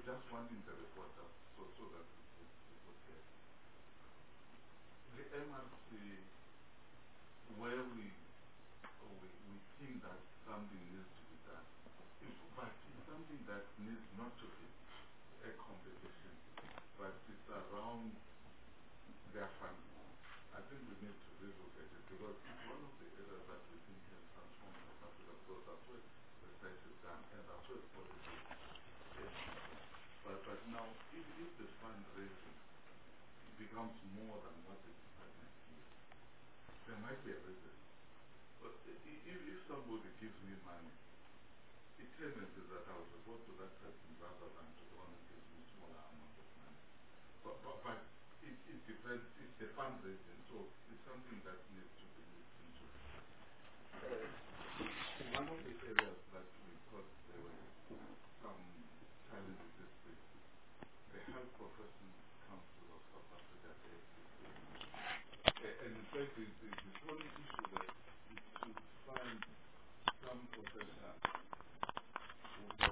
just want in the report so that people get the MRC where we think that something needs to be done, but it's something that needs not to be a competition, but it's around their funding. I think we need to relook at it because it's one of the areas that we think can transform South Africa because that's where research is done and that's where policy is. But now, if the fundraising becomes more than what the department gives, there might be a reason. But if somebody gives me money, it tendency is that I will report to that person rather than to the one who gives me smaller amount of money. But it depends, it's the fundraising, so it's something that needs to be looked into. One of the areas that we thought there were some challenges is the Health Professions Council of South Africa, and in fact, the only issue that is to find some professionals who got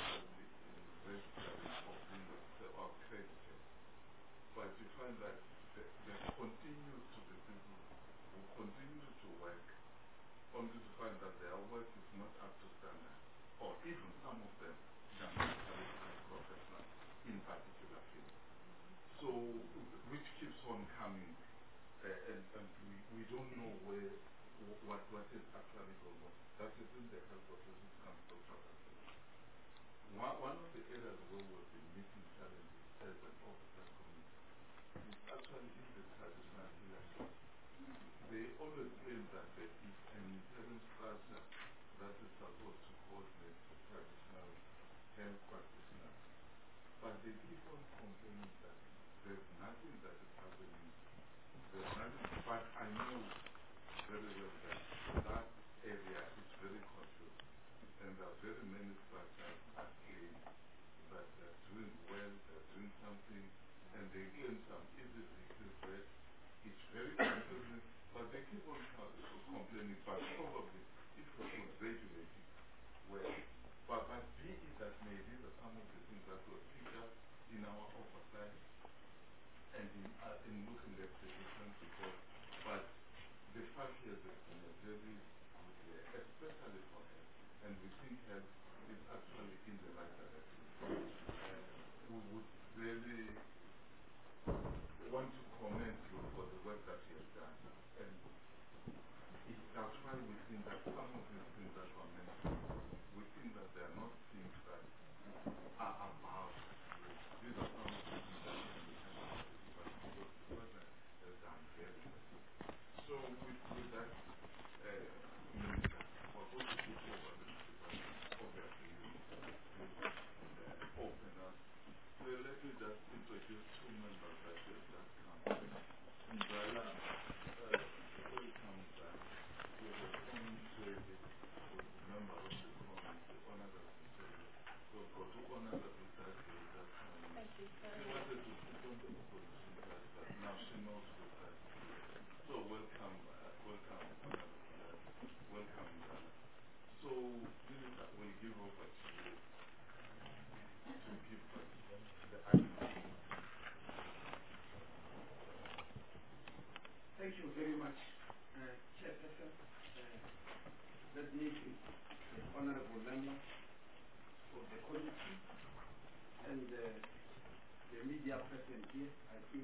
registered or being accredited, but you find that there continues to be people who continue to work only to find that their work is not up to standard, or even some of them are not qualified professionals in particular fields. So, which keeps on coming, and we don't know what is actually going on. That is in the Health Professions Council of South Africa. One of the areas where we've been meeting challenges as an oversight committee is actually in the traditional healership. They always claim that there is an interim structure that is supposed to coordinate the traditional health practitioners. But they keep on complaining that there's nothing that is happening. There's nothing. But I know very well that that area is very confused. And there are very many structures that claim that they're doing well, they're doing something, and they claim some easy victories where it's very confusing, but they keep on complaining. But probably, if we could regulate it well, but be it that may these are some of the things that were featured in our oversight and in looking at the different reports. But the 5 years has been a very good year, especially for health. And we think health is actually in the right direction. We would really want to commend you for the work that you have done. And that's why we think that some of these things that were mentioned, we think that they are not things that are above you. These are some of the things that can be handled by the department because the department has done very well. So with that, Minister, we're going to put over the department. Obviously, you open up. So let me just introduce 2 members that have just come. Mbala, welcome back. We have a community who's a member of the community, Honorable Mutele. We've got 2 Honorable that will just come in. Thank you, sir. She wanted to sit on the opposition side, but now she knows which side to be. So welcome, Honorable. Welcome, Mbala. So, Minister, we'll give over to you to give us the argument. Thank you very much, Chairperson. Let me greet the honorable members of the committee and the media present here. I think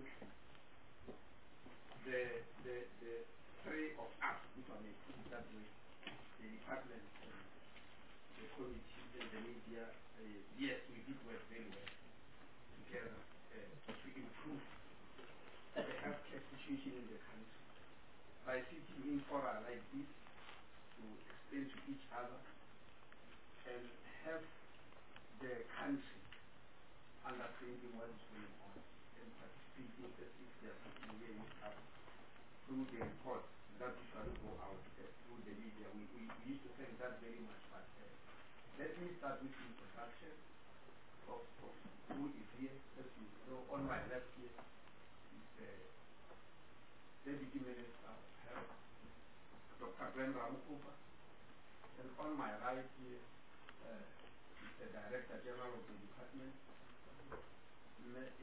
the 3 of us, if I may put it that way, the department, the committee, and the media, yes, we did work very well together to improve the healthcare situation in the country by sitting in fora like this to explain to each other and have the country understanding what is going on and participating as if there's something really up through the reports that usually go out through the media. We used to thank that very much, but let me start with the introduction of who is here. As you know, on my left here is the Deputy Minister of Health, Dr. Glenn Ramukuba, and on my right here is the Director General of the Department,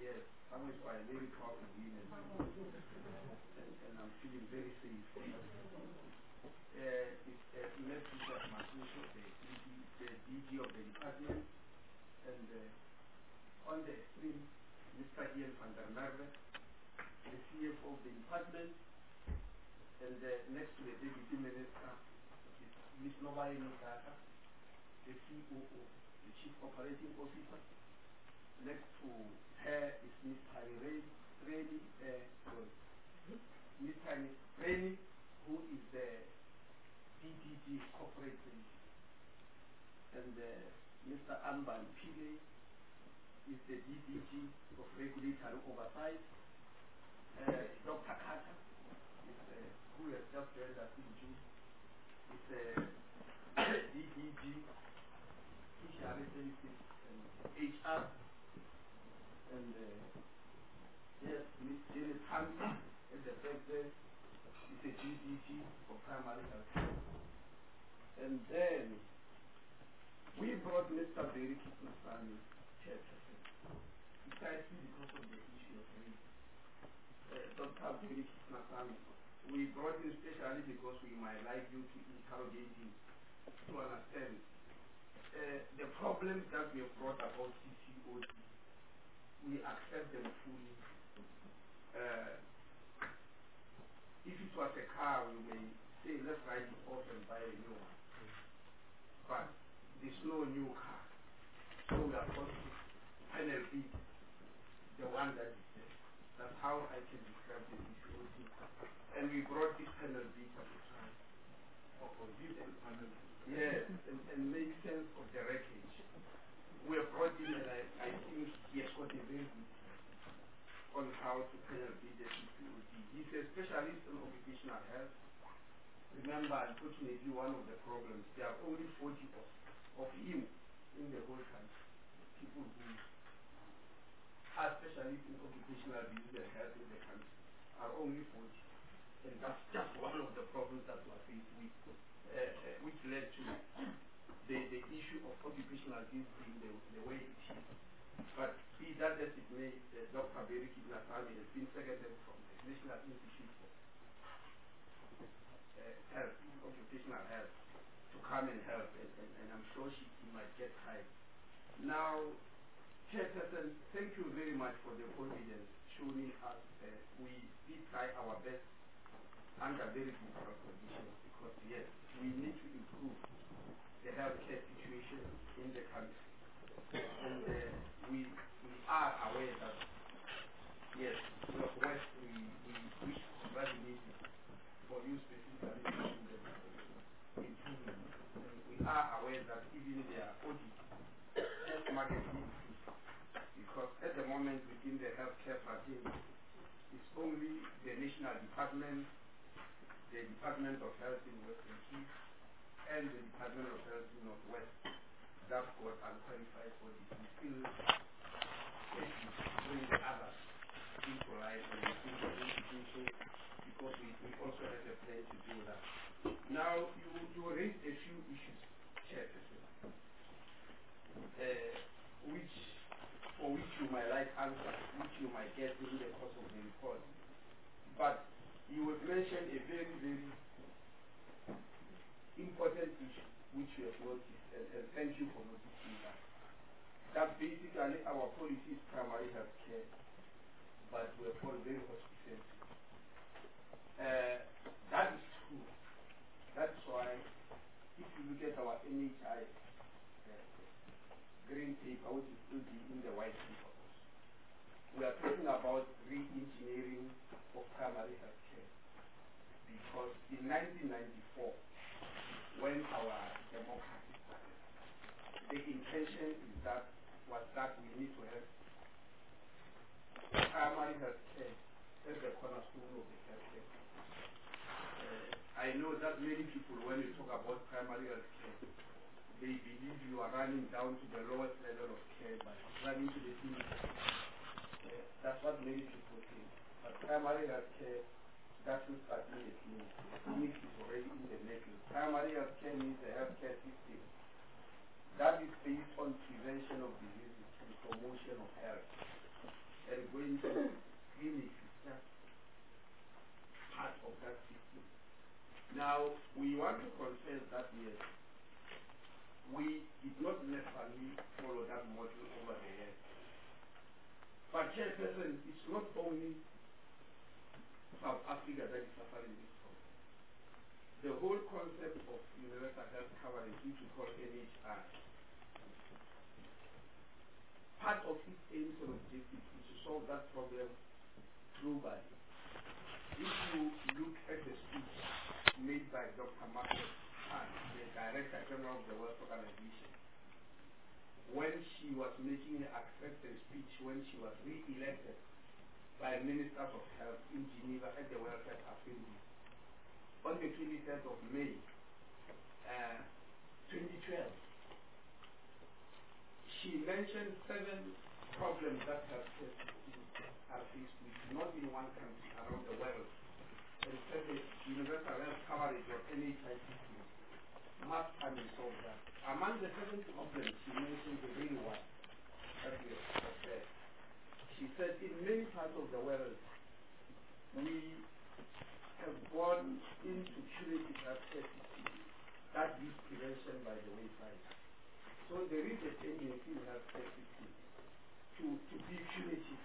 Yes, Samuel, I am very proud of him, and I'm feeling very safe. It's next to Chef Masuso, the DG of the department, and on the extreme, Mr. Ian van der Merwe, the CFO of the department, and next to the Deputy Minister is Ms. Nobai Nukata, the COO, the Chief Operating Officer. Next to her is Ms. Tani Rainey, who is the DDG Corporate Policy. And Mr. Amban Pile is the DDG of Regulatory Oversight. Dr. Carter, who has just joined us in June, is DDG Fisheries Services and HR. And yes, Ms. Janet Handy at the back there is a DDG for primary health care. And then we brought Mr. Barry Kismasani, chairperson, precisely because of the issue of race. Dr. Barry Kismasani, we brought him especially because we might like you to interrogate him to understand the problems that we have brought about CCOD. We accept them fully. If it was a car, we may say, let's write it off and buy a new one. But there's no new car. So we are forced to panel beat the one that is there. That's how I can describe the CCOD. And we brought this panel beat up to try. Yes, and make sense of the wreckage. We have brought him, and I think he has got a very good plan on how to panel beat the CCOD. He's a specialist in occupational health. Remember, unfortunately, one of the problems, there are only 40 of him in the whole country. People who are specialists in occupational disease and health in the country are only 40. And that's just one of the problems that we are faced with, which led to the issue of occupational disease being the way it is. But be that as it may, Dr. Barry Kismasani has been secretary from the National Institute for Health, Occupational Health, to come and help, and I'm sure he might get time. Now, Chairperson, thank you very much for the confidence shown in us. We did try our best under very difficult conditions because, yes, we need to improve the healthcare situation in the country. And we are aware that, yes, Northwest, we wish to congratulate you for you specifically in the improvement. And we are aware that even their audit has markedly improved because at the moment within the healthcare fraternity, it's only the national department, the Department of Health in Western Cape, and the Department of Health in Northwest that got unqualified for this. We still bring the others into line and improve the institution because we also have a plan to do that. Now, you raised a few issues, Chairperson, for which you might like answers, which you might get in the course of the report. But you would mention a very, very important issue which you have noticed, and thank you for noticing that. That basically our policy is primary health care, but we are all very hospital. That is true. That's why if you look at our NHI green paper, which is still in the white paper also, we are talking about re-engineering of primary health care. Because in 1994, when our democracy started, the intention was that we need to have primary health care as the cornerstone of the health care. I know that many people, when you talk about primary health care, they believe you are running down to the lowest level of care by running to the clinic. That's what many people think. But primary health care doesn't start in the clinic. The clinic is already in the network. Primary health care means a healthcare system that is based on prevention of diseases and promotion of health. and going to clinics is just part of that system. Now, we want to confess that yes, we did not necessarily follow that model over the years. But Chairperson, it's not only South Africa that is suffering this problem. The whole concept of universal health coverage, which we call NHI, part of its aims and objectives is to solve that problem globally. If you look at the speech made by Dr. Margaret Chan, the Director General of the World Organization, when she was making her acceptance speech when she was re-elected by Ministers of Health in Geneva at the World Health Assembly on the 23rd of May, 2012, she mentioned 7 problems that healthcare systems are faced with, not in one country, around the world, and said that universal health coverage or NHI system must come and solve that. Among the 7 problems, she mentioned the real one that we have said. She said in many parts of the world, we have gone into curative healthcare systems that leaves prevention by the wayside. So there is a tendency in healthcare systems to be punitive.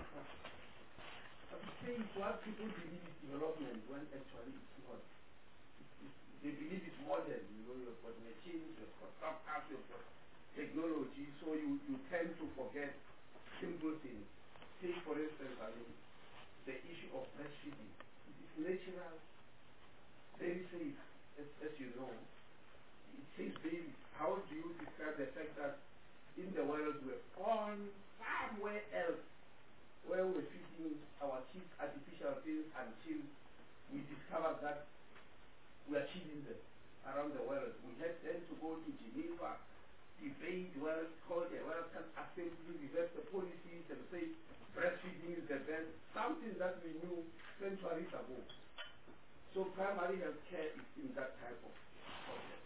But saying what people believe is development when actually it's not. They believe it's modern, you know, you've got machines, you've got doctors, you've got technology, so you tend to forget simple things. Take for instance, I mean, the issue of breastfeeding. It is natural, very safe, as you know. It saves babies. How do you describe the fact that in the world we've gone somewhere else where we're feeding our kids artificial things until we discover that we are cheating them around the world? We had then to go to Geneva, debate World Health Assembly, reverse the policies and say breastfeeding is the best, something that we knew centuries ago. So primary health care is in that type of concept.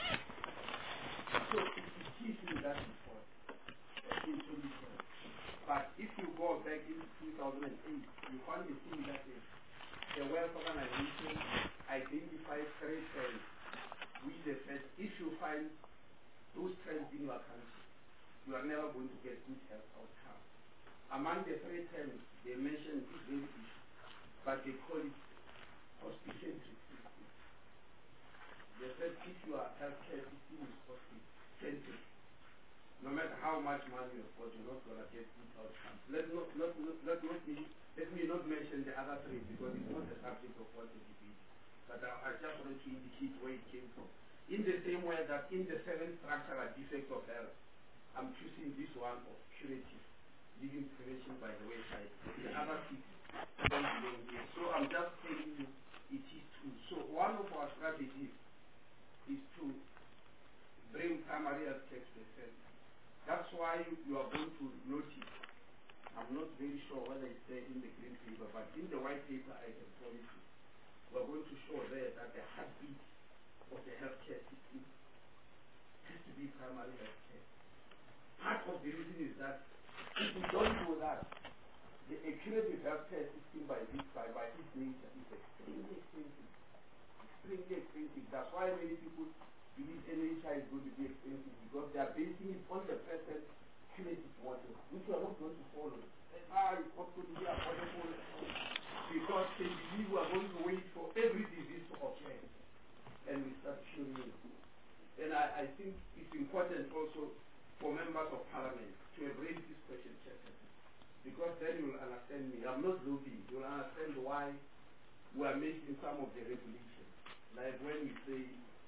So it is in that report in 2012. But if you go back in 2008, you find a similar thing. The World Organization identifies 3 trends. We said if you find those trends in your country, you are never going to get good health outcomes. Among the 3 trends, they mention this very issue, but they call it hospital-centric system. They said if your healthcare system is hospital-centric, no matter how much money you've got, you're not going to get good outcomes. Let me not mention the other 3 because it's not the subject of what we debate. But I just wanted to indicate where it came from. In the same way that in the 7 structural defects of health, I'm choosing this one of curative, leaving prevention by the wayside. The other 6 don't belong here. So I'm just telling you it is true. So one of our strategies is to bring primary health care to the center. That's why you are going to notice, I'm not very sure whether it's there in the green paper, but in the white paper I can promise you, we're going to show there that the heartbeat of the healthcare system has to be primary health care. Part of the reason is that if we don't do that, the curative healthcare system by its nature is extremely expensive. Extremely expensive. That's why many people believe NHI is going to be expensive because they are basing it on the present curative model, which we are not going to follow. It's not going to be affordable because they believe we are going to wait for every disease to occur and we start curing it. And I think it's important also for members of parliament to raise this question, Chairperson, because then you will understand me. I'm not lobbying. You will understand why we are making some of the regulations. Like when we say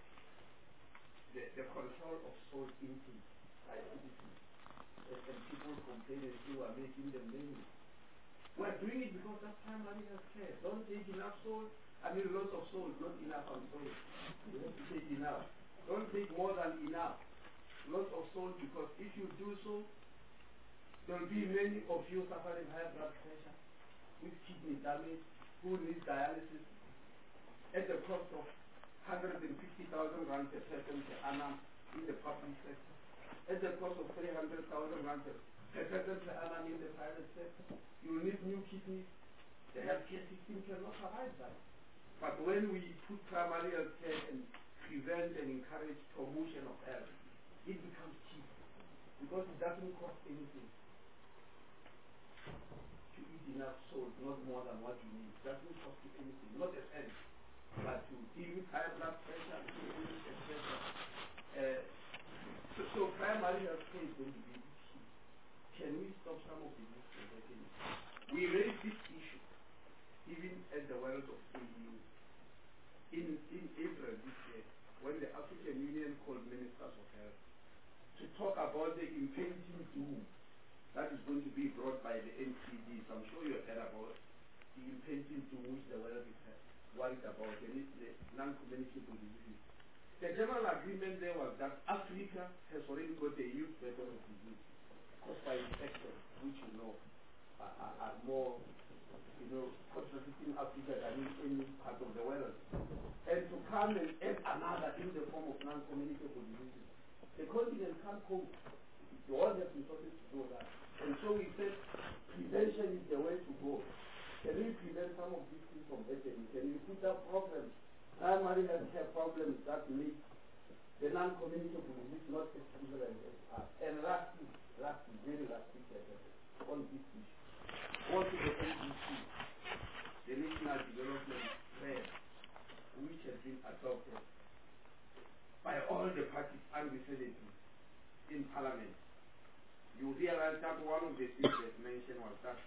the control of salt intake by citizens, and people complain and say we are making them lazy. We are doing it because that's primary health care. Don't take enough salt. I mean lots of salt, not enough, I'm sorry. You have to take enough. Don't take more than enough. Lots of salt, because if you do so, there will be many of you suffering high blood pressure with kidney damage, who need dialysis at the cost of 150,000 rand per person per annum in the public sector, at the cost of 300,000 rand per person per annum in the private sector. You need new kidneys. The healthcare system cannot survive that. But when we put primary health care and prevent and encourage promotion of health, it becomes cheap because it doesn't cost anything to eat enough salt, not more than what you need. It doesn't cost you anything, not a cent. But to deal with high blood pressure, etc. So primary health care is going to be key. Can we stop some of the youth from getting it? We raised this issue even at the World of AU in April this year, when the African Union called Ministers of Health to talk about the impending doom that is going to be brought by the NCDs. I'm sure you have heard about the impending doom which the world is worried about, the non-communicable diseases. The general agreement there was that Africa has already got a huge burden of disease caused by infections, which are more concentrated in Africa than in any part of the world. And to come and add another in the form of non-communicable diseases, the continent can't cope. The world has resources to do that. And so we said prevention is the way to go. Can we prevent some of these things from happening? Can we put up problems, primary health care problems that make the non-communicable disease not as prevalent as us? And lastly, very lastly, on this issue. Also the NDC, the National Development Plan, which has been adopted by all the parties unreservedly in Parliament. You realize that one of the things that mentioned was that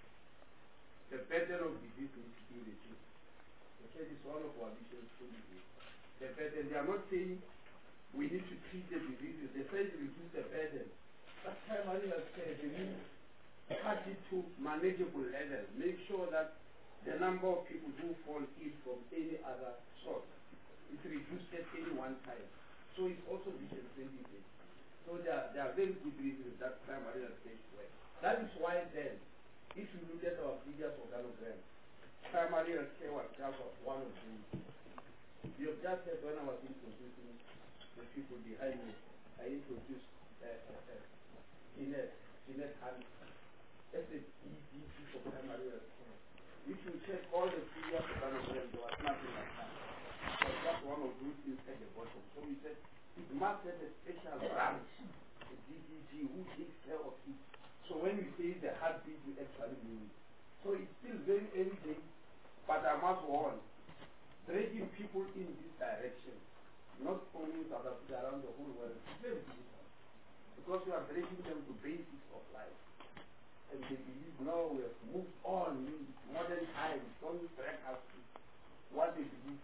the burden of disease needs to be reduced. They said it's one of our missions to reduce the burden. They are not saying we need to treat the diseases. They say to reduce the burden. That's primary health care. They mean cut it to manageable level. Make sure that the number of people who fall ill from any other source is reduced at any one time. So it's also vision 2020. So there are very good reasons that primary health care works. That is why then, if you look at our previous organogram, primary health care was just one of them. You have just heard when I was introducing the people behind me, I introduced Jeanette Hannes as a DDP for primary health care. If you check all the previous organograms, there was nothing like that. It was just one of those things at the bottom. So we said, it must have a special branch, a DDG, who takes care of it. So when we say the heartbeat, we actually mean it. So it's still very early days, but I must warn, dragging people in this direction, not only in South Africa, around the whole world, is very difficult. Because we are dragging them to basics of life. And they believe now we have moved on in modern times, don't drag us to what they believe,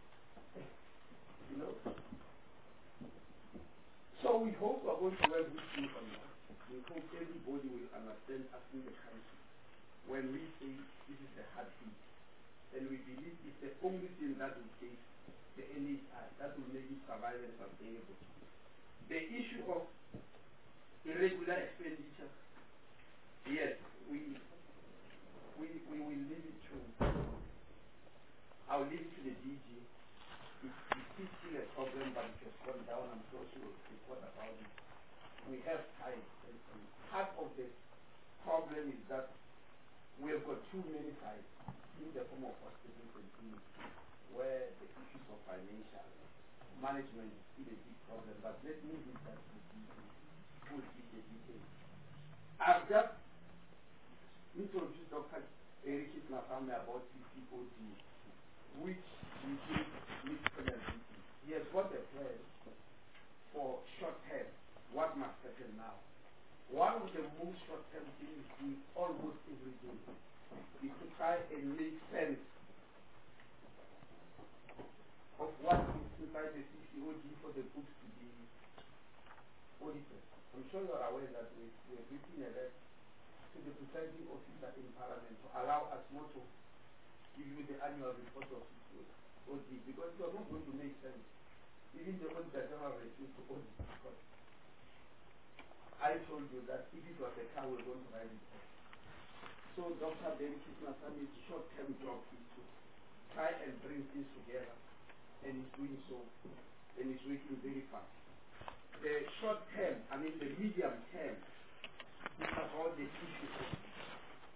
So we hope we are going to learn good things on that. We hope everybody will understand us in the country when we say this is the heartbeat. And we believe it's the only thing that will save the NHI, that will make it survive and sustainable. The issue of irregular expenditure, yes, we will leave it to, I'll leave it to the DG. It's still a problem, but it has gone down. I'm sure she will report about it. We have time. Part of the problem is that we have got too many sites in the form of hospitals and clinics where the issues of financial management is still a big problem. But let me leave that to the DG. Who will give the details. I've just introduced Dr. Eric Nafame about PCOD, which we think needs penalty. He has got a plan for short term, what must happen now. One of the most short term things we almost every day is to try and make sense of what is inside the PCOD for the books to be audited. I'm sure you are aware that we have written a letter to the presiding officer in Parliament to allow us not to give you the annual report of PCOD because it was not going to make sense. Even the Auditor General refused to audit because I told you that if it was a car, we were going to ride it off. So Dr. Ben Kismasame's short-term job is to try and bring things together, and he's doing so, and he's working very fast. The short term, the medium term, is about the issue of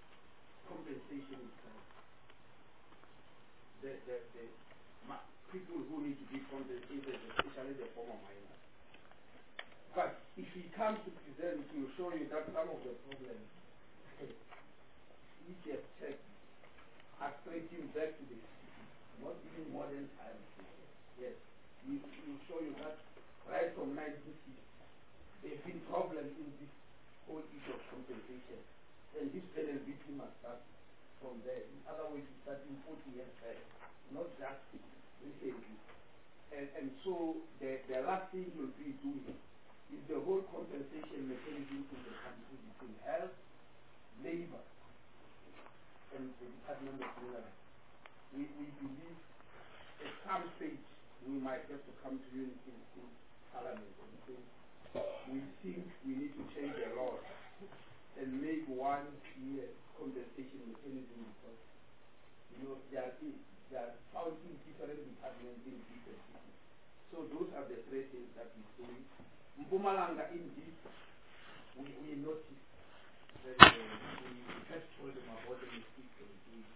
people who need to be compensated, especially the former miners. But if he comes to present, he will show you that some of the problems which he has checked are tracing back to the 60s, not even modern times. Yes, he will show you that right from 1960s, there have been problems in this whole issue of compensation. And this penalty must start from there. In other words, it's starting 40 years back, not just recently. And so the last thing you'll be doing is the whole compensation mechanism in the country between health, labor, and the Department of Minerals. We believe at some stage we might have to come to you in Parliament and say we think we need to change the law and make 1 year compensation mechanism because they are founding different departments in different cities. So those are the 3 things that we say. Mpumalanga in this, we noticed that we had told them about the mistakes they were doing.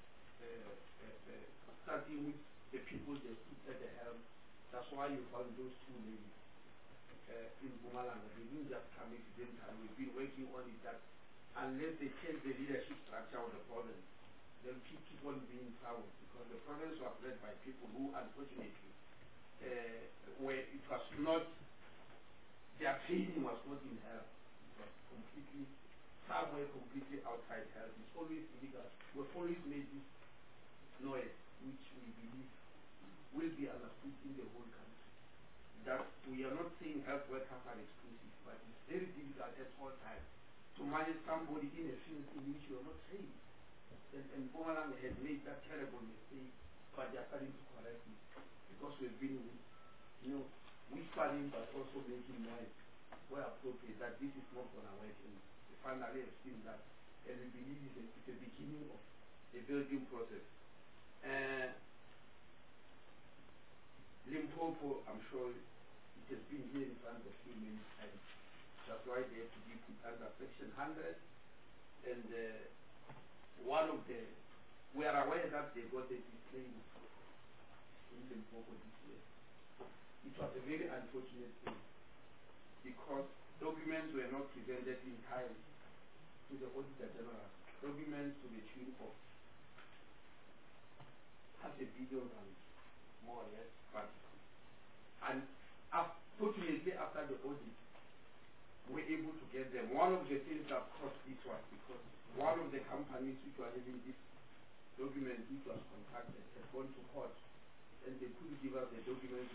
Starting with the people they put at the helm. That's why you found those 2 ladies in Mpumalanga. They didn't just come accidentally. We've been working on it that unless they change the leadership structure of the province, they'll keep on being trouble because the province was led by people who unfortunately where it was not, their training was not in health. It was completely, somewhere completely outside health. It's always illegal. We've always made this noise, which we believe will be understood in the whole country. That we are not saying health workers are exclusive, but it's very difficult at all times to manage somebody in a field in which you are not trained. And Mpumalanga had made that terrible mistake, but they are starting to correct it because we've been, whispering but also making noise where appropriate that this is not going to work. And we finally have seen that, and we believe it's the beginning of a building process. Limpopo, I'm sure it has been here in front of you many times. That's why they have to be put under Section 100. And one of the, we are aware that they got a disclaimer in Limpopo this year. It was a very unfortunate thing because documents were not presented in time to the Auditor General. Documents to the tune of $500 million, more or less. But, and fortunately, after the audit, we were able to get them. One of the things that caused this was because one of the companies which were having this document which was contacted had gone to court and they couldn't give us the document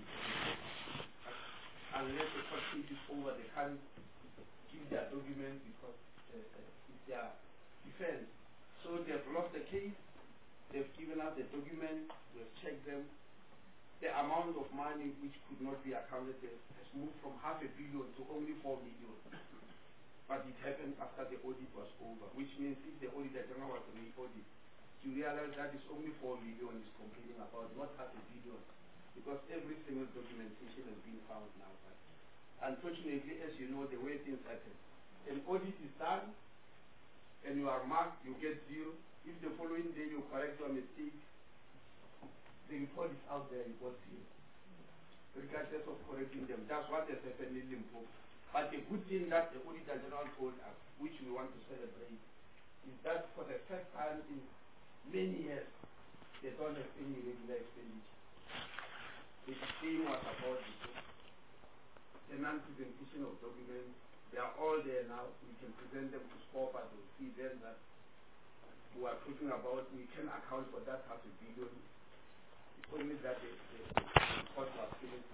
unless the court case is over. They can't give their document because it's their defense. So they've lost the case. They've given us the document. We've checked them. The amount of money which could not be accounted has moved from $500 million to only $4 million. But it happened after the audit was over, which means if the Auditor General was re-audit, you realize that it's only $4 million is complaining about, not $500 million, because every single documentation has been found now. But unfortunately, as you know, the way things happen, an audit is done, and you are marked, you get 0. If the following day you correct your mistake, the report is out there, you got 0. Regardless of correcting them. That's what has happened in Limpopo. But the good thing that the Auditor General told us, which we want to celebrate, is that for the first time in many years, they don't have any regular expenditure. The thing was about the non-presentation of documents. They are all there now. We can present them to SCOPA, but we'll see then that we are talking about, we can account for that $500 million. It's only that the report was finished.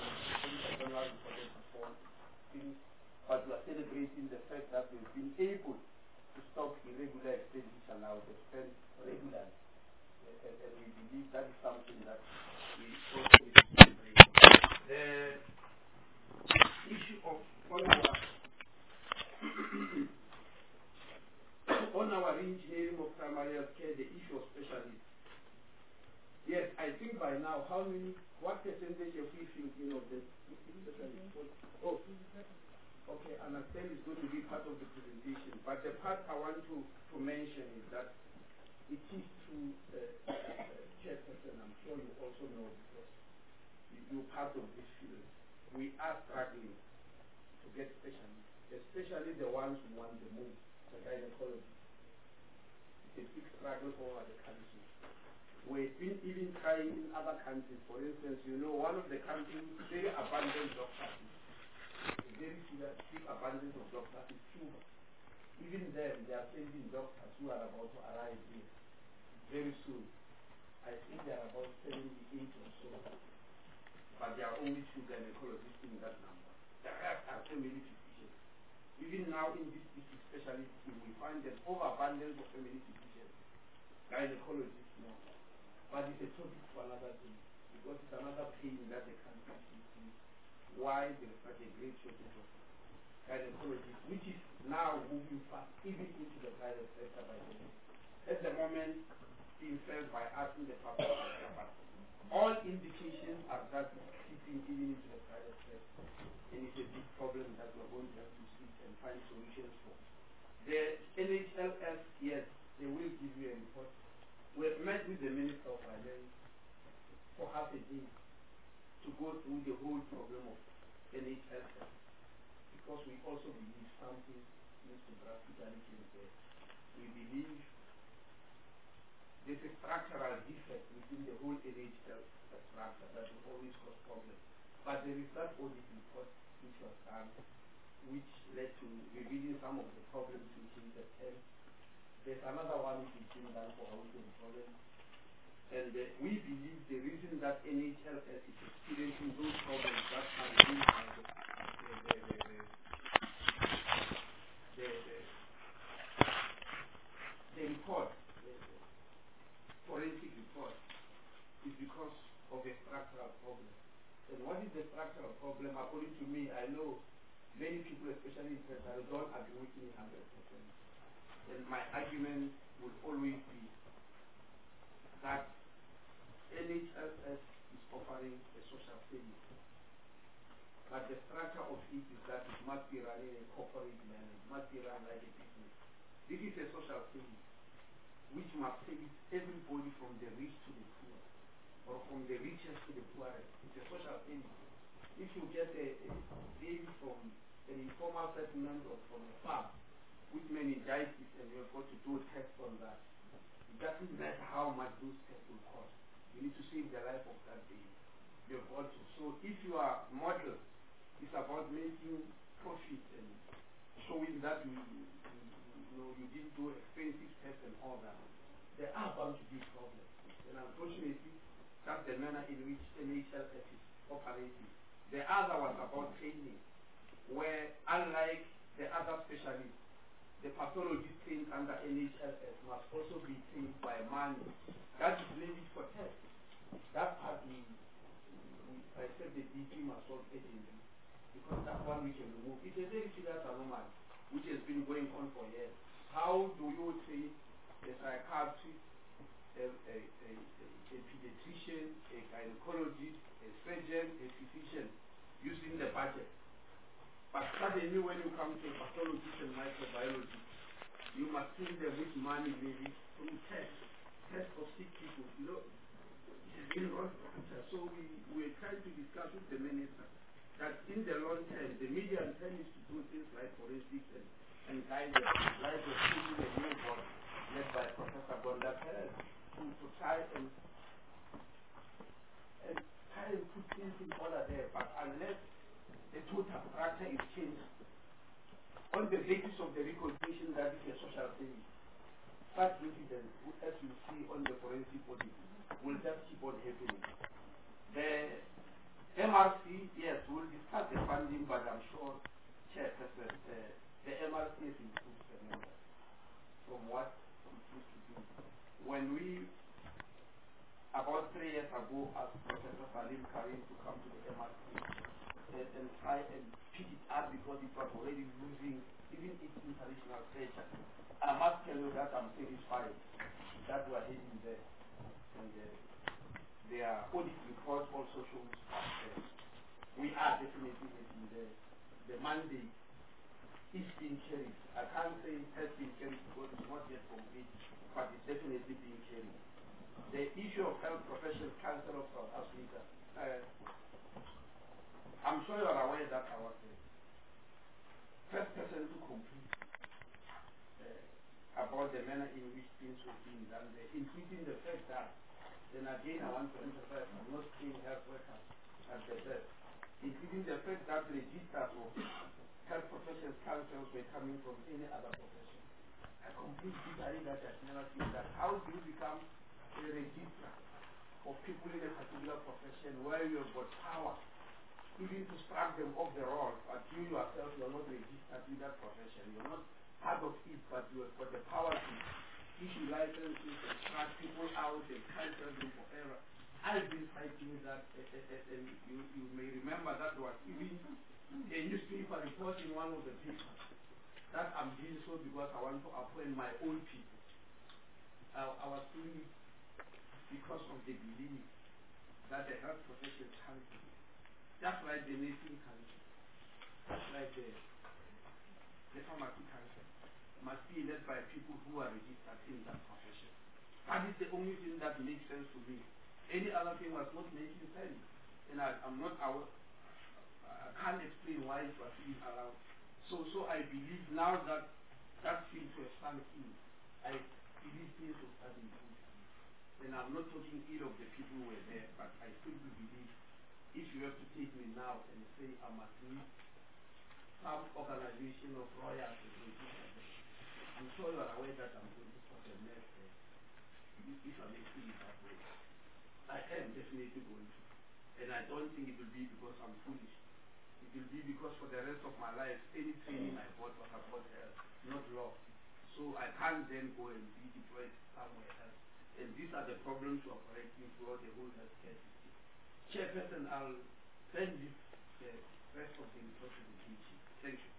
But we are celebrating the fact that we've been able to stop irregular expenditure now. They spend regularly. And we believe that is something that we also need to celebrate. The issue of on our engineering of primary health care, the issue of specialists. Yes, I think by now, what percentage have we filled in of the specialists? Oh, okay, I understand it's going to be part of the presentation, but the part I want to mention is that it is true, Chairperson, I'm sure you also know because you're part of this field. We are struggling to get specialists, especially the ones who want the move, the gynecology. It's a big struggle all over the country. We've been even trying in other countries. For instance, you know, one of the countries very abundant doctors, very big abundance of doctors is Cuba. Even them, they are sending doctors who are about to arrive here very soon. I think there are about 78 or so, but there are only 2 gynecologists in that number. The rest are family physicians. Even now in this district specialist team, we find an overabundance of family physicians, gynecologists now. But it's a topic for another day, because it's another pain that the country is why there is such a great shortage of gynecologists, which is now moving fast, even into the private sector by the way. At the moment, being felt by us in the public sector, but all indications are that it's creeping even into the private sector. And it's a big problem that we're going to have to sit and find solutions for. The NHLS, yes, they will give you a report. We've met with the Minister of Finance for half a day to go through the whole problem of NHLS, because we also believe something needs to drastically change there. We believe there's a structural defect within the whole NHLS structure that will always cause problems. But there is that audit report which was done, which led to revealing some of the problems within the 10. There's another one which is being done for our problem. And we believe the reason that NHLS is experiencing those problems that are revealed by the report, the forensic report, is because of a structural problem. And what is the structural problem? According to me, I know many people, especially in Federal, don't agree with me 100%. And my argument will always be that NHLS is offering a social service. But the structure of it is that it must be run in a corporate manner, it must be run like a business. This is a social service which must service everybody from the rich to the poor, or from the richest to the poorest. It's a social service. If you get a baby from an informal settlement or from a farm with meningitis and you're going to do a test on that, it doesn't matter how much those tests will cost. You need to save the life of that baby. You're going to. So if you are model, it's about making profit and showing that you didn't do expensive tests and all that. There are bound to be problems. And unfortunately, that's the manner in which NHLS is operating. The other was about training, where unlike the other specialists, the pathologist trained under NHLS must also be trained by money. That is needed for tests. That part I said the DP must solve urgently, because that one we can remove. It's a very serious anomaly which has been going on for years. How do you train a psychiatrist, a pediatrician, a gynecologist, a surgeon, a physician using the budget? But suddenly when you come to a pathologist and microbiologist, you must train them with money maybe through tests of sick people. You know, it's been wrong. So we're trying to discuss with the minister that in the long term, the medium term is to do things like forensics and guidance, like the student and new board led by Professor Gonda Perez to try and put things in order there. But unless the total structure is changed on the basis of the recognition that it's a social service, such incidents, as you see on the forensic audit, will just keep on happening. The MRC, yes, we'll discuss the funding, but I'm sure, Chairperson, the MRC has improved the numbers from what it used to be. When we, about 3 years ago, asked Professor Salim Karim to come to the MRC and try and pick it up because it was already losing even its international stature, I must tell you that I'm satisfied that we are heading there. And their audit report also shows that we are definitely heading there. The mandate is being carried. I can't say it has been carried because it's not yet complete, but it's definitely being carried. The issue of Health Professions Council of South Africa, I'm sure you are aware that I was the first person to complain about the manner in which things were being done there, including the fact that, and again I want to emphasize, I'm not saying health workers at the best, including the fact that registers of health professions councils were coming from any other profession. I completely disagree that I've never seen that. How do you become a registrar of people in a particular profession where you have got power even to strike them off the roll, but you yourself, you are not registered in that profession. You are not part of it, but you have got the power to issue licenses and strike people out and cancel them for error. I've been fighting that, and you may remember that there was even a newspaper report in one of the papers that I'm doing so because I want to appoint my own people. I was doing it because of the belief that the health professions council, just like the nursing council, just like the pharmacy council, must be led by people who are registered in that profession. That is the only thing that makes sense to me. Any other thing was not making sense. And I'm not aware, I can't explain why it was being allowed. So I believe now that that seems to have sunk in, I believe things will start improving. And I'm not talking ill of the people who were there, but I simply believe if you have to take me now and say I must need some organization of royals and register them, I'm sure you are aware that I'm going to cause a mess there. If I may see it that way. I am definitely going to. And I don't think it will be because I'm foolish. It will be because for the rest of my life, any training I bought was about health, not law. So I can't then go and be deployed somewhere else. And these are the problems of operating throughout the whole healthcare system. Chairperson, I'll send this the rest of the report to the DG. Thank you.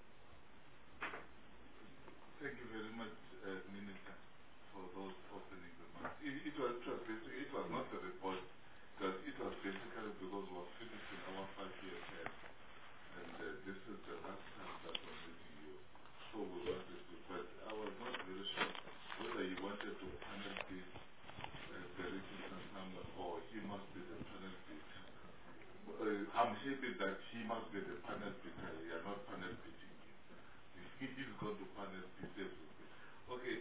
Thank you very much, Minister, for those opening remarks. It was not a report, but it was basically because we were finishing our 5-year term, and this is the last time that we're meeting you. So we wanted to, but I was not very sure whether you wanted to panel this the register someone or he must be the panel beater. I'm happy that he must be the panel beater. You are not panel beating him. He is going to panel beat everything. Okay,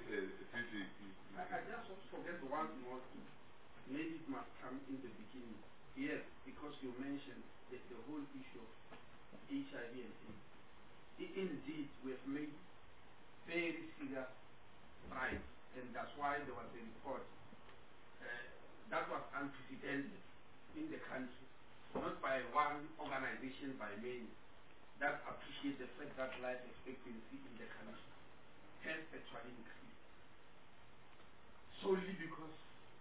I just want to forget one more thing. Maybe it must come in the beginning. Yes, because you mentioned the whole issue of HIV and AIDS. Indeed, we have made very serious strides, and that's why there was a report that was unprecedented in the country, not by one organization, by many, that appreciate the fact that life expectancy in the country has actually increased. Solely because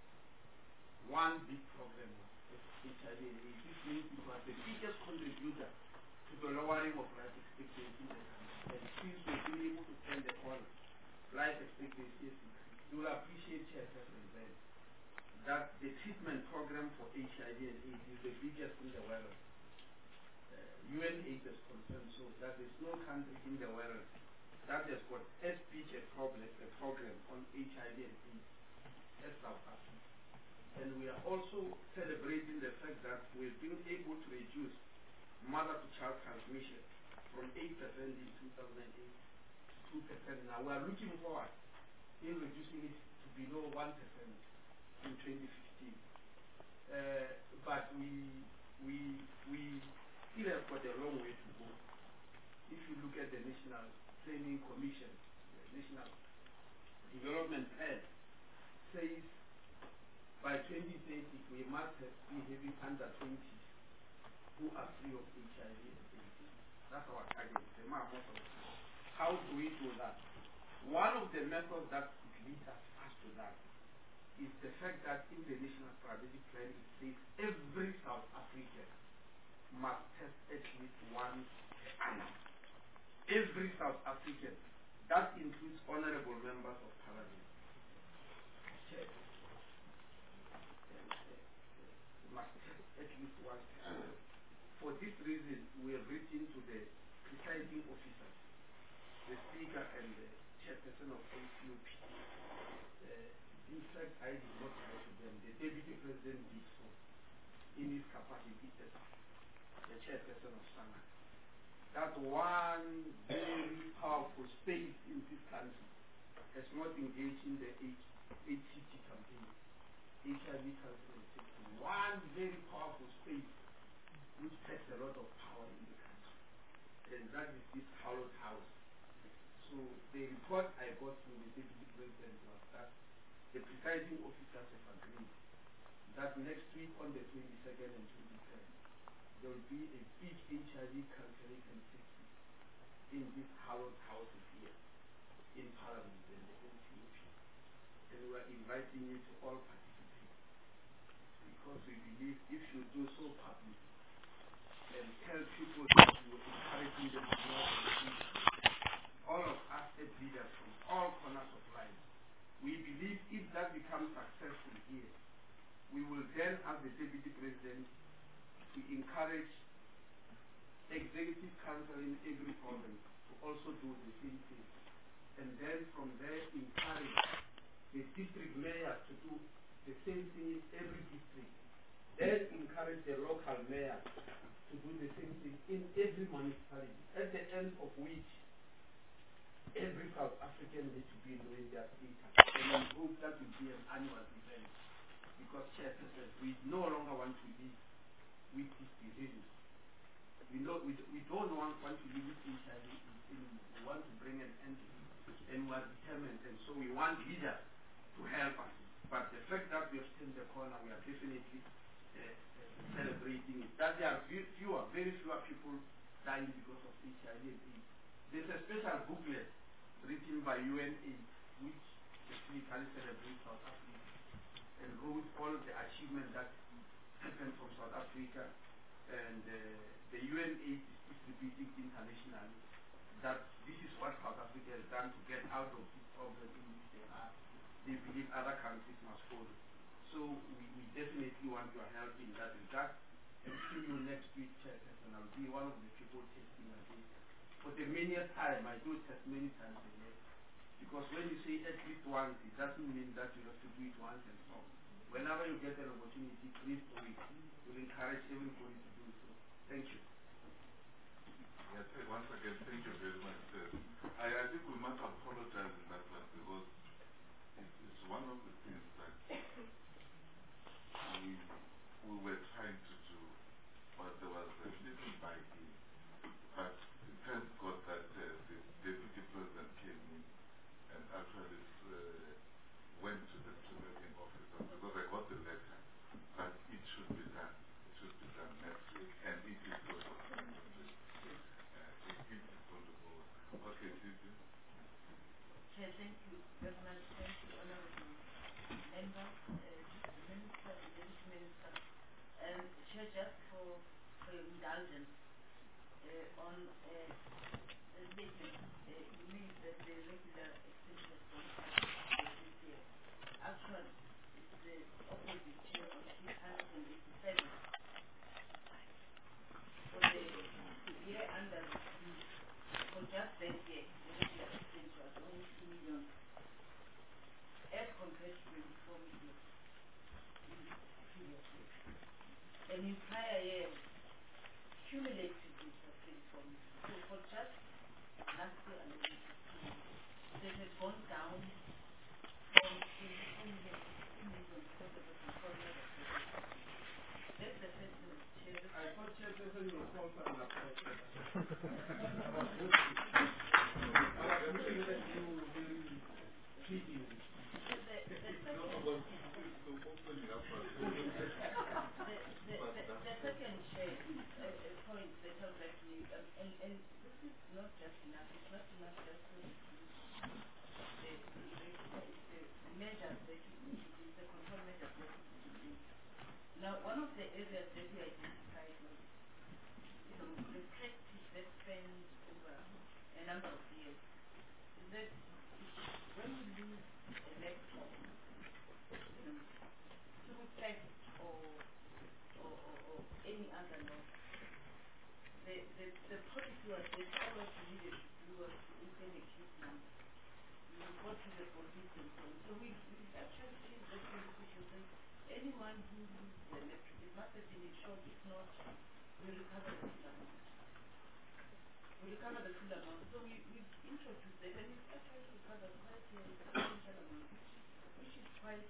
one big problem was HIV and AIDS. This means it was the biggest contributor to the lowering of life expectancy in the country. And since we've been able to turn the corner, life expectancy has increased. You will appreciate, Chairperson, that the treatment program for HIV and AIDS is the biggest in the world. UNAIDS is concerned, so that there's no country in the world that has got as big a program on HIV and AIDS as South Africa. And we are also celebrating the fact that we've been able to reduce mother-to-child transmission from 8% in 2008 to 2% now. We are looking forward in reducing it to below 1% in 2015. But we still have got a long way to go. If you look at the National Training Commission, the National Development Plan, says by 2030 we must be having under 20s who are free of HIV and AIDS. That's our target. How do we do that? One of the methods that leads us to that is the fact that in the National Strategic Plan it says every South African must test at least once per annum. Every South African. That includes honorable members of parliament. Must test at least once per annum. For this reason, we have written to the presiding officers, chairperson of ACOP. In fact, I did not write to them. The deputy president did so in his capacity as the chairperson of SANAC. That one very powerful space in this country has not engaged in the HCT campaign, HIV cancer and safety. One very powerful space which has a lot of power in the country, and that is this hallowed house. So the report I got from the deputy president was that the presiding officers have agreed that next week on the 22nd and 23rd, there will be a big HIV counseling and safety in these hallowed houses here in Parliament and the NCOP. And we are inviting you to all participate, because we believe if you do so public and tell people that you are encouraging them to know all of us as leaders from all corners of life, we believe if that becomes successful here, we will then ask the deputy president to encourage executive council in every province to also do the same thing. And then from there encourage the district mayor to do the same thing in every district. Then encourage the local mayor to do the same thing in every municipality, at the end of which every South African needs to be doing their status. And we hope that will be an annual event, because Chairperson, we no longer want to live with this disease. We don't want to live with HIV anymore. We want to bring an end to it, and we are determined, and so we want leaders to help us. But the fact that we have turned the corner, we are definitely celebrating it. That there are very fewer people dying because of HIV and AIDS. There's a special booklet written by UNAIDS, which specifically celebrates South Africa and wrote all the achievements that happened from South Africa, and the UNAIDS is distributing internationally that this is what South Africa has done to get out of this problem in which they are. They believe other countries must follow. So we definitely want your help in that regard. And see you next week, Chairperson. I'll be one of the people testing again. For the many time, I do test many times a year. Because when you say at least once, it doesn't mean that you have to do it once and so on. Whenever you get an opportunity, please do it. We'll encourage everybody to do so. Thank you. Yes, once again, thank you very much. I think we must apologize in that one, because it's one of the things that we were trying to do, but there was a little biting. But thank God that the deputy president came in and actually went to the presiding officer, because I got the letter, but it should be done. It should be done next week, and it is going to go next week. It is going to go. Okay, Gigi. Chair, thank you very much. Thank you, honorable members, Minister, Deputy Minister. Chair, just for your indulgence on the statement, you mean that the regular expenses don't come this year. Actually, it's the opposite, Chair, on 687. For the year under review, for just that year, the regular expense was only 2 million, as compared to 24 million in the previous year. And in prior years, cumulatively it was 24 million. So for just last year alone, it has gone down from 24 million to 2 million because of the controlment of the budget. That's the first thing, Chair. I thought Chairperson was also an approach. The second point that I would like to make, and this is not just enough, it's not enough just to reduce the measures that you introduce, the control measures that you introduce. Now, one of the areas that we identified was, the practice that spans over a number of years, is that when you lose a laptop, through theft or any other loss, the policy was that all what you needed to do was to open a case number. You would to the police and so on. So we've actually changed that constitution. So anyone who loses the electric, it must have been insured. If not, we recover the full amount. So we've introduced that, and it's actually recovered quite a substantial amount, which is quite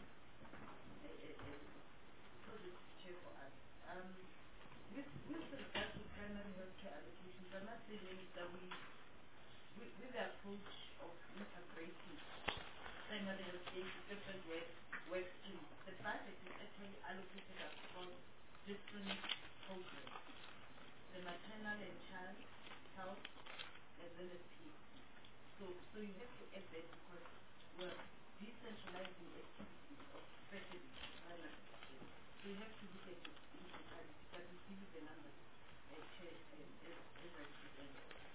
a positive check for us. With regard to primary healthcare allocations, I must say that with the approach of integrating primary healthcare into different work streams, the budget is actually allocated across different programs. The maternal and child health, as well as PhD. So you have to add that because we're decentralizing activities of specialty primary healthcare. So you have to look at it in totality, but we give you the numbers as I present.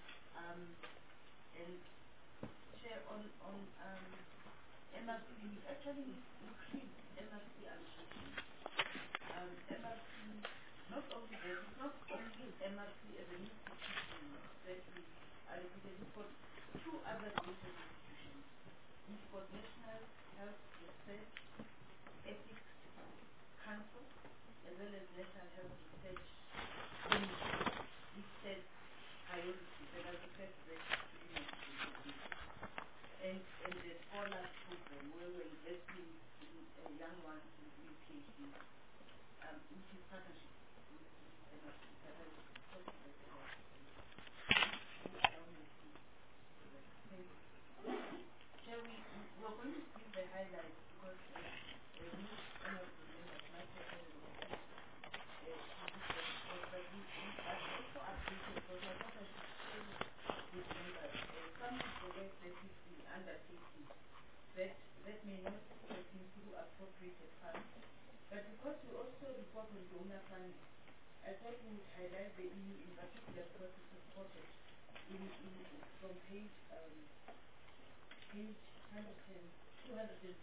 And Chair, on MRC, we actually increased MRC allocation. MRC, not only that, it's not only MRC as an institution that we allocated, we've got two other related institutions. We've got National Health Research Ethics Council, as well as National Health Research Committee, which sets priorities, and I'll refer to that to you and the Scholars Program, where we're investing in young ones in doing PhD, which is partnership with MRC, but I will talk to that about Thank you. Shall we're going to give the highlights because most honorable members might have had an opportunity to look at but we have also updated because I thought I should share with members some of the work that we've been undertaking that may not have been through appropriated funds, but because we also report on donor funding, I thought we would highlight the EU in particular because it is supported from page 215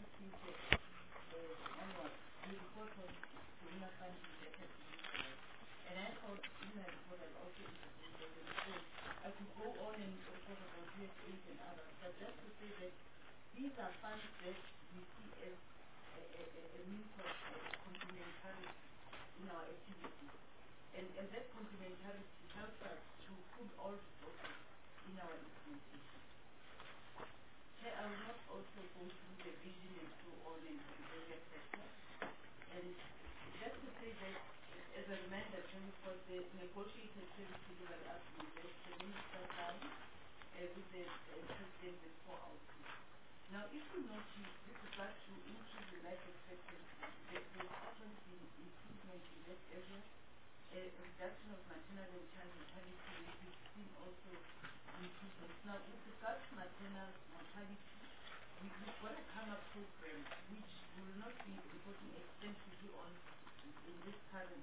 onwards. We report on donor funding that has been utilized. And I thought in my report I'll also introduce that. And so I could go on and report about USAID and others, but just to say that these are funds that we see as a means of complementarity in our activities. And that complementarity helps us to put all resources in our implementation. Chair, I will not also go through the vision and so on and the various sectors. And just to say that, as a reminder, we've got the negotiated service delivery agreement that the Minister signed with the President before output. Now, if you notice, with regard to increase in life expectancy, there's actually been improvement in that area. A reduction of maternal and child mortality rate, we've seen also improvements. Now, with regard to maternal mortality, we've got a KAMA program which we will not be reporting extensively on in this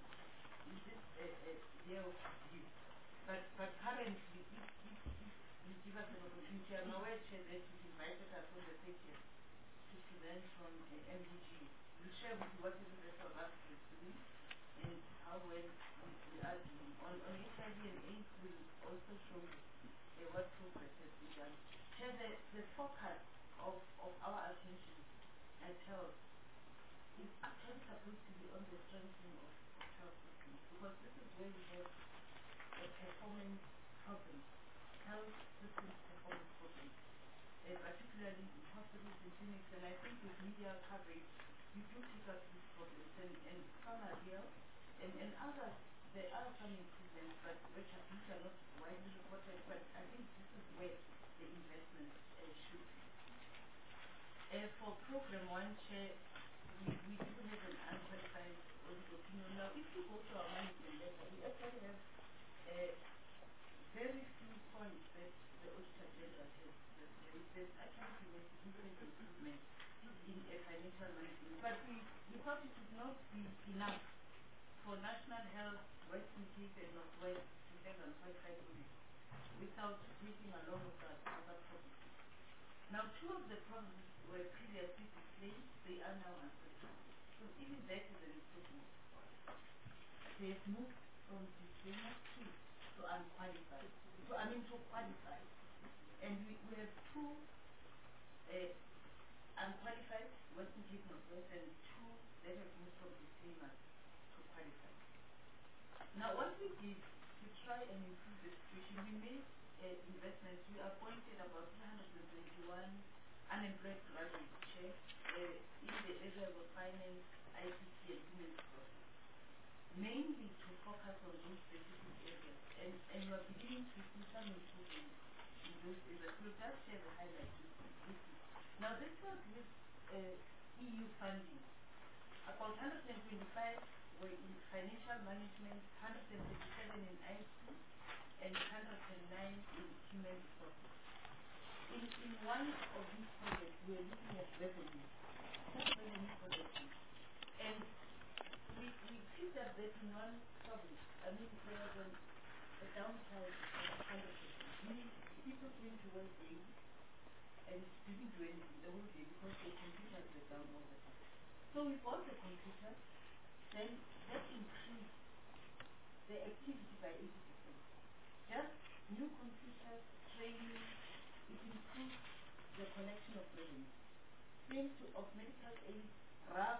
year of review. But currently, if you give us an opportunity, I'm aware, Chair, that you've invited us on the 30th to present from MDG. We'll share with you what is the South Africa is doing and how well we are doing. On HIV and AIDS, we'll also show what progress has been done. Chair, the focus of our attention at health is actually supposed to be on the strengthening of health systems, because this is where we have a performance problem, health systems performance problem, particularly in hospitals and clinics. And I think with media coverage, you do pick up these problems, and some are real, and others, there are some improvements, but which are not widely reported, but I think this is where the investment should be. For program 1, Chair, we do have an unqualified audit opinion. Now, if you go to our management letter, we actually have very few points that the auditor general has raised. There's actually been a significant improvement in financial management. But we thought it would not be enough for National Health, Western Cape and Northwest to have unqualified audit without taking along with us other provinces. Now, 2 of the provinces were previously disclaimed, they are now unqualified. So even that is an improvement. They have moved from disclaimer to unqualified, to qualified. And we have 2 unqualified working people of West and 2 that have moved from disclaimer to qualified. Now what we did to try and improve the situation, we made investments. We appointed about 321 unemployed graduates chair in the areas of finance, ICT and human resources, mainly to focus on those specific areas. And we are beginning to see some improvement in those areas. So just share the highlights with you. Now this was with EU funding. About 125 were in financial management, 137 in IT, and 109 in human resources. In one of these projects, we are looking at revenue, revenue collection. And we picked up that in one province. I mean, there was a downside of 100%. Meaning people going to work daily and didn't do anything the whole day because their computers were down all the time. So we bought the computer, then that increased the activity by 80%. Just new computers, training, it improved the collection of revenue. Same to of medical aid, RAF,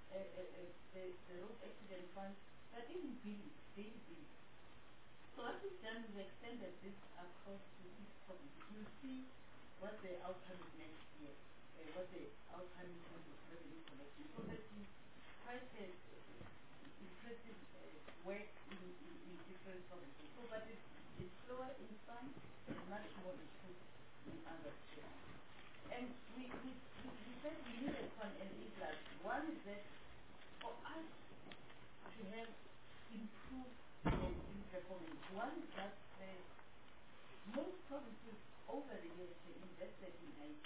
the road accident fund, but even billing, daily billing. So what we've done is extended this across to each province. You'll see what the outcome is next year, what the outcome is in terms of revenue collection. So there's been quite impressive work in different provinces. So, but it's slower in some and much more improved in others. And we said we needed one enablers. One is that for us to have improved in performance, one is that most provinces over the years have invested in IT.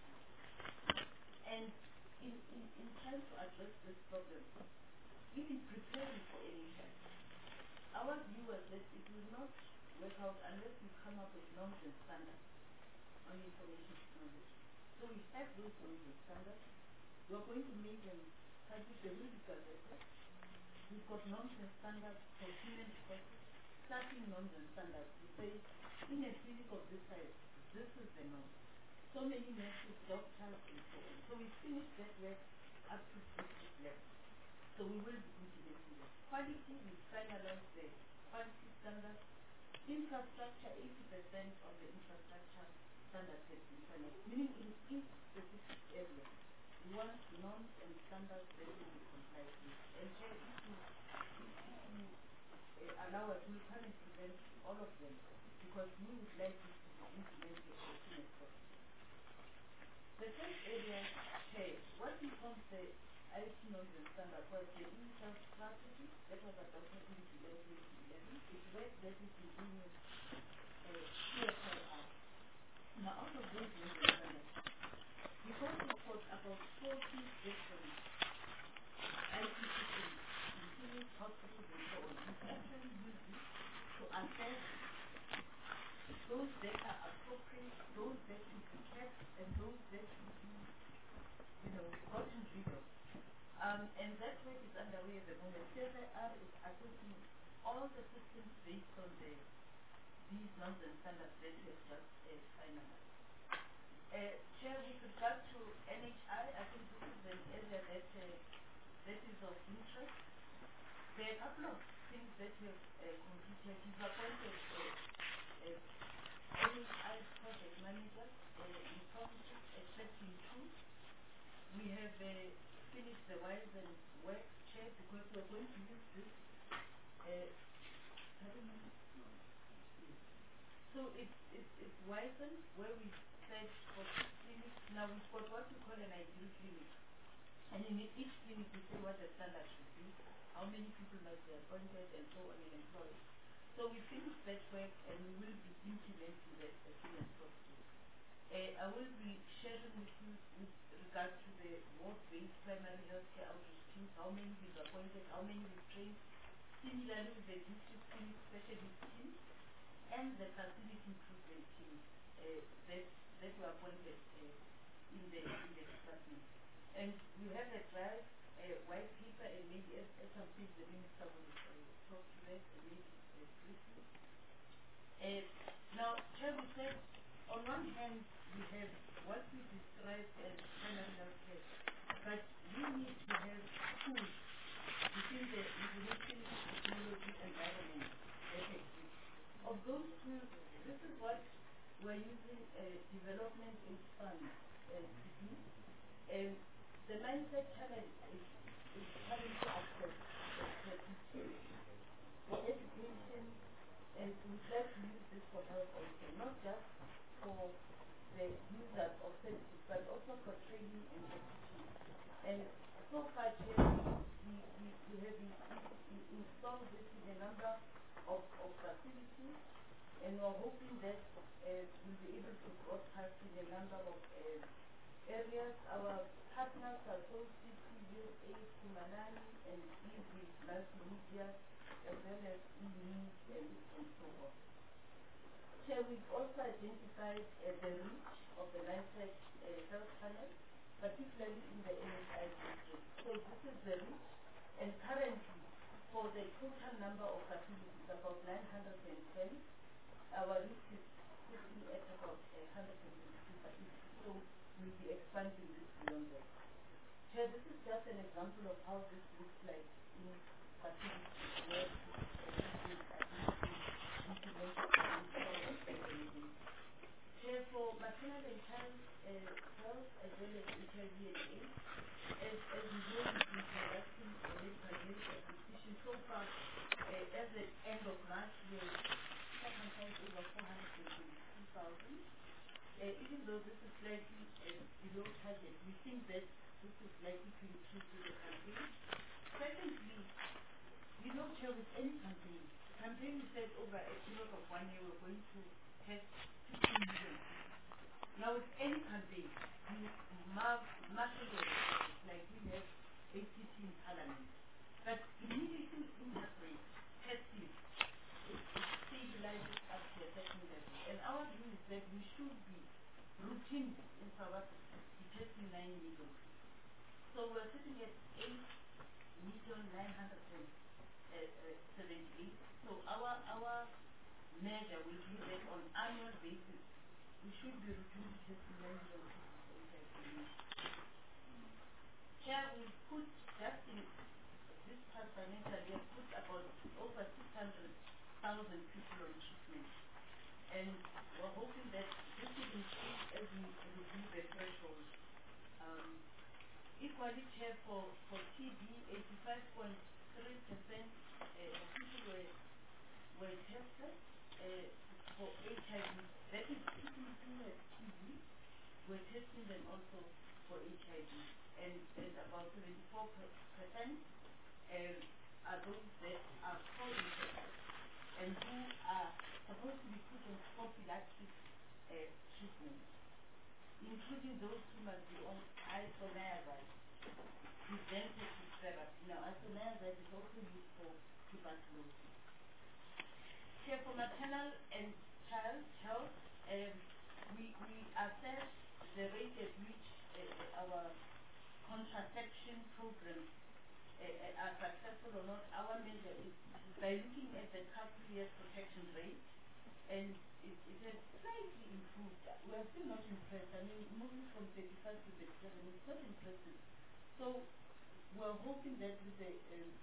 And in trying to address this problem, even preparing for NHI, our view was that it will not work out unless we come up with norms and standards on information technology. So we have those norms and standards. We are going to make them public, they will be gazetted. We've got norms and standards for human resources, starting norms and standards. We say, in a clinic of this size, this is the norm. So many nurses, doctors, and so on. So we finished that work up to district level. So we will be implementing that. Quality, we finalized the quality standards. Infrastructure, 80% of the infrastructure standards have been finalized, meaning in each specific area, we want norms and standards that we will comply with. And if you allow us, we will come and present all of them because we would like this to be implemented as soon as possible. The first area, what becomes the IT norms and standards was the initial strategy that was adopted in July 2011. It's work that is in doing CSIR. Now, out of those norms and standards, because we've got about 40 different IT systems, including hospitals and so on, we actually use this to assess those that are appropriate, those that should be kept, and those that should be, gotten rid of. And that work is underway at the moment. CSIR is assessing all the systems based on these norms and standards that we have just finalized. Chair, with regard to NHI, I think this is an area that is of interest. There are a couple of things that we have completed. We've appointed NHI project manager in provinces, except in 2. We have finished the WISE and work chair because we're going to use this. So it's WISE where we said for clinics, now we've got what we call an ideal clinic. And in each clinic we say what the standard should be, how many people must be appointed and so on and employed. So we finished that work and we will be implementing that as soon as possible. I will be sharing with you with regard to the ward-based primary health care outreach teams, how many we've appointed, how many we've trained, similarly with the district clinic specialist teams and the facility improvement teams that were appointed in the department. And we have a draft white paper, and maybe as some things the minister will talk to that and maybe briefly. Now, Chair, we said on one hand we have what we describe as primary health care. But we need to have tools within the information technology environment that exists. Of those tools, this is what we're using development in funds to do. The mindset challenge is currently access for education, and we'd like to use this for health also, not just for the users of services, but also for training and for teaching. And so far, we have installed this in a number of facilities, and we're hoping that we'll be able to broadcast in a number of areas. Our partners are Solstice, USA, Kumanani, and Easy Multimedia, as well as e-news and so on. Chair, we've also identified the reach of the Mindset Health Panel, particularly in the NHI district. So this is the reach, and currently, for the total number of facilities, about 910, our reach is sitting at about 150 facilities. So we'll be expanding this beyond that. Chair, this is just an example of how this looks like in facilities where Chair, for maternal and child health as well as HIV and AIDS, as we know, we've been conducting a medical health acquisition so far. As at end of March, we have circumcised over 422,000. Even though this is slightly below target, we think that this is likely to increase with the campaign. Secondly, Chair, with any campaign we said over a period of 1 year we're going to test 15 million. Now with any campaign, you marshal the resources, like we have ACT in Parliament. But immediately in that rate, testing, it stabilizes up to a certain level. And our view is that we should be routine in South Africa to testing 9 million. So we're sitting at 8,978. So our measure will be that on annual basis, we should be routinely testing 9 million people for HIV. Chair, we put just in this past financial year, put about over 600,000 people on treatment. And we're hoping that this will increase as we review the threshold. Equally, Chair, for TB, 85.3% of people were tested. For HIV, that is people who have TB, we're testing them also for HIV. And about 74% are those that are co-infected and who are supposed to be put on prophylactic treatment, including those who must be on isoniazid, preventative therapy. Now, isoniazid is also used for tuberculosis. Care for maternal and child health, we assess the rate at which our contraception programs are successful or not. Our measure is by looking at the couple years protection rate, and it has slightly improved. We are still not impressed. I mean, moving from 35 to 37 is not impressive. So we're hoping that with the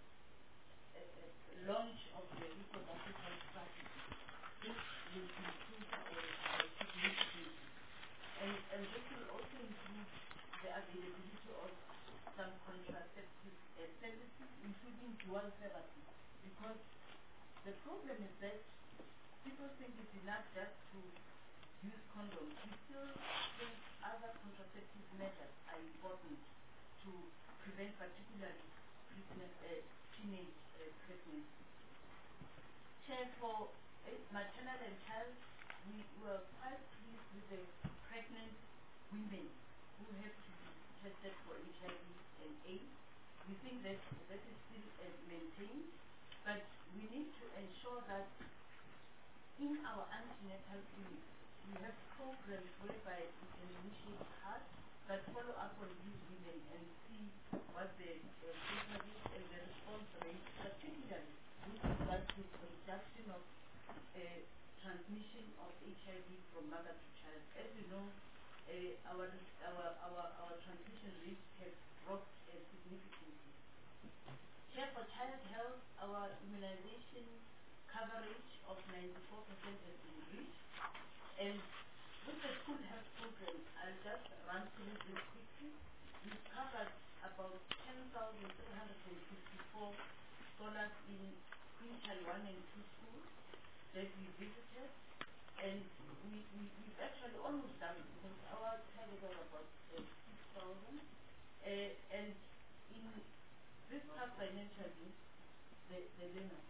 launch of the reproductive health strategy, this will improve significantly. And this will also improve the availability of some contraceptive services, including dual therapy. Because the problem is that people think it's enough just to use condoms. We still think other contraceptive measures are important to prevent particularly teenage pregnancy. Chair, for maternal and child, we were quite pleased with the pregnant women who have to be tested for HIV and AIDS. We think that is still maintained, but we need to ensure that in our antenatal clinics, we have programs whereby we can initiate hard, but follow up on these women and see what the treatment is and the response rate, particularly with regard to reduction of transmission of HIV from mother to child. As you know, our scholars in quintile 1 and 2 schools that we visited, and we've actually almost done it because our target was about 6,000. And in this past financial year, the learners,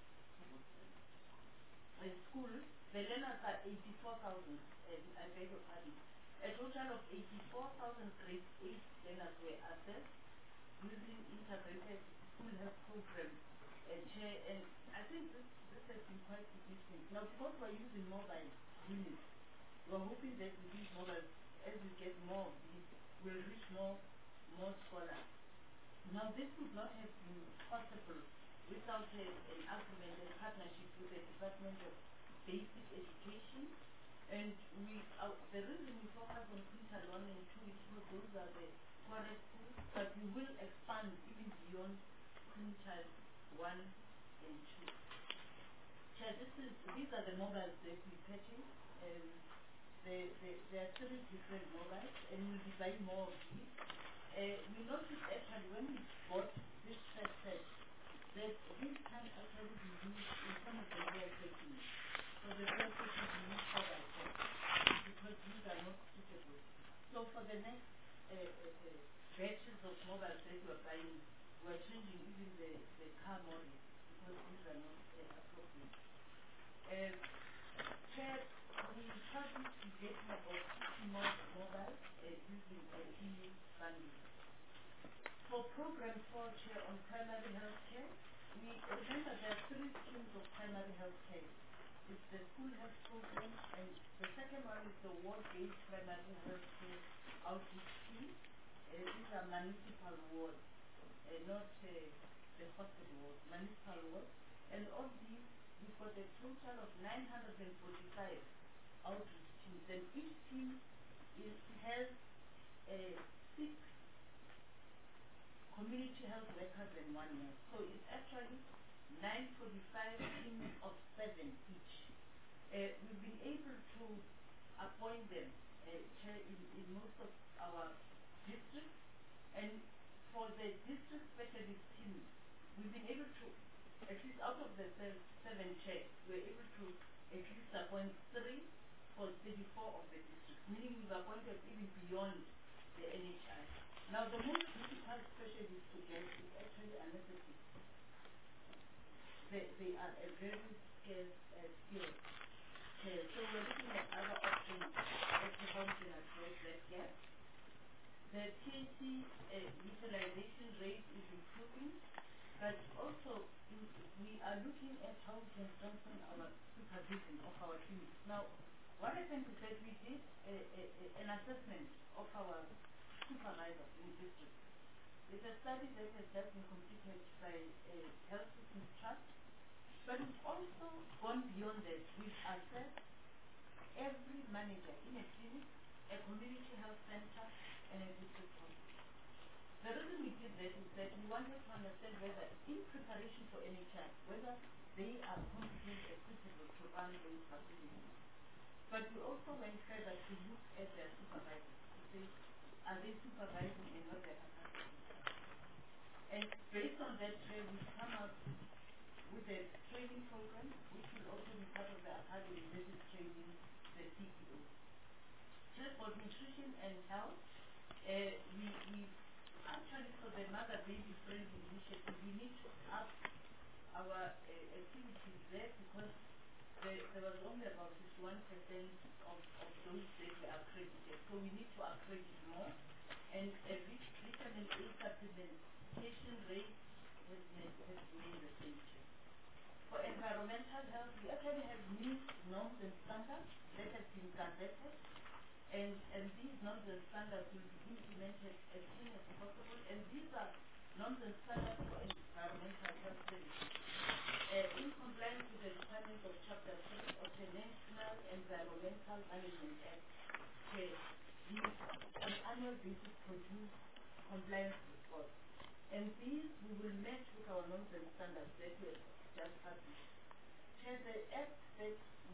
school, the learners are 84,000, I beg your pardon. A total of 84,000 grade 8 learners were assessed using integrated school health program. Chair, and I think this has been quite significant. Now, because we're using mobile units, we're hoping that with these mobiles, as we get more of these, we'll reach more scholars. Now, this would not have been possible without an agreement and partnership with the Department of Basic Education. And the reason we focus on quintile 1 and 2 is because those are the poorest schools, but we will expand even beyond quintile 1 and 2. Chair, these are the mobiles that we purchased. There are 3 different mobiles, and we'll be buying more of these. We noticed actually when we bought this first set that these can actually be used in some of the real techniques. So the real techniques we use 4x4 because these are not suitable. So for the next batches of mobiles that we're buying, we're changing even the car models because these are not appropriate. Chair, we probably be getting about 50 more mobiles using EU funding. For program 4, Chair, on primary health care, we remember there are 3 streams of primary health care. It's the school health program, and the second one is the ward-based primary health care outreach scheme. These are municipal wards, not the hospital wards, municipal wards. And of these, we've got a total of 945 outreach teams, and each team has 6 community health workers and 1 nurse. So it's actually 945 teams of 7 each. We've been able to appoint them in most of our districts, and for the district specialist teams, we've been able to, at least out of the 7 chairs, we're able to at least appoint 3 for 34 of the districts, meaning we've appointed even beyond the NHI. Now, the most difficult specialist to get is actually anesthetists. They are a very scarce skill. So we're looking at other options as to how we can address that gap. The TAC utilization rate is improving, but also we are looking at how we can strengthen our supervision of our clinics. Now, what happened is that we did an assessment of our supervisors in district. It's a study that has just been completed by Health Systems Trust, but we've also gone beyond that. We've assessed every manager in a clinic, a community health center, and a district hospital. The reason we did that is that we wanted to understand whether, in preparation for NHI, whether they are competent and suitable to run those facilities. But we also went further to look at their supervisors to say, are they supervising and not their capacity? And based on that, we've come out with a training program, which will also be part of the academy that is training the CEOs. Just for nutrition and health, we actually, for the Mother Baby Friendly Initiative, we need to up our activities there because there was only about 51% of those that were accredited. So we need to accredit more. And a vitamin A supplementation rate has remained the same. For environmental health, we actually have new norms and standards that have been gazetted. And these norms and standards will be implemented as soon as possible. And these are norms and standards for environmental health services. In compliance with the requirements of Chapter 3 of the National Environmental Management Act, we on an annual basis produce compliance reports. And these we will match with our norms and standards that we have just published. The act that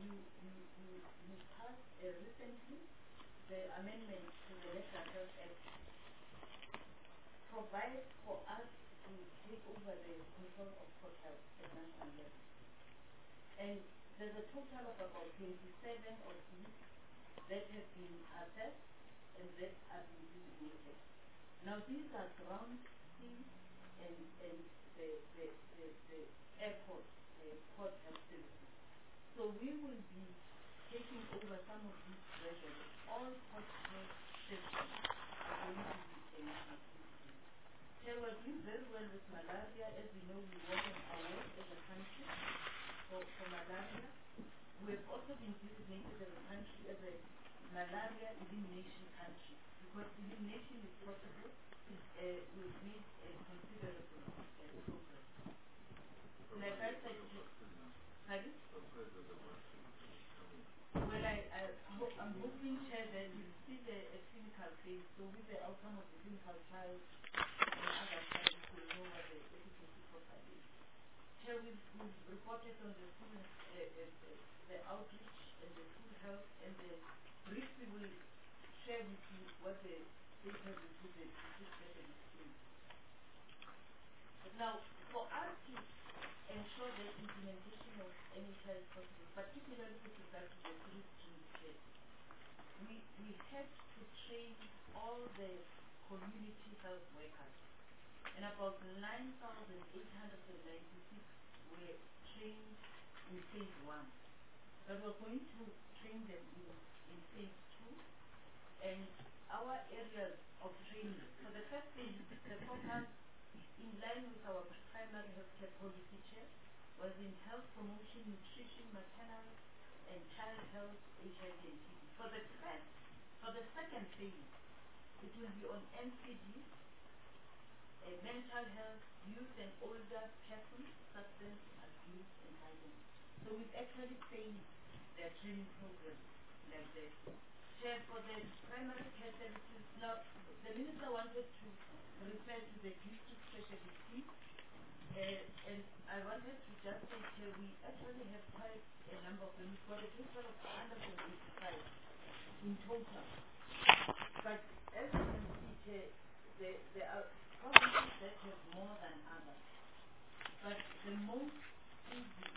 we passed recently, the amendment to the National Health Act, provides for us to take over the control of court health at national level. And there's a total of about 27 of these that have been assessed and that are being designated. Now these are ground, sea, and the airport court health services. So we will be taking over some of these treasures. All court health systems are going to be included. They were doing very well with malaria. As you know, we won an award as a country for malaria. We have also been designated as a country as a malaria elimination country because elimination is possible. We've made a considerable progress. Like I said, pardon? Well, I'm hoping, Chair, that we'll see a clinical phase. So with the outcome of the clinical trials and other studies, we'll know what the efficacy profile is. Chair, we've reported on the food, the outreach and the food health, and the brief we will share with you what the state has included in this specialist scheme. Now, for us to ensure the implementation of NHI is possible, particularly with regard to the 3 streams care, we had to train all the community health workers, and about 9,896 were trained in phase 1. But we're going to train them in phase 2, and our areas of training. So the first phase, the focus in line with our primary healthcare policy, Chair, was in health promotion, nutrition, maternal and child health, HIV and TB. For the second phase, it will be on NCD, mental health, youth and older persons, substance abuse and guidance. So we've actually phased their training program like that. Chair, for the primary care services, now the Minister wanted to refer to the district specialist team, and I wanted to just say here we actually have quite a number of them. We've got a total of 185 in total. But as you can see here, there are provinces that have more than others. But the most easy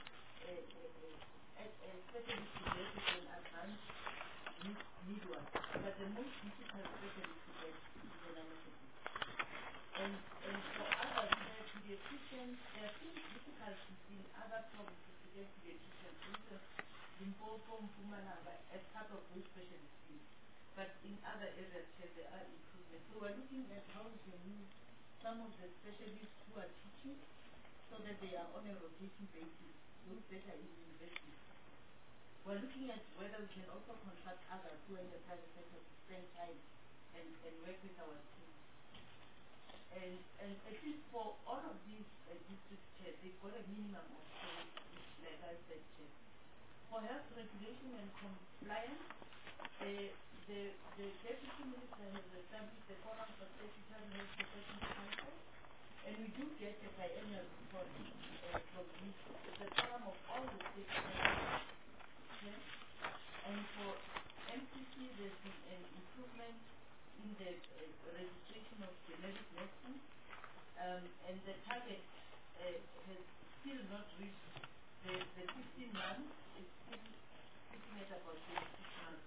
specialist to get is an advanced midwife. But the most difficult specialist to get is an anesthetist. And for others, pediatricians, there are still difficulties in other provinces to get pediatricians. For instance, Limpopo, Mpumalanga, as part of those specialist teams. But in other areas, there are improvements. So we're looking at how we can use some of the specialists who are teaching so that they are on a rotation basis, those that are in universities. We're looking at whether we can also contract others who are in the private sector to spend time and work with our team. And at least for all of these district chairs, they've got a minimum of 10, like I said, chairs. For health regulation and compliance, the Deputy Minister has established the Forum for Statutory Health Professional Council, and we do get a biennial report from this. It's a forum of all the stakeholders. Okay? And for MCC, there's been an improvement in the registration of generic medicine, and the target has still not reached the 15 months. It's still sitting at about 26 months.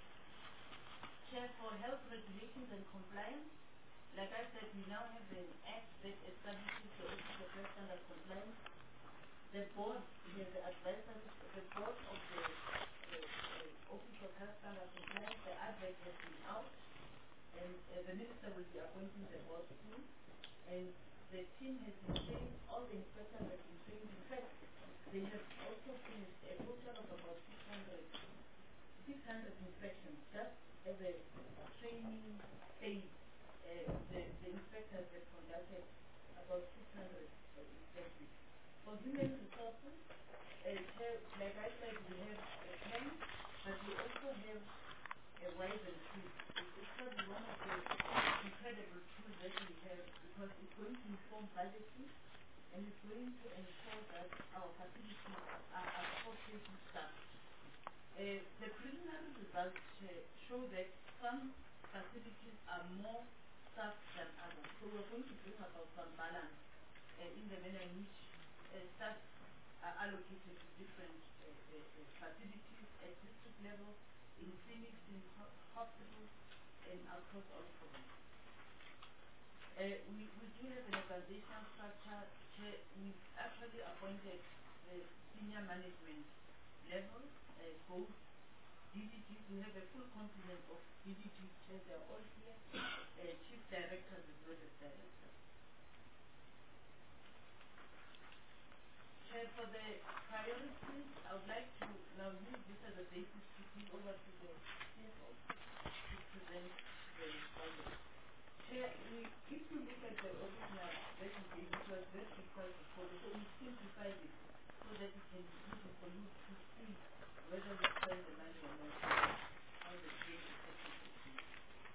Chair, for health regulations and compliance, like I said, we now have an act that establishes the Office of Health Standard Compliance. The board has the advisory, the board of the Office of Health Standard Compliance, the advert has been out, and the minister will be appointing the board soon, and the team has been trained, all the inspectors have been trained. In fact, they have also finished a total of about 600 inspections, just as a training phase. The inspectors have conducted about 600 inspections. For human resources, like I said, we have a plan, but we also have a wise and tool. It's probably one of the incredible tools that we have because it's going to inform budgeting and it's going to ensure that our facilities are appropriately staffed. The preliminary results show that some facilities are more staffed than others. So we're going to bring about some balance in the manner in which staff are allocated to different facilities at district level, in clinics, in hospitals, and across all provinces. We do have an organizational structure. We've actually appointed senior management level, both DDGs. We have a full complement of DDGs, chairs, they're all here, chief directors as well as directors. Chair, for the priorities, I would like to now use this as a basis to give over to the CFO to present the budget. Chair, if you look at the original that we gave, it was very difficult to follow, so we simplified it so that it can be easy for you to see whether we spend the money or not, how the change is taking place.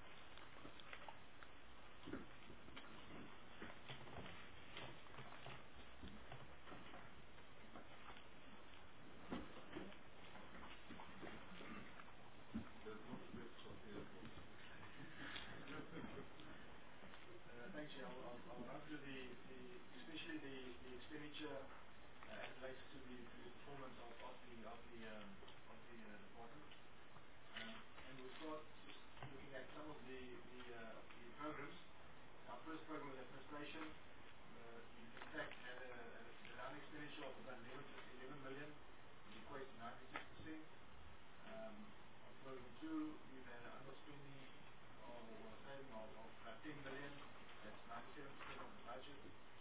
There's no space for earphones. Thanks, Chair. I'll run through especially the expenditure as it relates to the performance of the department. And we'll start just looking at some of the programs. Our first program was administration. In fact, had an expenditure of about 11 million, which equates to 96%. On program 2, we've had an underspending or a saving of about 10 million. That's 97% of the budget.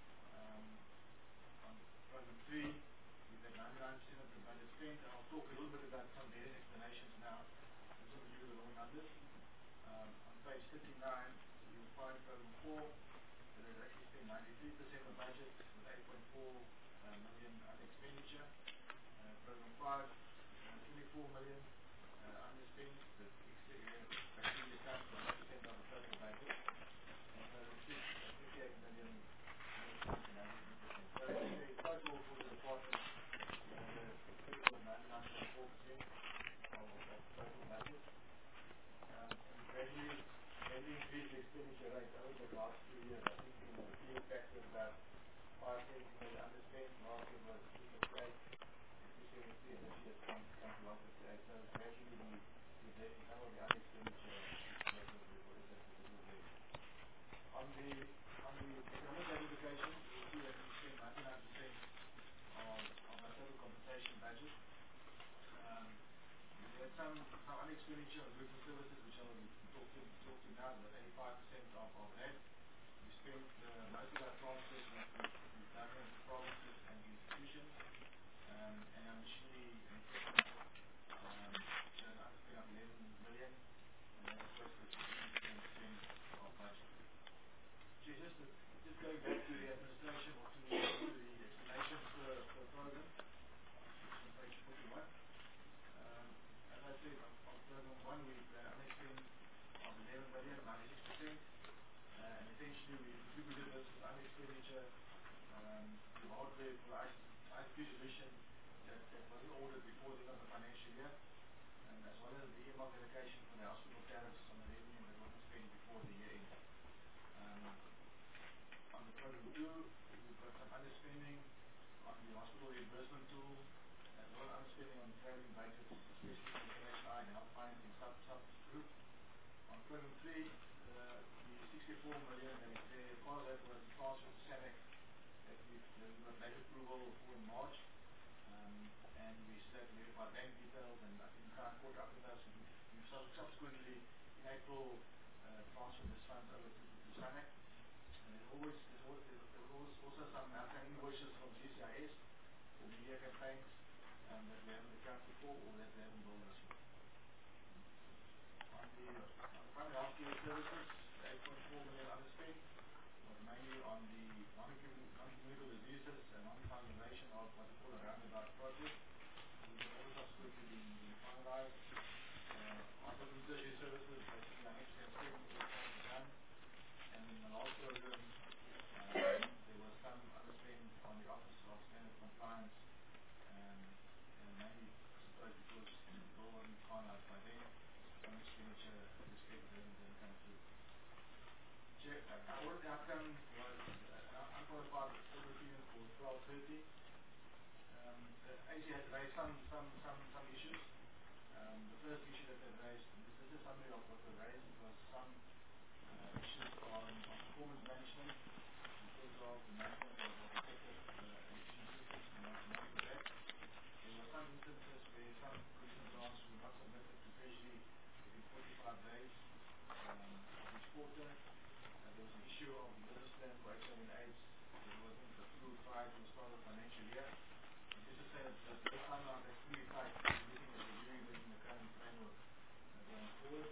On program 3, we've had 99% of the budget spent. And I'll talk a little bit about some various explanations now. I'm just going to give you the raw numbers. On page 39, you'll find program 4 that has actually spent 93% of the budget with 8.4 million under expenditure. Program 5, 24 million underspent, that actually accounts for 100% of the total budget. And program 6, 58 million underspent, 93%. So the total for the department is 99.4% of total budget. And gradually increased the expenditure rate over the last 2 years. I think in the few factors about 570 million underspent. Last year was 258 and 273, and this year it's come to 158. So gradually we're getting some of the other expenditure that was there. On the economic identification, you'll see that we spend 99% of our total compensation budget. We had some expenditure on goods and services, which I will talk to now. That's 85% of that. We spent most of our transfers with government, provinces, and institutions. And our machinery and equipment, an underspend of 11 million, and that equates to 16% of budget. So just going back to the administration or to the explanations per program, which is on page 41. As I said, on program 1, we've underspend of 11 million, 96%. And essentially we contributed this as under expenditure to hardware for ICT solution that wasn't ordered before the end of the financial year, and as well as the earmark allocation for the hospital tariffs on the revenue that wasn't spent before the year end. On the program 2, we've got some underspending on the hospital reimbursement tool, as well as underspending on the traveling budgets, especially for the NHI and health financing subgroup. On program 3, the 64 million that is there, part of that was transferred to SAMEC that we got late approval for in March. And we still have to verify bank details, and I think Crown caught up with us, and we've subsequently in April transferred this funds over to SAMEC. And there was also some outstanding invoices from GCIS for media campaigns that we haven't accounted for or that they haven't billed us for. On the private healthcare services, the 8.4 million underspent was mainly on the non-communicable diseases and non-finalization of what we call a roundabout project. These are all subsequently being finalized. Hospital and tertiary services, basically 100% spent, all parts are done. And in the last program, there was some underspend on the Office of Standard Compliance, and mainly, I suppose, because the bill wasn't finalized by then, some expenditure as expected didn't come through. performance management in terms of the management of effective election systems and most of that. There were some instances where some commission grants were not submitted to Treasury within 45 days of each quarter. There was an issue of the business plan for HIV and AIDS that wasn't approved prior to the start of the financial year. And just to say that the timeline is pretty tight, looking at reviewing within the current framework going forward.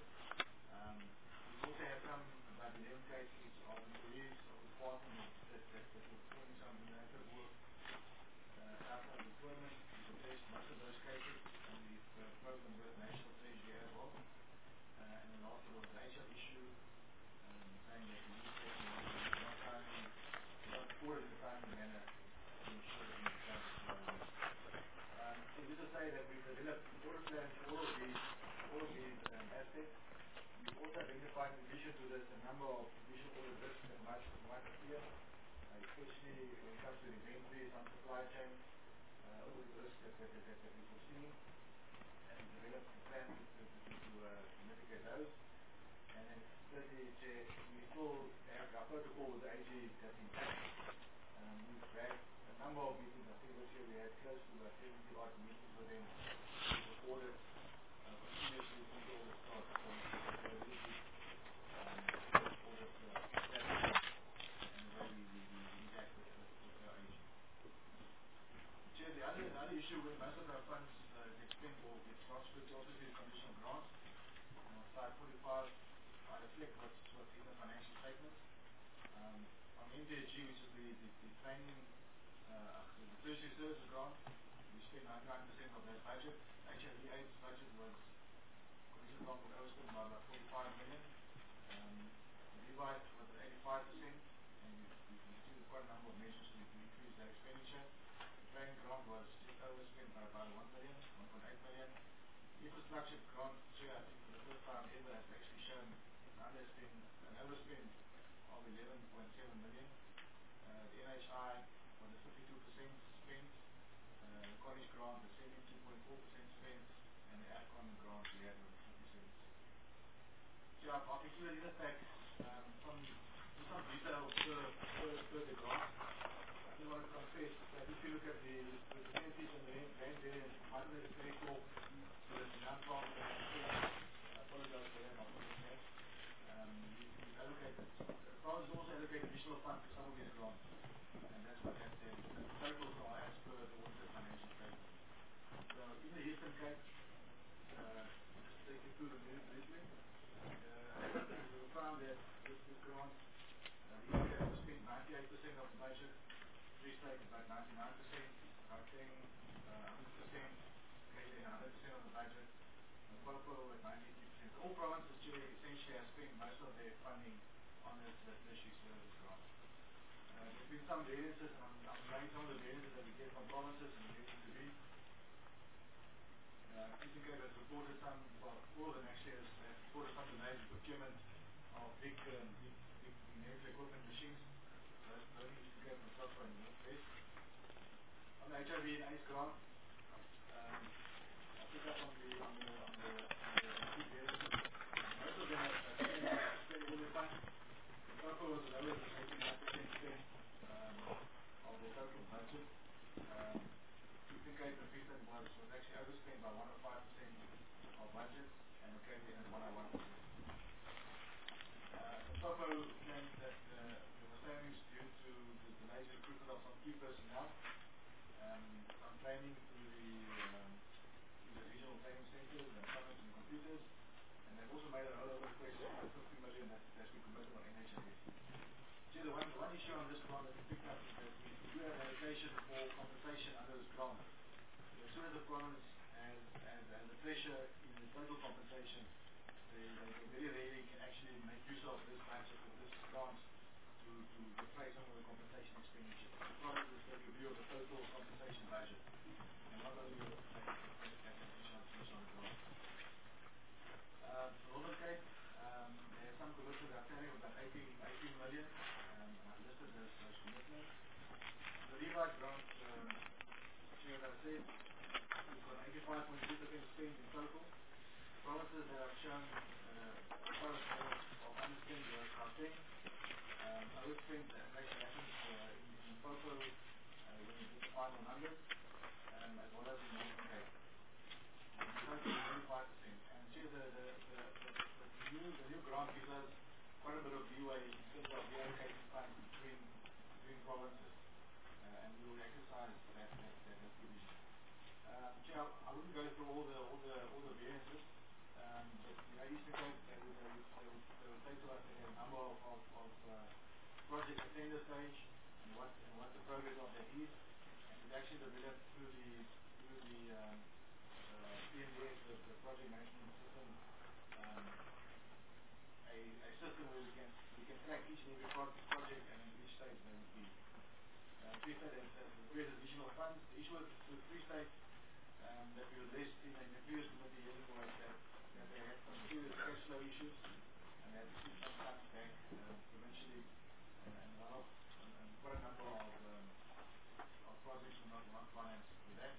We also had some, about 11 cases of employees of the department that were performing some administrative work outside of employment. We've addressed most of those cases, and we've broken with National Treasury as well. And then lastly was the HR issue, saying that the new station was not reported in a timely manner to ensure that we recover the so just to say that we've developed an audit plan for all of these aspects. We've also identified, in addition to this, a number of additional audit risks that might appear, especially when it comes to inventory, some supply chain audit risks that we foresee, and we developed a plan to mitigate those. And then thirdly, we still have our protocol with the AG that's intact. We've had a number of meetings. I think this year we had close to 70 odd meetings with them. We've recorded continuously since all the start. So we have a really good audit strategy and the way we interact with our AG. Chair, the other issue with most of our funds get spent or get transferred to obviously the conditional grants. And on slide 45, I reflect what's in the financial statements. On MDG, which is the training, the tertiary services grant, we spent 99% of that budget. HIV AIDS budget was, conditional grant was overspent by about 45 million. The Levite was at 85%, and we've instituted quite a number of measures to increase that expenditure. The training grant was just overspent by about 1 million, 1.8 million. The infrastructure grant, Chair, I think for the first time ever has actually shown an overspend of 11.7 million. The NHI was at 52% spent. The college grant was 72.4% spent, and the AFCON grant we had was 50%. Chair, I've included in the pack some detail per the grant. I just want to confess that if you look at the percentage and the rand variance, might be very cool. So that's the non-farm that I apologize for that, I'll put it there. We've allocated, province also allocated additional funds to some of these grants, and that's what that said. The totals are as per the audited financial statement. So in the Eastern Cape, just to take you through the very briefly, we found that this grant, we spent 98% of the budget, Free State about 99%, Gauteng 100%, KZN 100% of the budget, Limpopo at 93%. All provinces essentially have spent most of their funding on this tertiary services grant. There's been some variances, and I'm showing some of the variances that we get from provinces and we get into these. Eastern Cape has reported some, well, all of them actually has reported some delays in procurement of big medical equipment machines. Those only Eastern Cape and South and North-West. On the HIV and AIDS grant, I'll pick up on the key variances. Most of them have spent all their funds. The total was the lowest at 89% spent of the total budget. Eastern Cape and Free State was actually overspent by 105% of budget, and the KZN at 101%. Limpopo claimed that there were savings due to the delays in recruitment of some key personnel, some training through the regional training centers and tablets and computers, and they've also made a rollover request of 50 million that's been committed on NHS. See, the one issue on this grant that we picked up is that we do have allocation for compensation under this grant. So as soon as the province has the pressure in the total compensation, they very rarely can actually make use of this budget or this grant to defray some of the compensation expenditure. The province is a review of the total compensation budget, and not only of the additional grant. Northern Cape, they have some commitments outstanding of about 18 million, and I've listed those commitments. The Levite grant, as I said, we've got 85.3% spent in total. Provinces that have shown quite a small of underspend were Gauteng, London, as well as in Northern Cape. The total is 35%. And see, the new grant gives us quite a bit of leeway in terms of reallocating funds between provinces, and we will exercise that provision. I wouldn't go through all the variances, but Eastern Cape, they would say to us that there are a number of projects at tender stage and what the progress of that is, and we've actually developed through the PMDS, the project management system, a system where we can track each and every project and in which stage they would be. Free State has created additional funds. The issue with Free State that we addressed in the previous committee hearing was that they had some serious cash flow issues and they had to keep some funds back provincially, and quite a number of projects were not financed with that.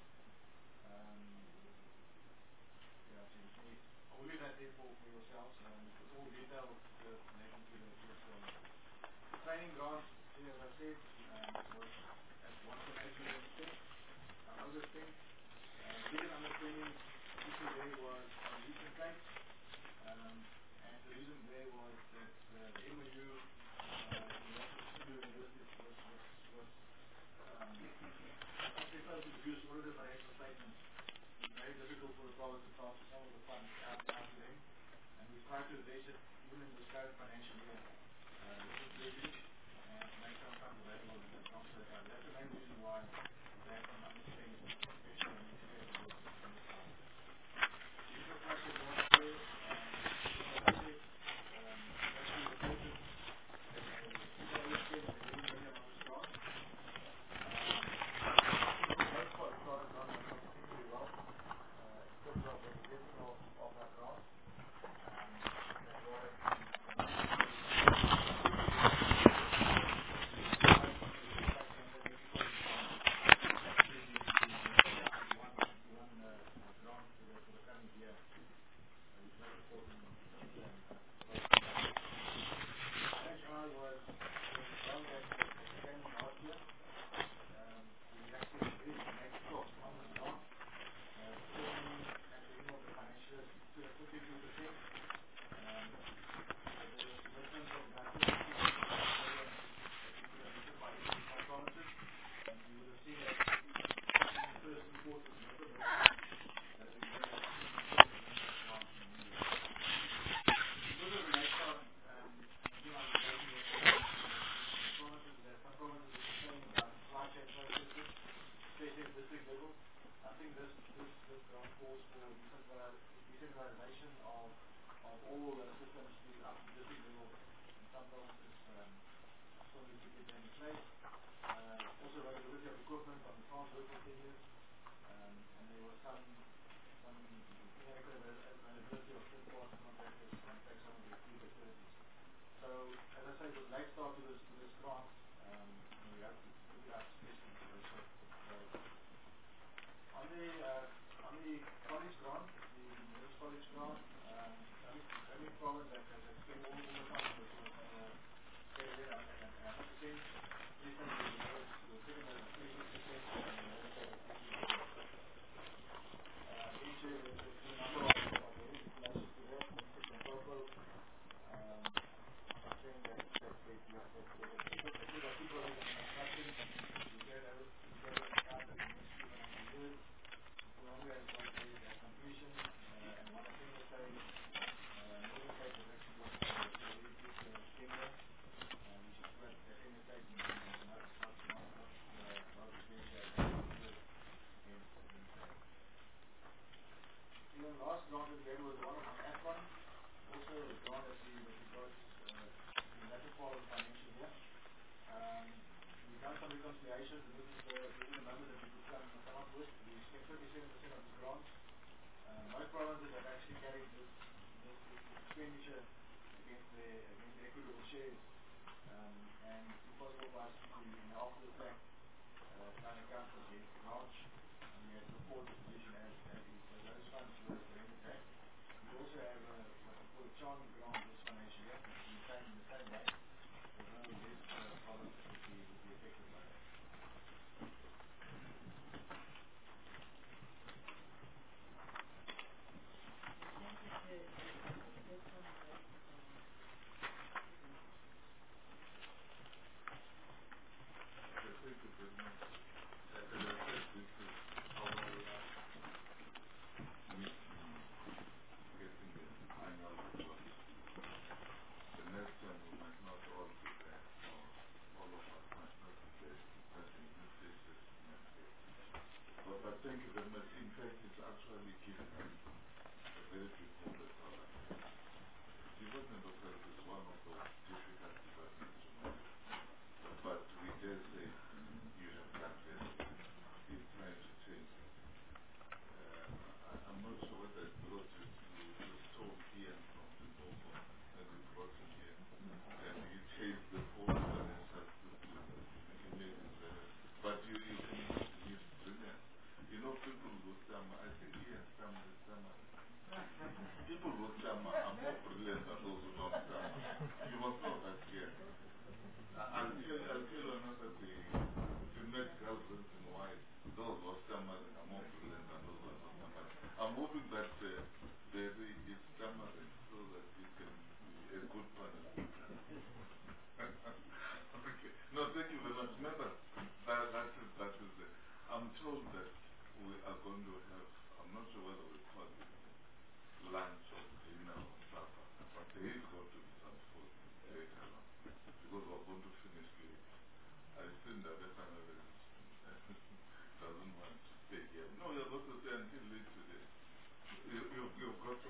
I will leave that there for yourselves. It's all detailed relating to the training grants, as I said, was at 1.8 million spent, overspent. The biggest underspending issue there was on the Eastern Cape, and the reason there was that the MOU was actually supposed to produce audited financial statements. It's very difficult for the province to transfer some of the funds out to them, and we've tried to address it even in this current financial year with leverage and to make some funds available and transfer it out. That's the main reason why they have some underspending, especially on the East Cape and this time. The infrastructure grants there, as I said, actually reported that they overspent the 11 million on this grant. For the most part, the grant has gone extremely well in terms of the getting of our grant. That was decentralization of all systems to up to district level, and some provinces still need to get them in place. Also availability of equipment on the farms work for 10 years, and there was some inadequate availability of third party contractors to undertake some of the field activities. So as I say, it was late start to this grant, and we hope to put it out successfully for those on the college grant, the University College grant, the only province that has spent all the funds was KZN at 100%. Free State was second at 36%, and the Northern Cape at 15%. Again, Chair, there's a number of explanations to that, Mr. Popo, saying that people are under construction, we get out in the next few financial years. Colombia has got their completion and one at tender stage. Northern Cape has actually got a very good tender, which is good at tender stage and not expensive as against that. The last grant that we had was one on AFCON, also a grant that we got in the latter part of the financial year. We've done some reconciliations, and this is the number that we could come up with. We spent 37% of this grant. Most provinces have actually carried this expenditure against their equitable shares, and it's impossible for us to, after the fact, try and account for the grants, and we had to report the position as is. So those funds were rendered back. We also have what we call a charming grant this financial year, which is in the same way. There's no less provinces would be affected by that.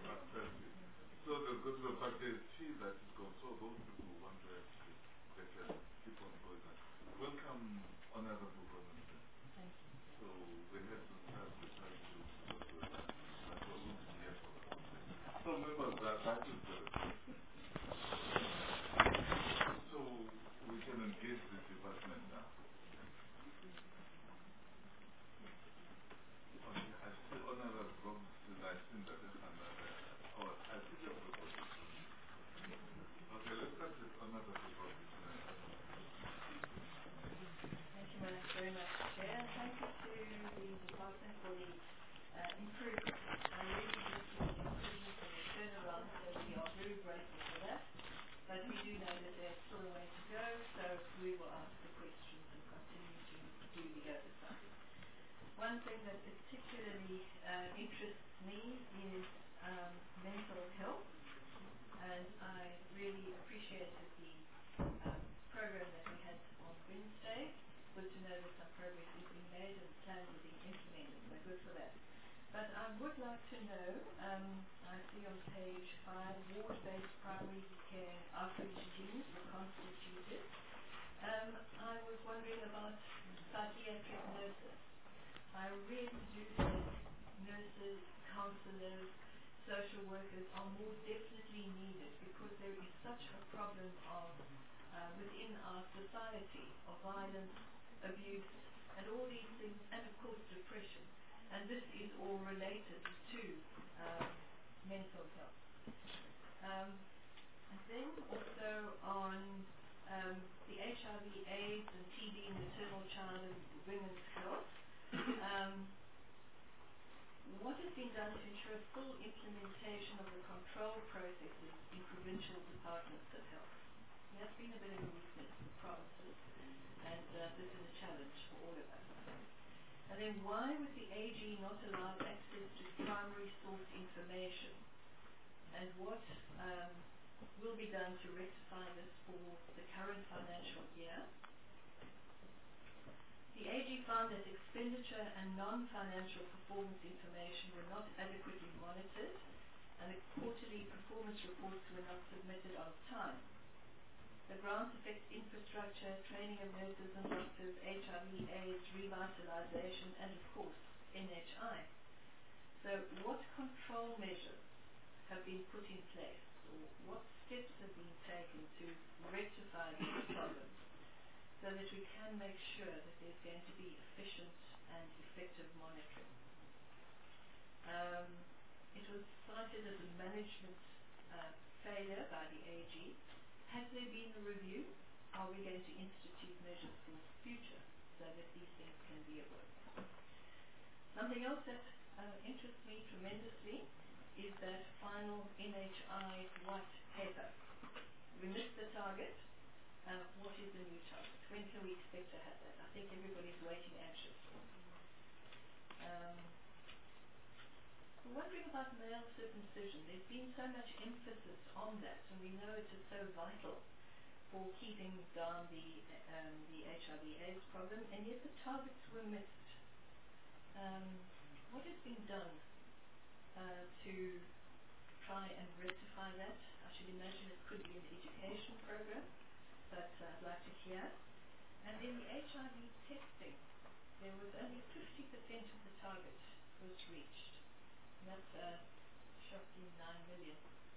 access it. So but the fee that is going, so those people who want to actually, they can keep on going. Welcome, Honorable Governor. Thank you. So we had to start with that because we were going to be here for the whole day. So members, that is the... So we can engage the department now. Okay, I see Honorable Governor, I think that is another... Oh, I see the proposal. Okay, let's start with Honorable Governor. Thank you very much, Chair. And thank you to the department for the improvement. I really do see the improvement and the turnaround, so we are very grateful for that. But we do know that there's still a way to go, so we will ask the questions and continue to do the oversight. One thing that particularly interests me is mental health, and I really appreciated the program that we had on Wednesday. Good to know that some progress is being made and plans are being implemented, so good for that. But I would like to know, I see on page 5, ward-based primary care outreach teams were constituted. I was wondering about psychiatric nurses. I really do think nurses, counsellors, social workers are more definitely needed because there is such a problem of within our society of violence, abuse, and all these things, and of course depression. And this is all related to mental health. And then also on the HIV/AIDS and TB in maternal, child, and women's health. What has been done to ensure full implementation of the control processes in provincial departments of health? That's been a bit of a weakness in provinces, and this is a challenge for all of us. And then why was the AG not allowed access to primary source information? And what will be done to rectify this for the current financial year? The AG found that expenditure and non-financial performance information were not adequately monitored, and the quarterly performance reports were not submitted on time. The grant affects infrastructure, training of nurses and doctors, HIV/AIDS, revitalization, and of course, NHI. So what control measures have been put in place, or what steps have been taken to rectify these problems so that we can make sure that there's going to be efficient and effective monitoring? It was cited as a management failure by the AG. Has there been a review? Are we going to institute measures for the future so that these things can be avoided? Something else that interests me tremendously is that final NHI white paper. We missed the target. What is the new target? When can we expect to have that? I think everybody's waiting anxiously. We're wondering about male circumcision. There's been so much emphasis on that, and we know it is so vital for keeping down the HIV/AIDS problem, and yet the targets were missed. What has been done to try and rectify that? I should imagine it could be an education program, but I'd like to hear. And then the HIV testing, there was only 50% of the target was reached. And that's a shocking 9 million.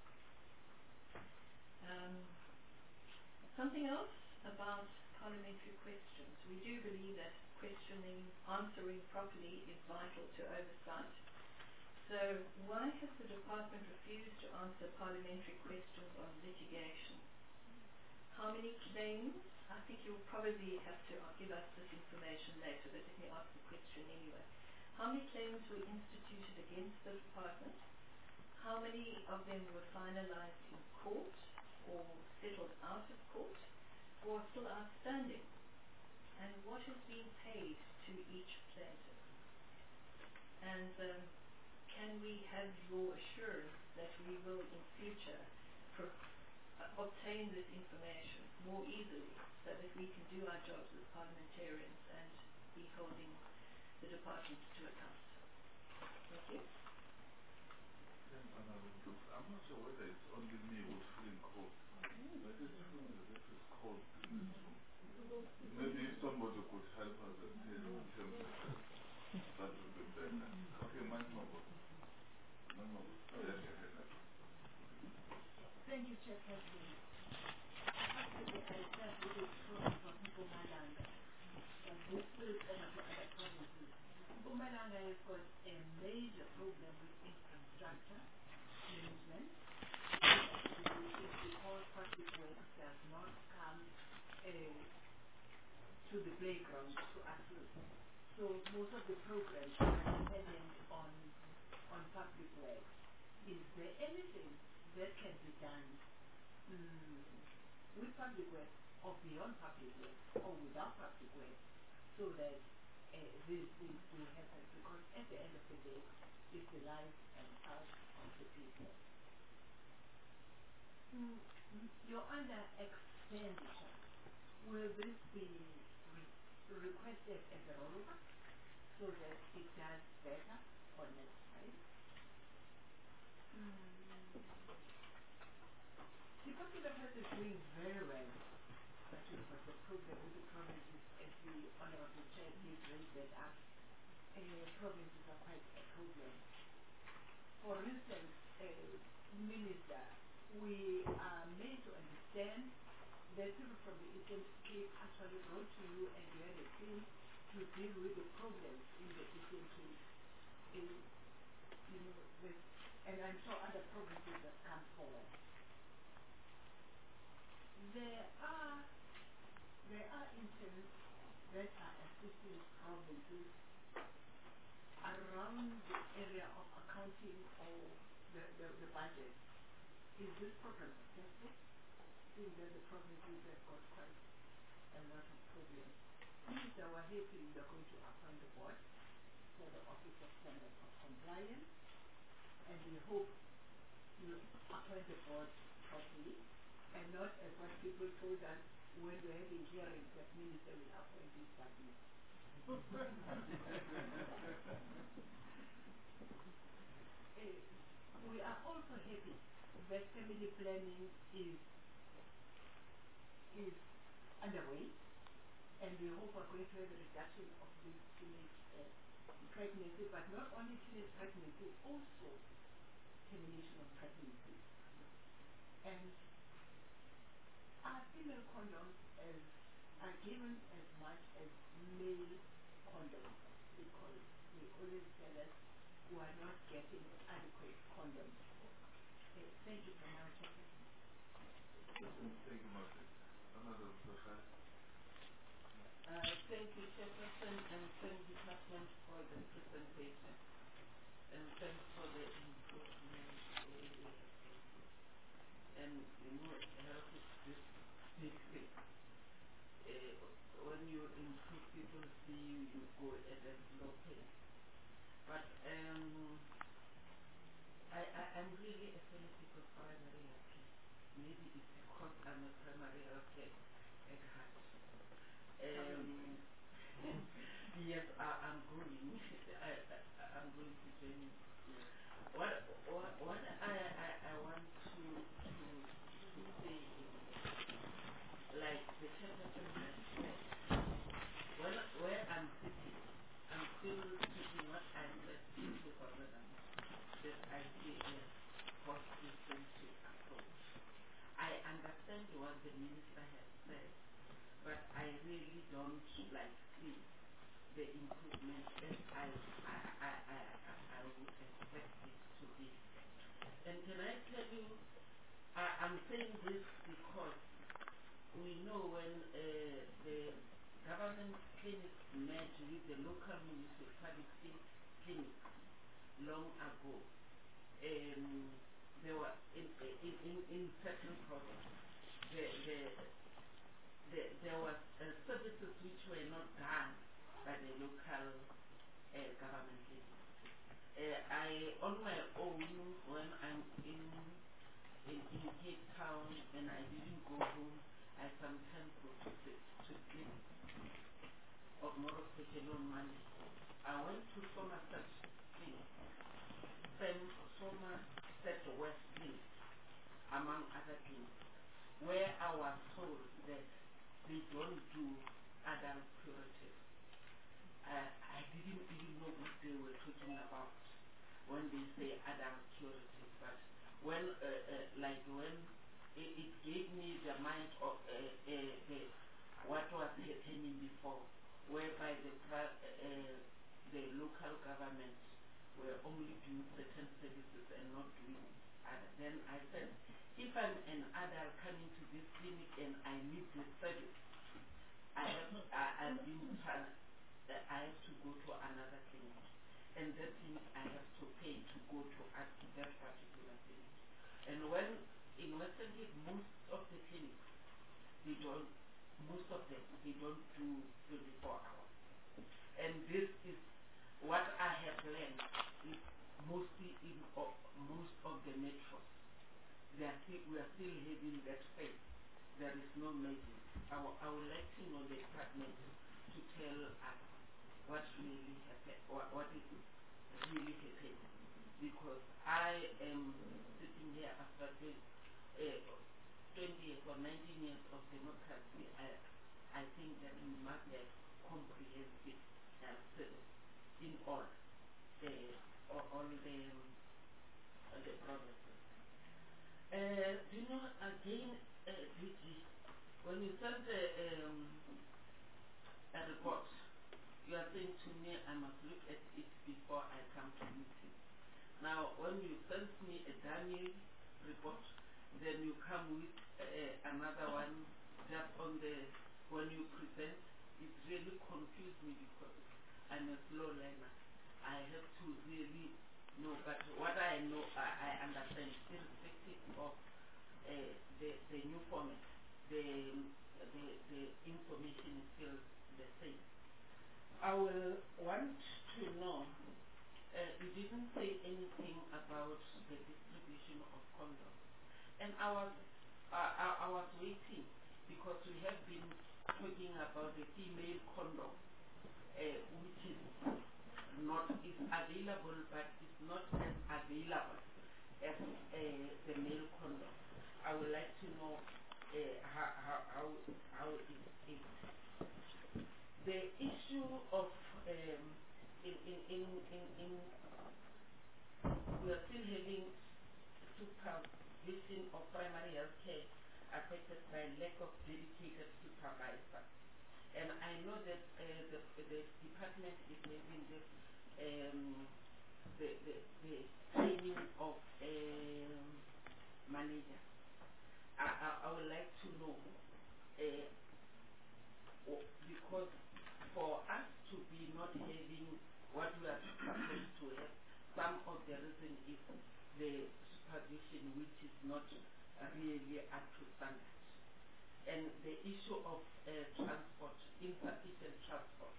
Something else about parliamentary questions. We do believe that answering properly is vital to oversight. So why has the department refused to answer parliamentary questions on litigation? How many claims? I think you'll probably have to give us this information later, but let me ask the question anyway. How many claims were instituted against the department? How many of them were finalized in court or settled out of court or are still outstanding? And what has been paid to each plaintiff? And can we have your assurance that we will in future obtain this information more easily so that we can do our jobs as parliamentarians and be holding the department to account? Thank you. Then Honorable I'm not sure whether it's only me who's feeling cold, but it feels as if it's cold in this room. Maybe if somebody could help us and tell the temperature, that would be better. Okay, mine's not good. Mine's not good. Yes, yes. Thank you, Chairperson. Actually, I start with this problem from Mpumalanga, but this spills over to other provinces. Mpumalanga has got a major problem with infrastructure management. It's because public works does not come to the playground to access. So most of the programs are dependent on public works. Is there anything that can be done with public works or beyond public works or without public works so that these things do happen? Because at the end of the day, it's the life and health of the people. Your under expenditure, will this be requested as a rollover so that it does better on next time? Department of Health is doing very well, but you've got the problem with the provinces, as the Honorable Chair did raise that up. Provinces are quite a problem. For instance, Minister, we are made to understand that people from the Eastern Cape actually wrote to you and you had a team to deal with the problems in the Eastern Cape. And I'm sure other provinces have come forward. There are interns that are assisting provinces around the area of accounting or the budget. Is this program successful? Seeing that the provinces have got quite a lot of problems. Minister, we're happy you are going to appoint the board for the Office of Standards of Compliance, and we hope you appoint the board properly and not as what people told us when we had a hearing that Minister will appoint this party. We are also happy that family planning is underway, and we hope we're going to have a reduction of this teenage pregnancy, but not only teenage pregnancy, also termination of pregnancy. And our female condoms are given as much as male condoms because they always tell us we are not getting adequate condoms. Thank you for my attention. Thank you, Martin. Another question. Thank you, Chairperson, and thank the Department for the presentation. And thanks for the improvement. And health is this big thing. When you improve, people see you go at a slow pace. But I'm really a fanatic of primary health care. Maybe it's because I'm a primary health care expert. Yes, I'm going. I'm going to join you. What I want to say is, like the Chairperson has said, where I'm sitting, I'm still sitting what I said in 2000, that I see a post-essential approach. I understand what the Minister has said, but I really don't see the improvement as I would expect it to be. And can I tell you, I'm saying this because we know when the government clinics merged with the local municipality clinics long ago, there were in certain provinces there was services which were not done by the local government clinics. On my own, when I'm in Cape Town and I didn't go home, I sometimes go to sleep or more especially on Monday. I went to Somerset Clinic, then Somerset West among other things, where I was told that they don't do adult curatives. I didn't even know what they were talking about when they say adult curative, but when, when it gave me the mind of what was happening before, whereby the local governments were only doing certain services and not doing other. Then I said, if I'm an adult coming to this clinic and I need this service, I have to go to another clinic, and that clinic I have to pay to go to that particular clinic. And when in Western Cape, most of them, they don't do 24 hours. And this is what I have learned is mostly in most of the metros. We are still having that faith. There is no magic. I would like to know the department to tell us what really happened, what is really happening. Because I am sitting here after 20 years or 19 years of democracy. I think that we must have comprehensive service in all the provinces. Again, DG, when you send a report, you are saying to me I must look at it before I come to meeting. Now, when you send me a Daniel report, then you come with another one just on when you present. It really confused me because I'm a slow learner. I have to really know, but what I know, I understand, irrespective of the new format, the information is still the same. I will want to know, you didn't say anything about the distribution of condoms. And I was waiting because we have been talking about the female condom, which is available, but it's not as available as the male condom. I would like to know how it is. The issue of we are still having supervision of primary health care affected by lack of dedicated supervisor. And I know that the department is having the training of manager. I would like to know, because for us to be not having what we are supposed to have, some of the reason is the supervision which is not really up to standard. And the issue of transport, insufficient transport,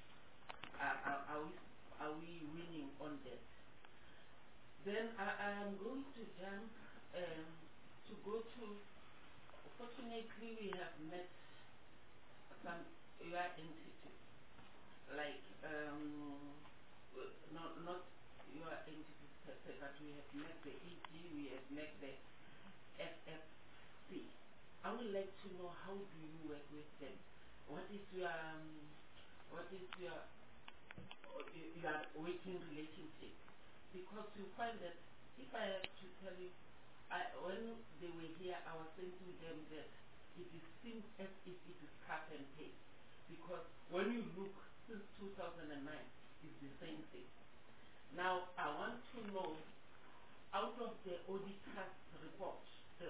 are we winning on that? Then I am going to jump to go to, fortunately we have met some your entities, like not your entities per se, but we have met the EG, we have met the FFC. I would like to know, how do you work with them? What is your working relationship? Because you find that, if I have to tell you, when they were here, I was saying to them that it seems as if it is cut and paste. Because when you look since 2009, it's the same thing. Now, I want to know, out of the auditor's report,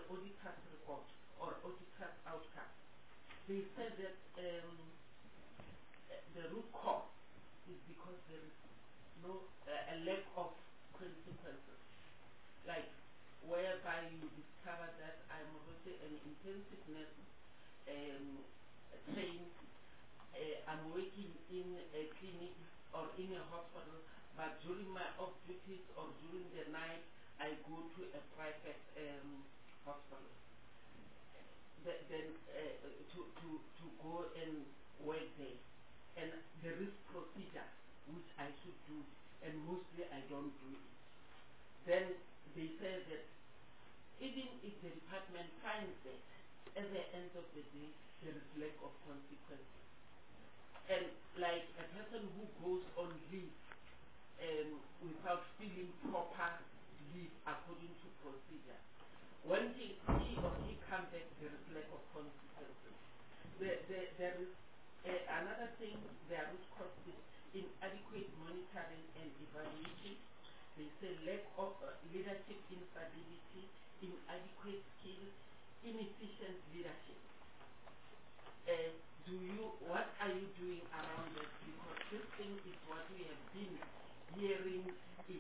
or auditor's outcome, they said that the root cause is because there is a lack of consequences. Like, whereby you discover that I'm already an intensive nurse, trained, I'm working in a clinic or in a hospital, but during my off duties or during the night, I go to a private hospital. Then to go and work there. And there is procedure which I should do, and mostly I don't do it. Then they say that even if the department finds that at the end of the day there is lack of consequences. And like a person who goes on leave without filling proper leave according to procedure, when he or he comes back, there is lack of consequences. There is another thing, there is cost is inadequate monitoring and evaluation. They say lack of leadership instability, inadequate skills, inefficient leadership. What are you doing around this? Because this thing is what we have been hearing it.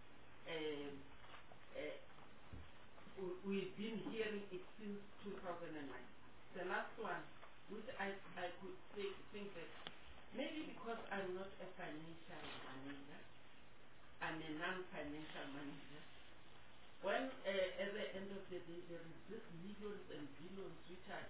We've been hearing it since 2009. The last one, which I could think that maybe because I'm not a financial manager, I'm a non-financial manager. When at the end of the day there is this millions and billions which are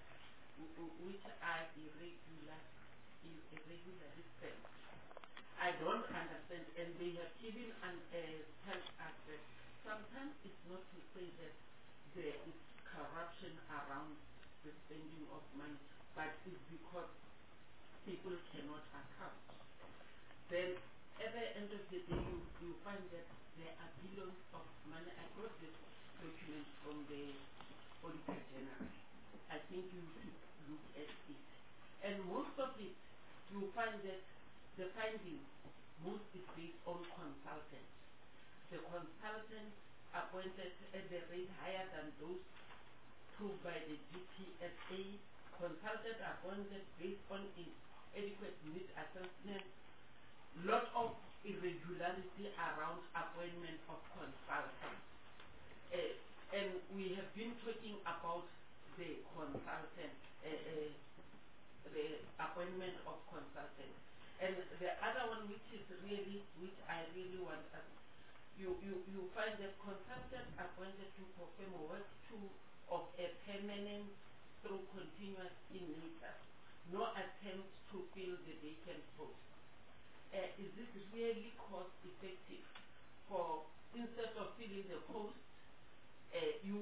irregularly spent, I don't understand, and they have even tell us that sometimes it's not to say that there is corruption around the spending of money, but it's because people cannot account. Then at the end of the day you find that there are billions of money. I got this document from the Auditor General. I think you should look at it. And most of it, you find that the findings, most is based on consultants. The consultants appointed at the rate higher than those proved by the GPSA. Consultants appointed based on inadequate need assessment. Lot of irregularity around appointment of consultants. And we have been talking about the consultant, the appointment of consultants. And the other one which I really want us, you find that consultants appointed to perform work of a permanent through continuous in nature. No attempt to fill the vacant post. Is this really cost effective? For instead of filling the post, you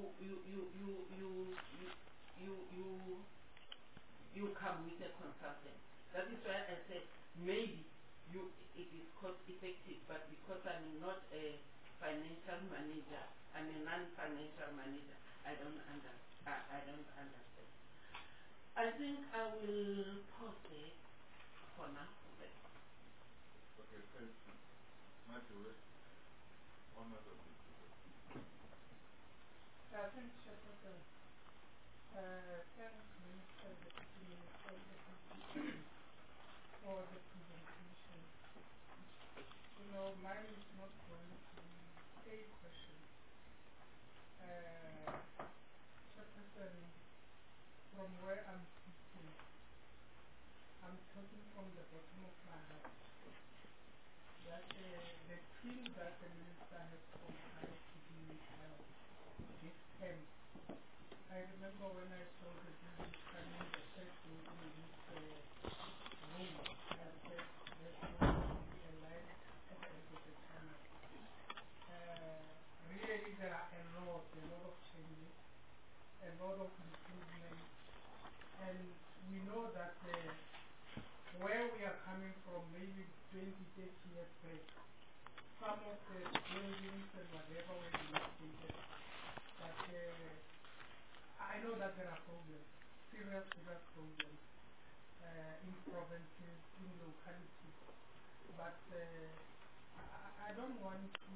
come with a consultant. That is why I said maybe it is cost effective, but because I'm not a financial manager, I'm a non-financial manager, I don't understand. I think I will pause there for now. Okay, thank you. Matthew, one other thing. Thanks, Chairperson. Thanks, Minister, Deputy Minister, for the presentation. You know, mine is not going to be a question. Chairperson, from where I'm sitting, I'm talking from the bottom of my heart. That the team that the Minister has compiled to be this term, I remember when I saw the business coming the first day in this room, I said there's going to be a light at the end of the tunnel. Really there are a lot of changes, a lot of improvement, and we know that where we are coming from, maybe 20, 30 years back, some of the buildings and whatever were dilapidated. But I know that there are problems, serious problems in provinces, in localities. But I don't want to,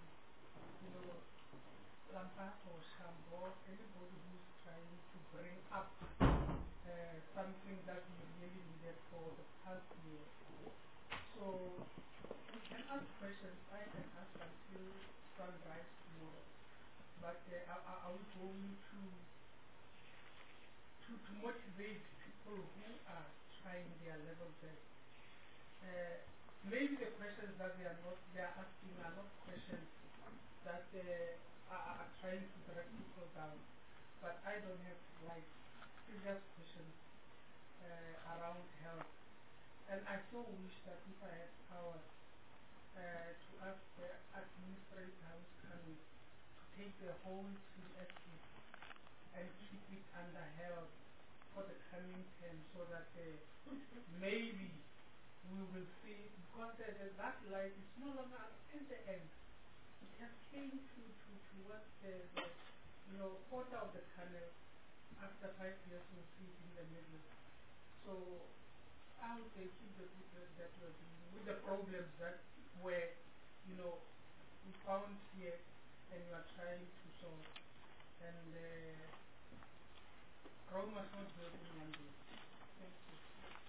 Lampa or Shambo, anybody who's trying to bring up something that we really needed for the past year. So we can ask questions. I can ask until sunrise tomorrow. But are we going to motivate people who are trying their level best? Maybe the questions that they are asking are not questions that are trying to drag people down. But I don't have serious questions around health. And I so wish that if I had powers to ask the administrator who's coming to take the whole CSE and keep it under held for the coming term so that maybe we will see, because that light is no longer at the end. It has came towards the quarter of the tunnel. After 5 years, we'll see it in the middle. So I would say keep the good work that we're doing with the problems that were, we found here and we are trying to solve. And Rome was not built in one day. Thank you.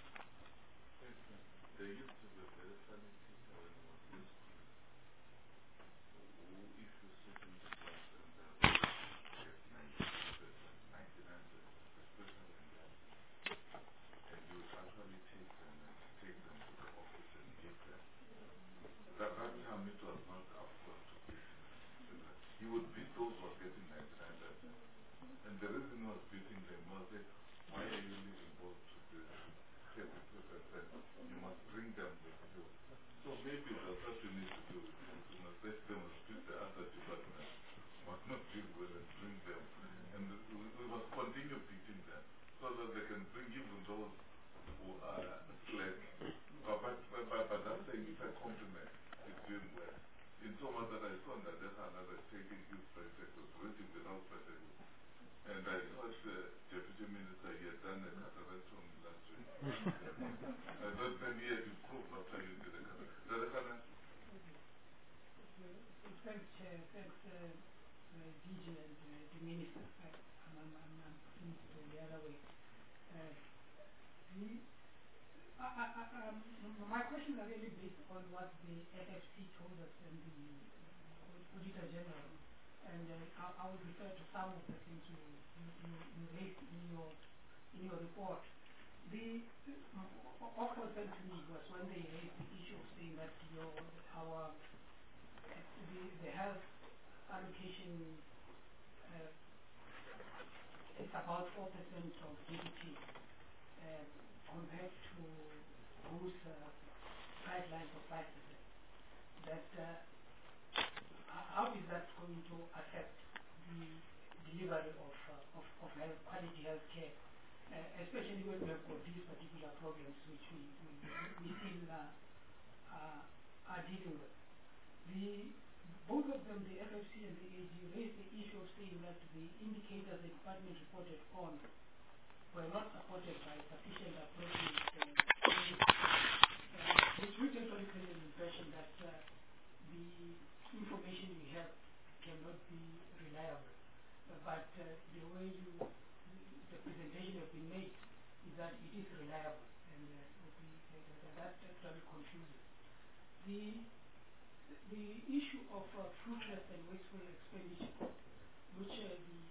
There used to be a very funny teacher when I was in school, who if you sit in the class and get 99%, especially in that, and you would actually take them to the office and give them. That time it was not afford to beat them. He would beat those who were getting 99%. And the reason he was beating them was that, why are you leaving those to the 32%? You must bring them with you. So maybe that's what you need to do. You must let them split the other department. You must not deal with and bring them. And we must continue beating them so that they can bring even those who are slack. But that's saying it's a compliment. It's doing well. In so much that I saw that there's another taking his spectacles, reading without spectacles. And I thought the Deputy Minister, he had done a cataract on last week. I thought maybe he had improved after you did the cataract. Thanks, Chair. Thanks, DJ and the Minister. I'm pleased to go the other way. My questions are really based on what the FFC told us and the Auditor General. And I will refer to some of the things you raised in your report. The of concern to me was when they raised the issue of saying that the health allocation is about 4% of GDP compared to whose guidelines of 5%. That how is that going to affect the delivery of quality health care, especially when we have got these particular problems which we still are dealing with. Both of them, the FFC and the AG, raised the issue of saying that the indicators the department reported on were not supported by sufficient appropriate which actually gives an impression that the information we have cannot be reliable. But the way the presentation has been made is that it is reliable, and that actually confuses. The issue of fruitless and wasteful expenditure, which the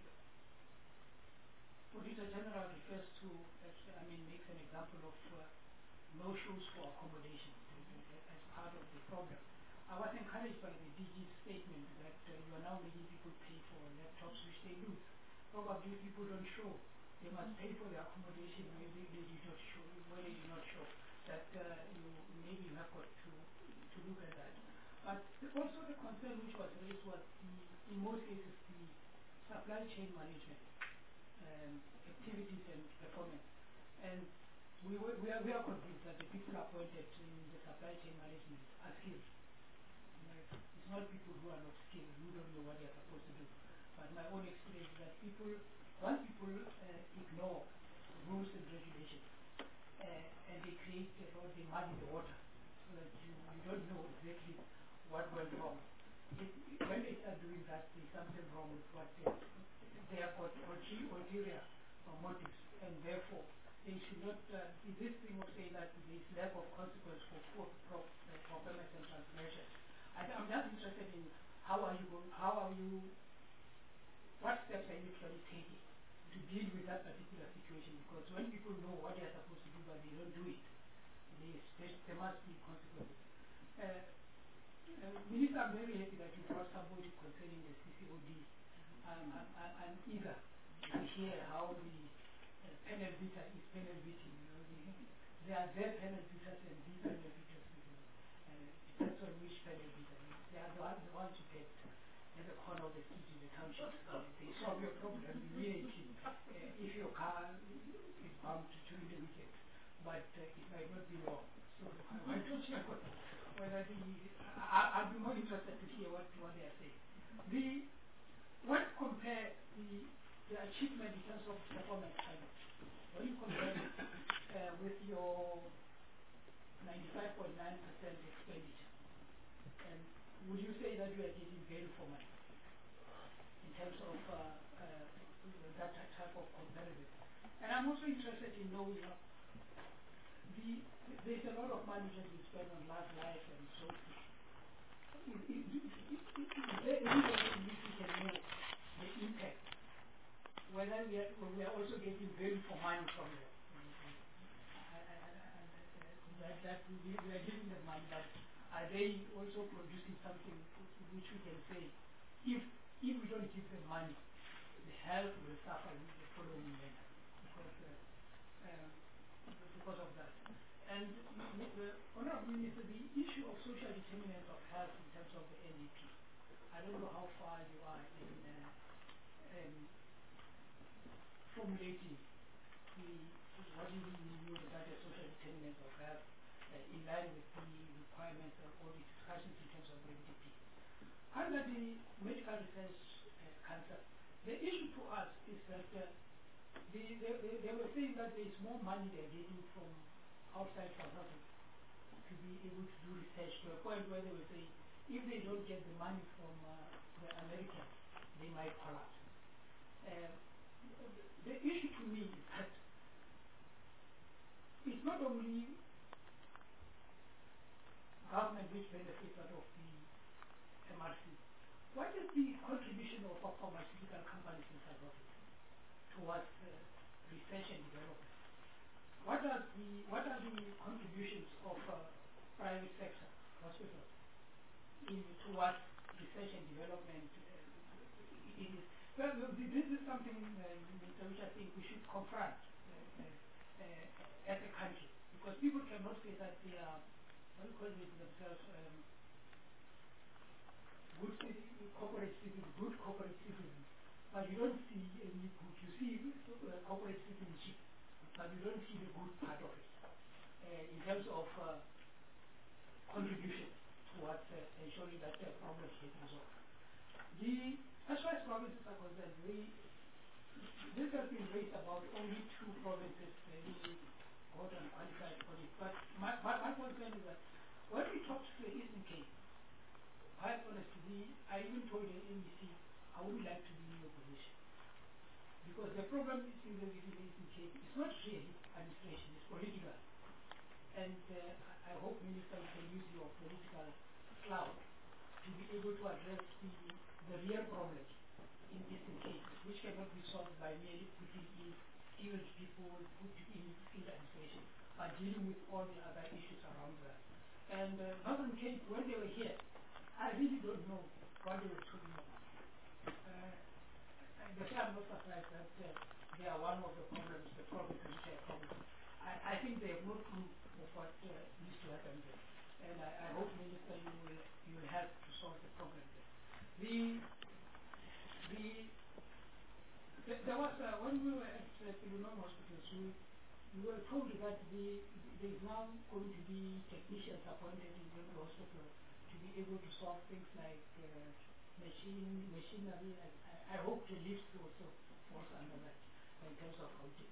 Auditor General refers to, makes an example of no-shows for accommodation as part of the problem. I was encouraged by the DG's statement that you are now making people pay for laptops which they lose. Probably people don't show. They must pay for the accommodation where they did not show, that maybe you have got to look at that. But also the concern which was raised was in most cases the supply chain management activities and performance. And we are convinced that the people appointed in the supply chain management are skilled. It's not people who are not skilled, who don't know what they are supposed to do. But my own experience is that once people ignore rules and regulations, and they create they muddy the water, so that you don't know exactly what went wrong. When they start doing that, there's something wrong with what they have got ulterior motives, and therefore they should not be this thing of saying that there is lack of consequence for performance and transgression. I'm just interested in what steps are you actually taking to deal with that particular situation, because when people know what they are supposed to do but they don't do it, there must be consequences. Minister, I'm very happy that you brought somebody concerning the CCOD. I'm eager to hear how the panel vita is panel beating. There are their panel vitas and the panel vitas. Depends on which panel vita. They are the ones who get at the corner of the city. whether I'll be more interested to hear what they are saying. When you compare the achievement in terms of performance targets, when you compare it with your 95.9% expenditure, and would you say that you are getting value for money in terms of that type of comparison? And I'm also interested in knowing, there's a lot of money that we spend on life and so forth. Is there any way in which we can know the impact, whether we are also getting value for money from them? That we are giving them money, but are they also producing something which we can say, if we don't give them money, the health will suffer in the following manner because of that. And Honorable Minister, the issue of social determinants of health in terms of the NEP, I don't know how far you are in formulating what you mean by the social determinants of health in line with the requirements of all the discussions in terms of the NEP. Under the medical research concept, the issue to us is that they were saying that there is more money they're getting from outside South Africa to be able to do research, to a point where they were saying if they don't get the money from the Americans, they might collapse. The issue to me is that it's not only government which benefits out of the MRC. What is the contribution of pharmaceutical companies in South Africa towards research and development? What are the contributions of private sector hospitals towards research and development? This is something which I think we should confront as a country, because people cannot say that they are, what do you call it themselves, good corporate citizens, but you don't see any good. You see corporate citizenship, but you don't see the good part of it in terms of contribution towards ensuring that problems get resolved. As far as provinces are concerned, this has been raised about only 2 provinces who got unqualified for it. But my concern is that when we talk to the Eastern Cape, quite honestly, I even told the NEC I would like to be in your position. Because the problem is in the Eastern Cape, it's not really administration, it's political. And I hope, Minister, you can use your political clout to be able to address the real problems in Eastern Cape, which cannot be solved by merely putting in skilled people, putting in skilled administration, but dealing with all the other issues around that. And Northern Cape, when they were here, I really don't know what they were talking about. I'm not surprised that they are one of the problems, the provinces which are problems. I think they have no clue of what needs to happen there. And I hope, Minister, you will help to solve the problem there. There was, when we were at Pilunong Hospitals, we were told that there is now going to be technicians appointed in the hospital to be able to solve things like machinery. I hope the lifts also falls under that in terms of auditing.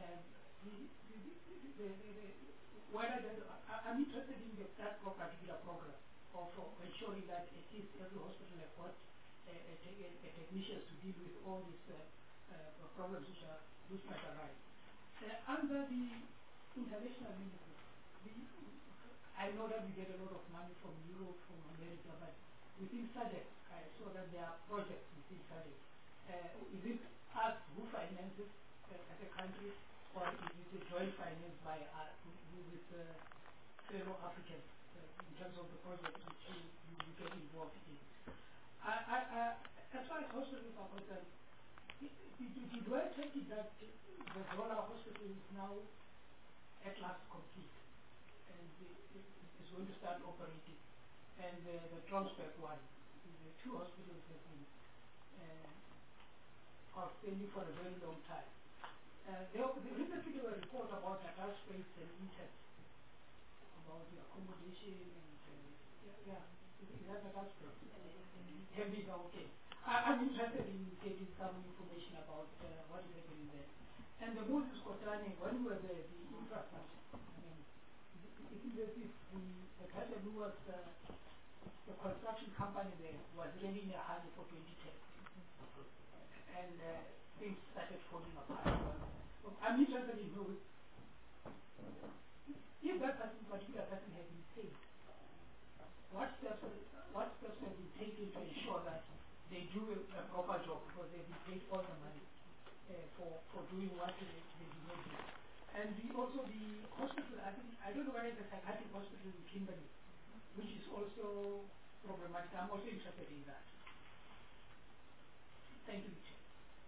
I'm interested in that particular program of ensuring that at least every hospital has got technicians to deal with all these problems which might arise. Under the international ministry, I know that we get a lot of money from Europe, from America, but within SADC, I saw that there are projects within SADC. Is it us who finances as a country, or is it a joint finance by with fellow Africans in terms of the projects which you get involved in? As far as hospitals are concerned, do I take it that the Zola Hospital is now at last complete and is going to start operating, and the Transberg one, the 2 hospitals have been outstanding for a very long time. Recently there was a report about adult space and interest, about the accommodation and Is that the last place? Hembisa, okay. I'm interested in getting some information about what is happening there. And the Moses Kotane, when we were there, the infrastructure, I mean, it is as if the person who was the construction company there was really in a hurry for 2010. And things started falling apart. So I'm interested in knowing if that particular person has been paid, what steps have been taken to ensure that they do a proper job, because they've been paid all the money for doing what they do not do. And also the hospital, I don't know whether it's a psychiatric hospital in Kimberley, which is also problematic. I'm also interested in that. Thank you, Chair.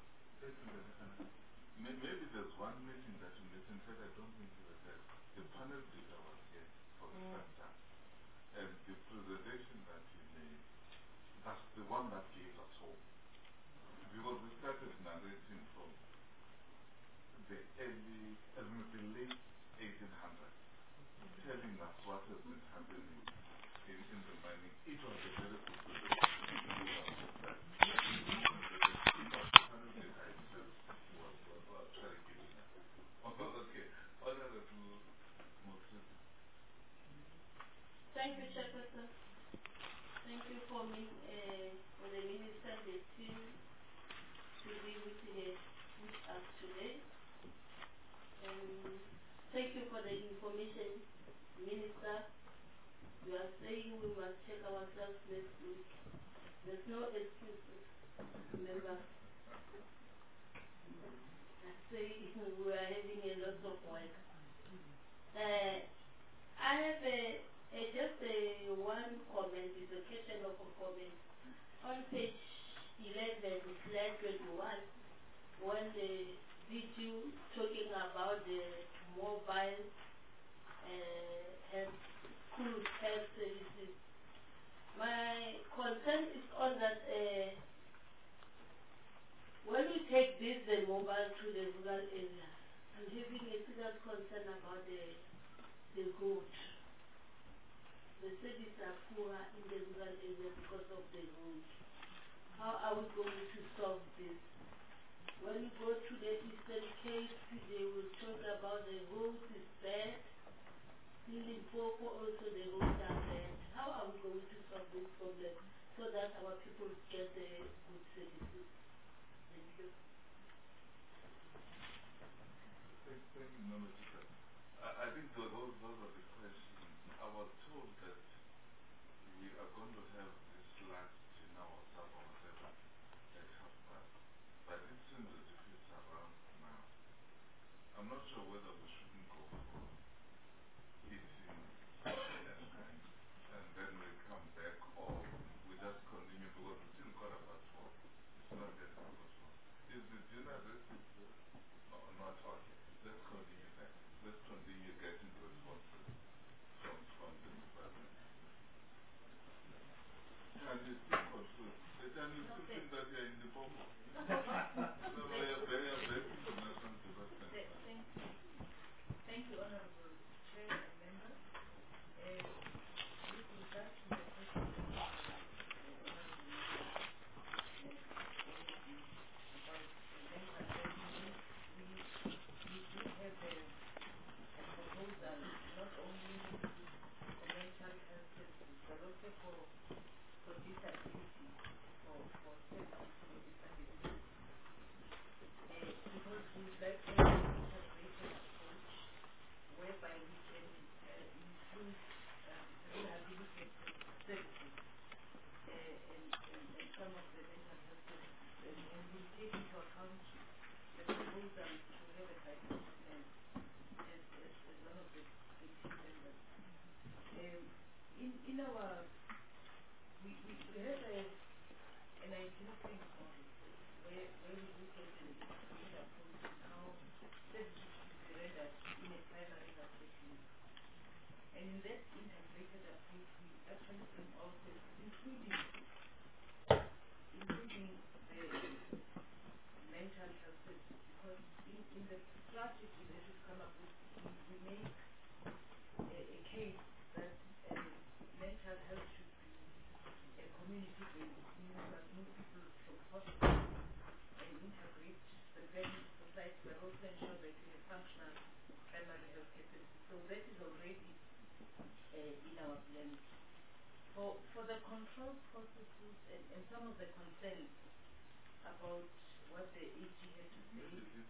Maybe there's one meeting that you misinterpreted. I don't think you were there. The panel leader was here for the first time. And the presentation that he made, that's the one that gave us hope. Because we started narrating from the late 1800s, telling us what has been happening in the mining. It was a very good presentation. Thank you, Chairperson. Thank you for me, for the minister, the team, to be with us today. Thank you for the information, Minister. You are saying we must check ourselves next week. There's no excuses, remember. I say we are having a lot of work. I have just one comment, it's a question of a comment. On page 11, slide 21, when the video talking about the mobile health, cruise health services, my concern is on that when we take this, the mobile to the rural area, I'm having a serious concern about the road. The cities are poor in the rural area because of the road. How are we going to solve this? When you go to the Eastern Cape, they will talk about the roads is bad. In Limpopo also the roads are bad. How are we going to solve this problem so that our people get the good services? Thank you. Thank you, Minister. I think those are the questions. I was told that we are going to have this last dinner or supper or whatever at 12:30. But it seems as if it's around now. I'm not sure whether we shouldn't go for eating and then we come back, or we just continue because it's still 4:15. It's not yet 4:15. Is the dinner ready? No, not okay. Let's continue that. Let's continue getting responses from the department. And it's still confused. And you still think that you're in the Popo. So you're very international development. Thank you, Honorable Chair and members. With regard to the question about the mental health, we do have a proposal not only for mental health services, but also for disability, for services for disability. Because we'd like to have an integrated approach whereby we can include rehabilitative services and some of the mental health services, and we take into account the proposal to have a psychiatrist as one of the team members. In our, we have an idealistic model where we look at an integrated approach and how services should be rendered in a primary healthcare clinic. And in that integrated approach, we actually bring all services, including the mental health services, because in the strategy that we've come up with, we make a case that mental health should be control processes and some of the concerns about what the AG had to say.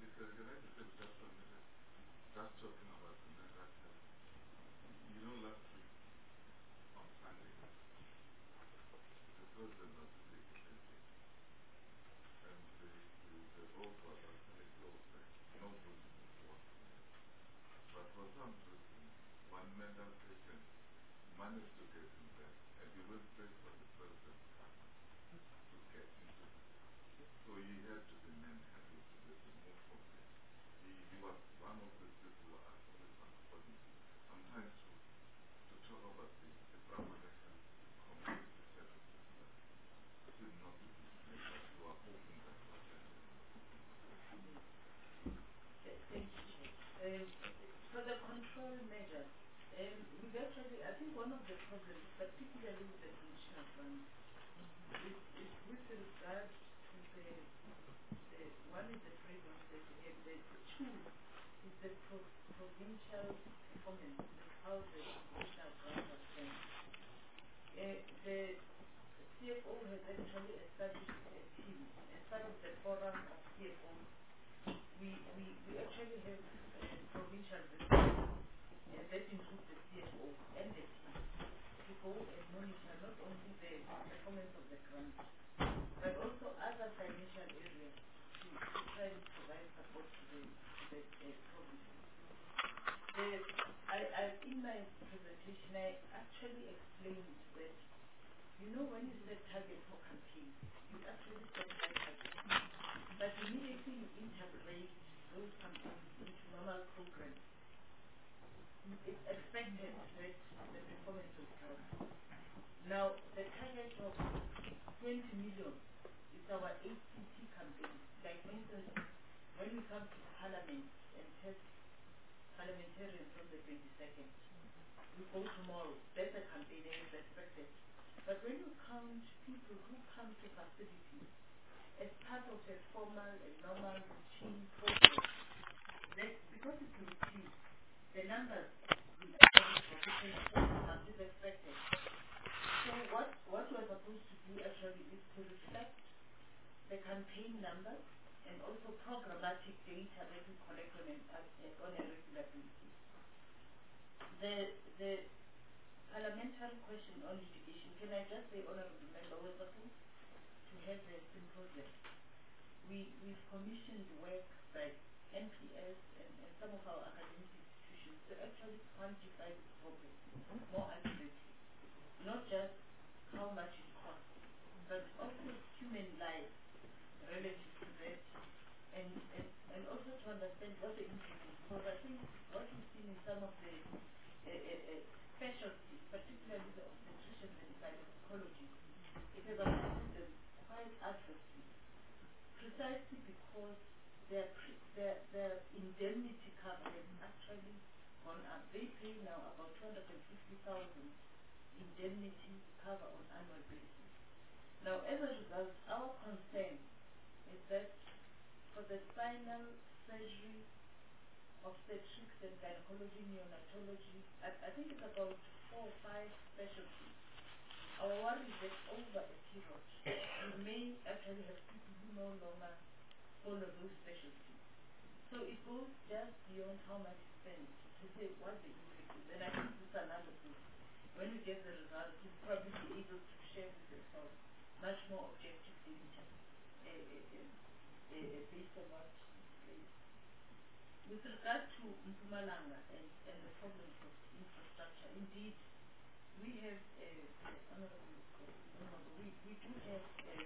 That's talking about the mental health. You know, last week on Sunday, the president of the legislature and the road was actually closed there. Nobody could walk. But for some reason, one mental patient managed to get in there, and he went straight for the president's car to get into the city. So he had to be manhandled to be removed from there. He was one of the people who are actually transporting. I'm trying to talk about the public health community services that seem not to be made, but you are hoping that what they're doing. Thank you, Chair. For the control measures, we've actually, I think one of the problems, particularly with the transitional funds, is with regard to the one is the framework that we have, the two is the provincial performance, how the provincial grants are spent. The CFO has actually established a team as part of the forum of CFOs. We actually have provincial reports that include the CFO and the team to go and monitor not only the performance of the grant, but also other financial areas to try and provide support to the province. In my presentation, I actually explained that, you know, when you set target for campaigns, you actually set high targets. But immediately you integrate those campaigns into normal programs, it's expected that the performance will drop. Now, the target of 20 million is our ACT campaign. Like, for instance, when we come to Parliament and test parliamentarians from the 22nd, we go tomorrow. That's a campaign and it's expected. But when you count people who come to facilities as part of a formal and normal routine program, that because it's routine, the numbers will actually drop is expected. So what we're supposed to do actually is to reflect the campaign numbers and also programmatic data that we collect on a regular basis. The parliamentary question on litigation, can I just say, Honourable Member, we're supposed to have a symposium. We've commissioned work by NPS and some of our academic institutions to actually quantify this problem more accurately. Not just how much it costs, but also human lives relative to that, and also to understand what the impact is. Because I think what we've seen in some of the specialties, particularly the obstetricians and gynecologists, it has affected them quite adversely, precisely because their indemnity cover has actually gone up. They pay now about 250,000 indemnity cover on annual basis. Now, as a result, our concern is that for the spinal surgery, obstetrics and gynecology, neonatology, I think it's about 4 or 5 specialties. Our worry is that over a period, we may actually have people who no longer follow those specialties. So it goes just beyond how much you spend to say what the impact is. And I think this analysis, when we get the results, we'll probably be able to share with yourself much more objective data based on what is placed. With regard to Mpumalanga and the problems of infrastructure, indeed, we have, we do have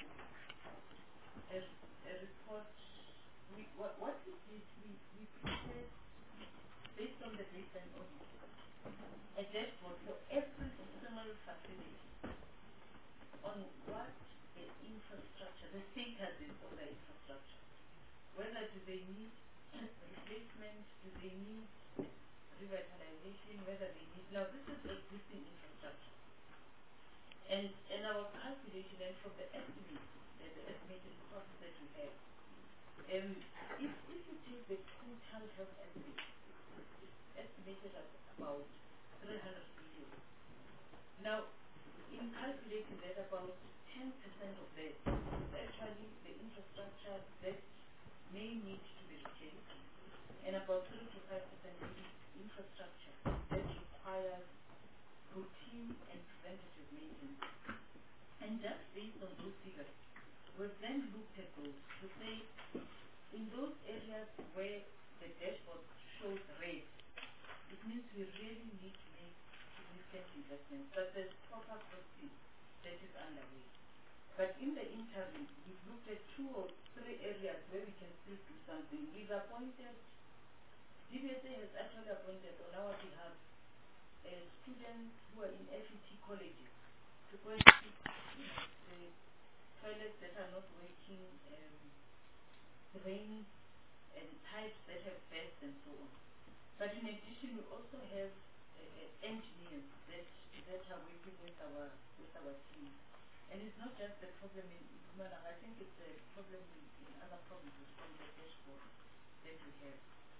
a report. What we did, we prepared, based on the baseline audit, a dashboard for every single facility on what the infrastructure, the status is of the infrastructure. Whether do they need replacement, do they need revitalization, whether they need, now this is existing infrastructure. And our calculation, and from the estimates, the estimated costs that we have, if you take the total health estimate, it's estimated at about 300 billion. Now, in calculating that about 10% of that is actually the infrastructure that may need to be replaced, and about 3 to 5% is infrastructure that requires routine and preventative maintenance. And just based on those figures, we've then looked at those to say, in those areas where the dashboard shows red, it means we really need to make significant investments, but there's proper costing that is underway. But in the interim, we've looked at 2 or 3 areas where we can still do something. We've appointed, DBSA has actually appointed on our behalf students who are in FET colleges to go and fix the toilets that are not working, drains and pipes that have burst and so on. But in addition, we also have engineers that are working with our team. And it's not just the problem in Mpumalanga, I think it's a problem in other provinces from the dashboard that we have.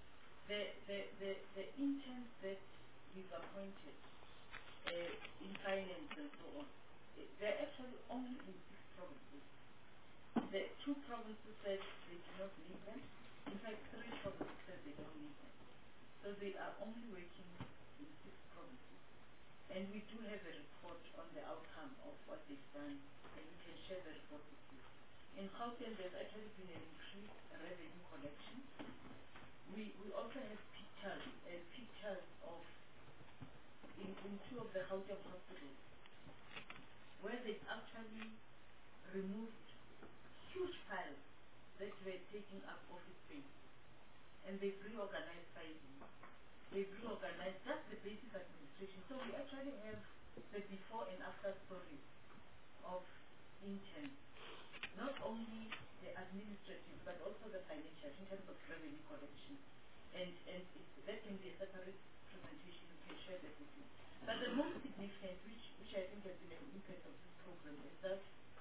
The interns that we've appointed in finance and so on, they're actually only in 6 provinces. The 2 provinces said they do not need them. In fact, 3 provinces said they don't need them. So they are only working in 6 provinces. And we do have a report on the outcome of what they've done, and we can share the report with you. In Gauteng, there's actually been an increased revenue collection. We also have pictures of in 2 of the Gauteng hospitals where they've actually removed huge files that were taking up office space, and they've reorganized filing. They've reorganized just the basic administration. So we actually have the before and after stories of interns, not only the administrative but also the financial in terms of revenue collection. And that can be a separate presentation. We can share that with you. But the most significant, which I think has been an impact of this program, is that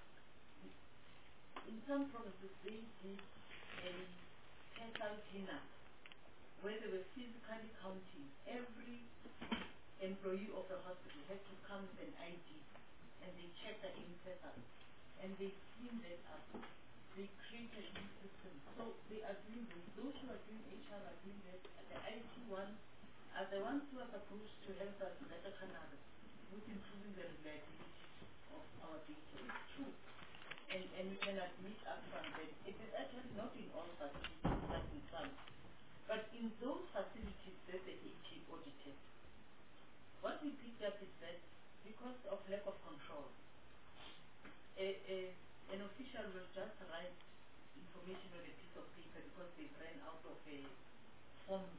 in some provinces they did a PESAL cleanup where they were physically counting. Every employee of the hospital had to come with an ID, and they checked that in PESAL, and they cleaned that up. They created new systems. So they are doing those who are doing HR are doing that. The IT ones are the ones who are supposed to help us better canal with improving the reliability of our data. It's true. And we can admit upfront that it is actually not in all facilities, but in some. But in those facilities that the AT audited, what we picked up is that because of lack of control, an official will just write information on a piece of paper because they ran out of forms.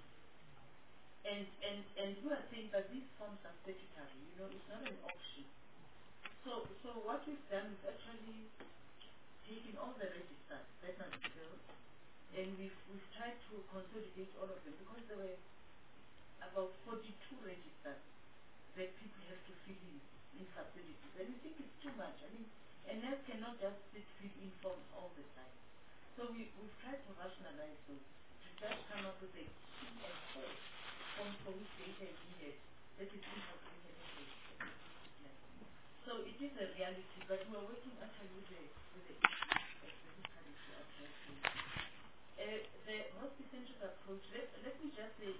And we are saying that these forms are statutory, it's not an option. So what we've done is actually taken all the registers that are built, and we've tried to consolidate all of them because there were about 42 registers that people have to fill in facilities. And we think it's too much. I mean, a nurse cannot just fill in forms all the time. So we've tried to rationalize those, to just come up with a key and core form for which data is needed that is incorporated into it. Yeah. So it is a reality, but we are working actually with the specifically to address it. The hospital-centric approach, let me just say,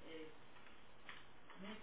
maybe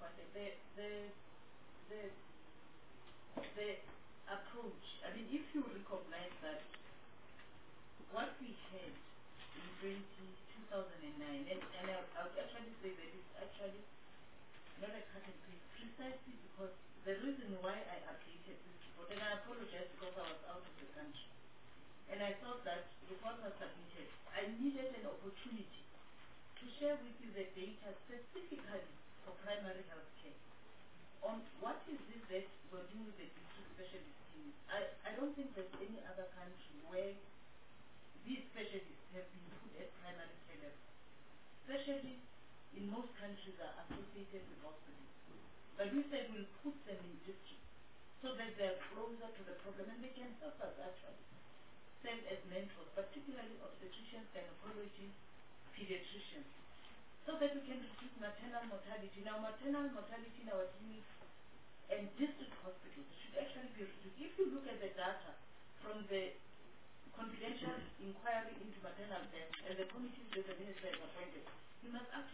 the approach, I mean, if you recognize that what we had in 2009, and I would actually say that it's actually not a cut and paste, precisely because the reason why I updated this report, and I apologize because I was out of the country, and I thought that before it was submitted, I needed an opportunity to share with you the data specifically for primary health care on what is this that we're doing with the district specialist teams. I don't think there's any other country where these specialists have been put at primary care level. Specialists in most countries are associated with hospitals. But we said we'll put them in districts so that they're closer to the problem and they can help us actually serve as mentors, particularly obstetricians, gynecologists, pediatricians, so that we can reduce maternal mortality. Now, maternal mortality in our clinics and district hospitals should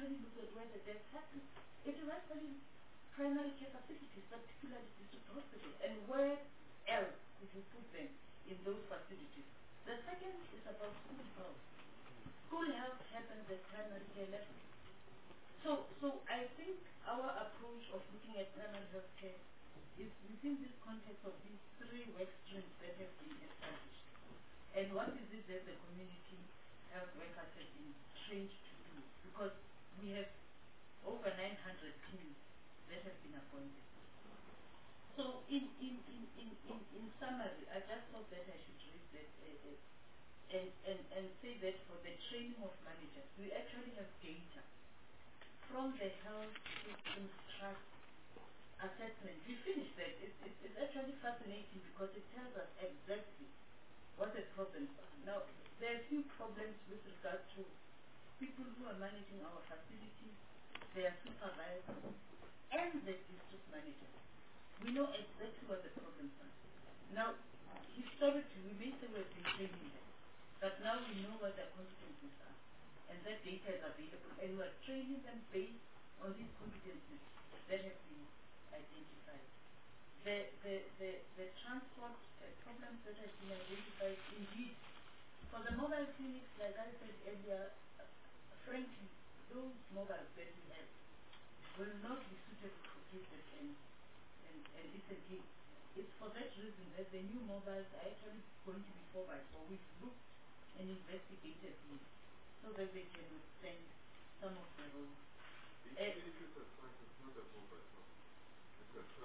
actually look at where the death happens. It is actually primary care facilities, particularly district hospital, and where else could you put them in those facilities? The second is about school health. School health happens at primary care level. So I think our approach of looking at primary health care is within this context of these three work streams that have been established. And what is it that the community health workers have been trained to do? Because we have over 900 teams that have been appointed. So in summary, I just thought that I should raise that and say that for the training of managers, we actually have data from the health systems trust assessment. We finished that. It's actually fascinating because it tells us exactly what the problems are. Now, there are a few problems with regard to people who are managing our facilities, their supervisors, and the district managers. We know exactly what the problems are. Now, historically, we may say we've been training them, but now we know what their competencies are. And that data is available, and we are training them based on these competencies that have been identified. The transport problems that have been identified, indeed, for the mobile clinics, like I said earlier, frankly, those mobiles that we have will not be suitable for cases and Eastern Cape. It's for that reason that the new mobiles are actually going to be 4x4. We've looked and investigated these so that they can withstand some of the roads. It's a point, it's not a 4x4. It's a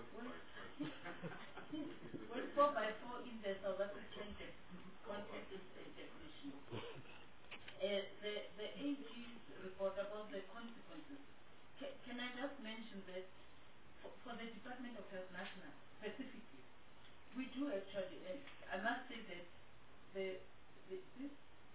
12x5. Well, 4x4 in the South African context is a definition. The AG's report about the consequences. Can I just mention that for the Department of Health National specifically, we do actually, and I must say that this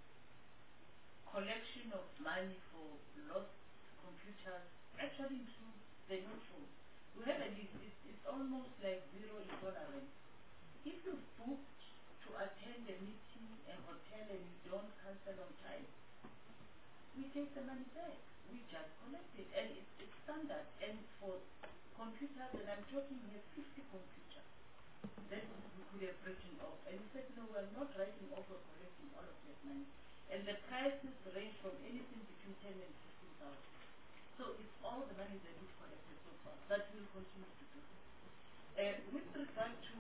collection of money for lost computers actually includes the no-shows. We have a list. It's almost like zero intolerance. If you booked to attend a meeting, a hotel, and you don't cancel on time, we take the money back. We just collect it. And it's standard. And for computers, and I'm talking here 50 computers that we could have written off. And we said, no, we're not writing off or collecting all of that money. And the prices range from anything between 10 and 15,000. So it's all the money that we've collected so far. That will continue to do. With regard to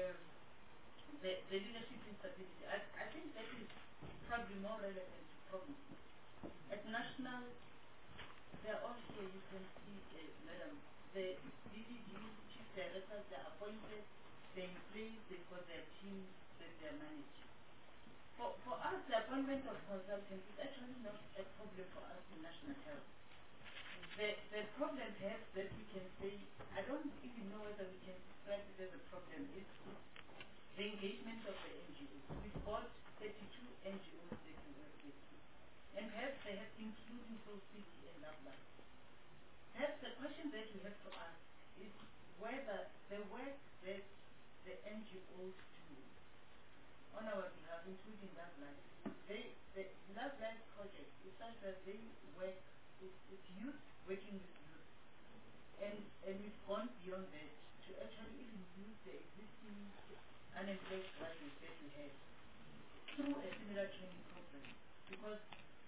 the leadership instability, I think that is probably more relevant to provinces. At national, they're all here. You can see, madam, the DDG, chief directors, they're appointed, they're in place, they've got their teams that they're managing. For us, the appointment of consultants is actually not a problem for us in national health. The problem perhaps that we can say, I don't even know whether we can describe it as a problem, is the engagement of the NGOs. We've got 32 NGOs that we work with. And perhaps they have, including Soul City and Loveland. Perhaps the question that we have to ask is whether the work that the NGOs do on our behalf, including Loveland, the Loveland project is such that they work with youth, working with youth. And we've gone beyond that to actually even use the existing unemployed graduates that we have through a similar training program. Because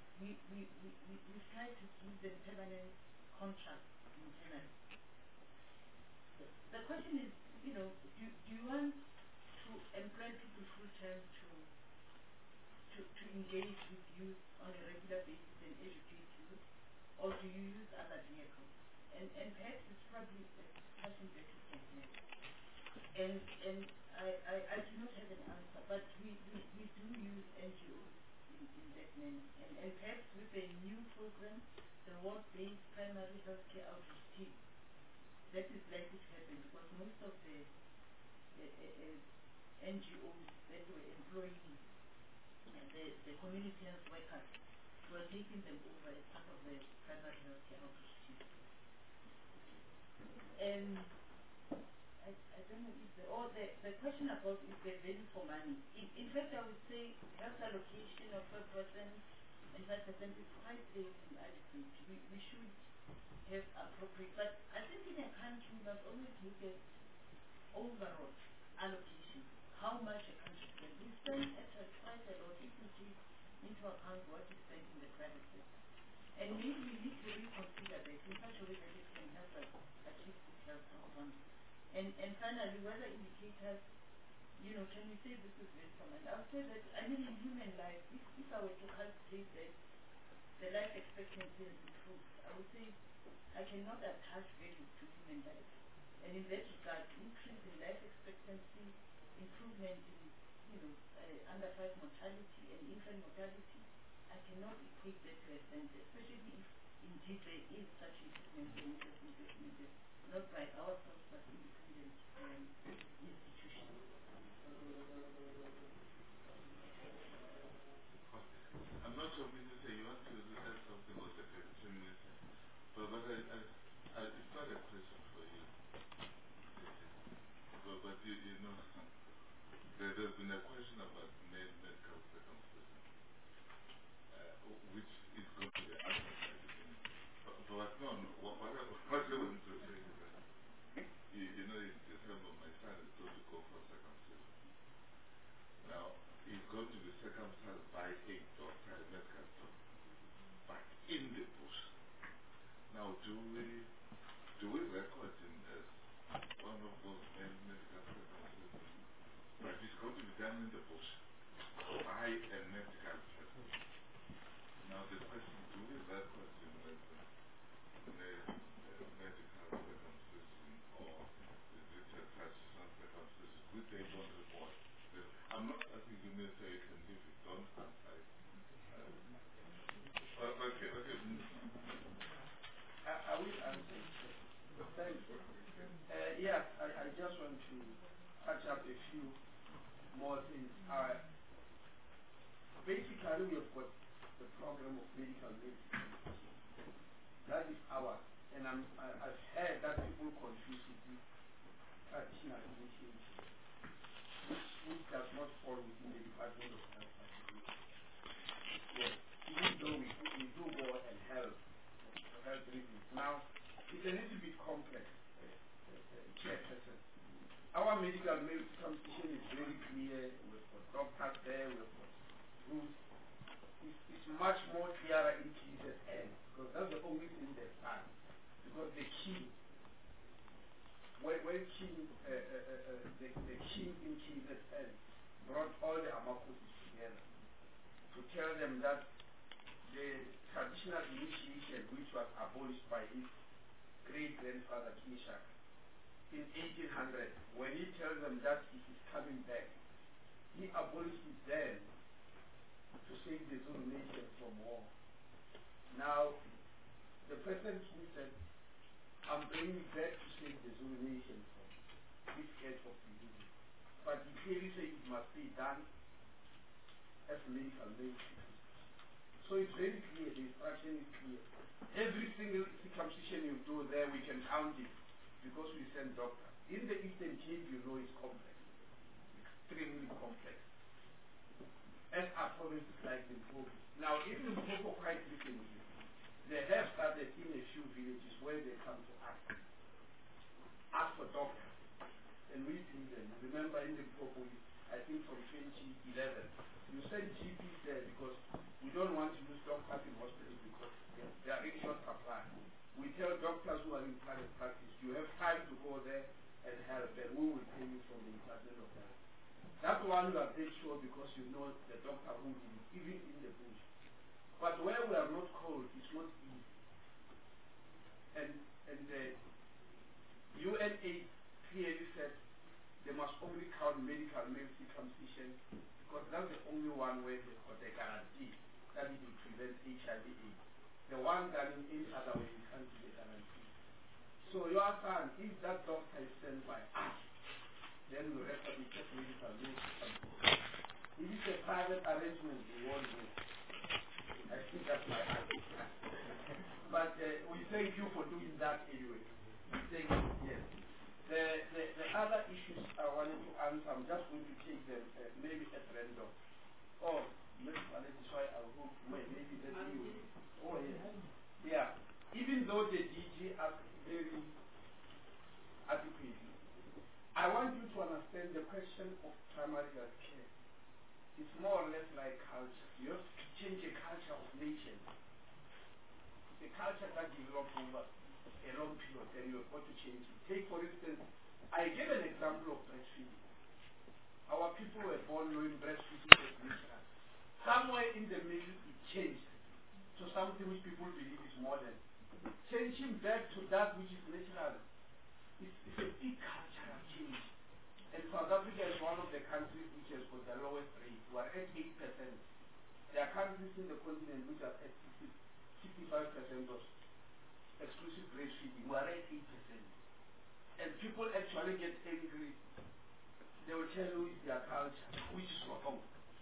we've tried to give them permanent contracts internally. The question is, do you want to employ people full-time to engage with youth on a regular basis and educate youth, or do you use other vehicles? And perhaps it's probably a discussion that we can have. And I do not have an answer, but we do use NGOs in that manner. And perhaps with a new program, the ward-based primary healthcare outreach team, that is likely to happen because most of the NGOs that were employing the community health workers were taking them over as part of the primary healthcare outreach team. And I don't know if the question about is the value for money. In fact, I would say health allocation of 5% 25% is quite safe and adequate. We should have appropriate, but I think in a country we must always look at overall allocation, how much a country spends. We spend actually quite a lot if you take into account what is spent in the private sector. And maybe we need to reconsider that in such a way that it can help us achieve this health outcome. And finally, whether indicators, can we say this is wisdom? And I would say that, in human life, if I were to calculate that the life expectancy has improved, I would say I cannot attach value to human life. And in that regard, increase in life expectancy, improvement in, under 5 mortality and infant mortality, I cannot equate that to a sense, especially if indeed there is such improvement and it has been documented, not by ourselves but independent institutions. I'm not sure, Mrs. You want to add something about the 2 minutes, but it's not a question for you. But there's been a question about medical circumcision, which is going to be answered by the beginning. But no, what I want to say is that, in December, my son is going to go for circumcision. Now, he's going to be circumcised by a doctor, a medical doctor, but in the bush. Now, do we record him as one of those medical circumcisions? But it's going to be done in the bush by a medical person. Now, the question, do we record him as a medical circumcision, or is it a traditional circumcision, which they don't report? I'm not asking you to say you can leave it, don't answer it. Okay. I will answer. Thank you. Yes, I just want to touch up a few more things. Basically, we have got the program of medical medicine. That is ours. And I've heard that people confuse it with traditional initiation, which does not fall within the Department of Health. Yes, even though we do go and help for health reasons. Now, it's a little bit complex, Chairperson. Our medical circumcision is very clear. We've got doctors there, we've got rules. It's much more clearer in KZN, because that's the only thing they've done. Because the king, when king, the king in KZN brought all the Amakosis together to tell them that the traditional initiation, which was abolished by his great-grandfather King Shaka in 1800, when he tells them that it is coming back, he abolished it then to save the Zulu nation from war. Now, the person who said, I'm bringing it back to save the Zulu nation from this case of disease. But he clearly said it must be done as medical medicine. So it's very clear, the instruction is clear. Every single circumcision you do there, we can count it, because we send doctors. In the Eastern Cape, it's complex, extremely complex. As are provinces like Limpopo. Now, in Limpopo, quite recently, they have started in a few villages where they come to ask for doctors. And we pay them. Remember, in Limpopo, I think from 2011, you send GPs there because we don't want to use doctors in hospitals because they are in short supply. We tell doctors who are in private practice, you have time to go there and help, and we will pay you from the Department of Health. That one you are very sure because you know the doctor who did it, even in the bush. But where we are not called, it's not easy. And the UNA clearly said they must only count medical male circumcision because that's the only one where they got the guarantee that it will prevent HIV/AIDS. The one done in any other way, you can't give a guarantee. So your son, if that doctor is sent by us, then we refer it as medical male circumcision. If it's a private arrangement, we won't do. I think that's my answer. But we thank you for doing that anyway. Thank you, yes. The other issues I wanted to answer, I'm just going to take them maybe at random. Oh, municipalities, so I hope maybe the EU. Oh, yes. Yeah. Even though the DG asked very adequately, I want you to understand the question of primary health care. It's more or less like culture. You have to change a culture of nations. The culture that developed over a long period, and you have got to change it. Take, for instance, I gave an example of breastfeeding. Our people were born knowing breastfeeding is natural. Somewhere in the middle, it changed to something which people believe is modern. Changing back to that which is natural, it's a big cultural change. And South Africa is one of the countries which has got the lowest rate. We are at 8%. There are countries in the continent which are at 65% of exclusive breastfeeding. We are at 8%. And people actually get angry. They will tell you it's their culture, which is wrong.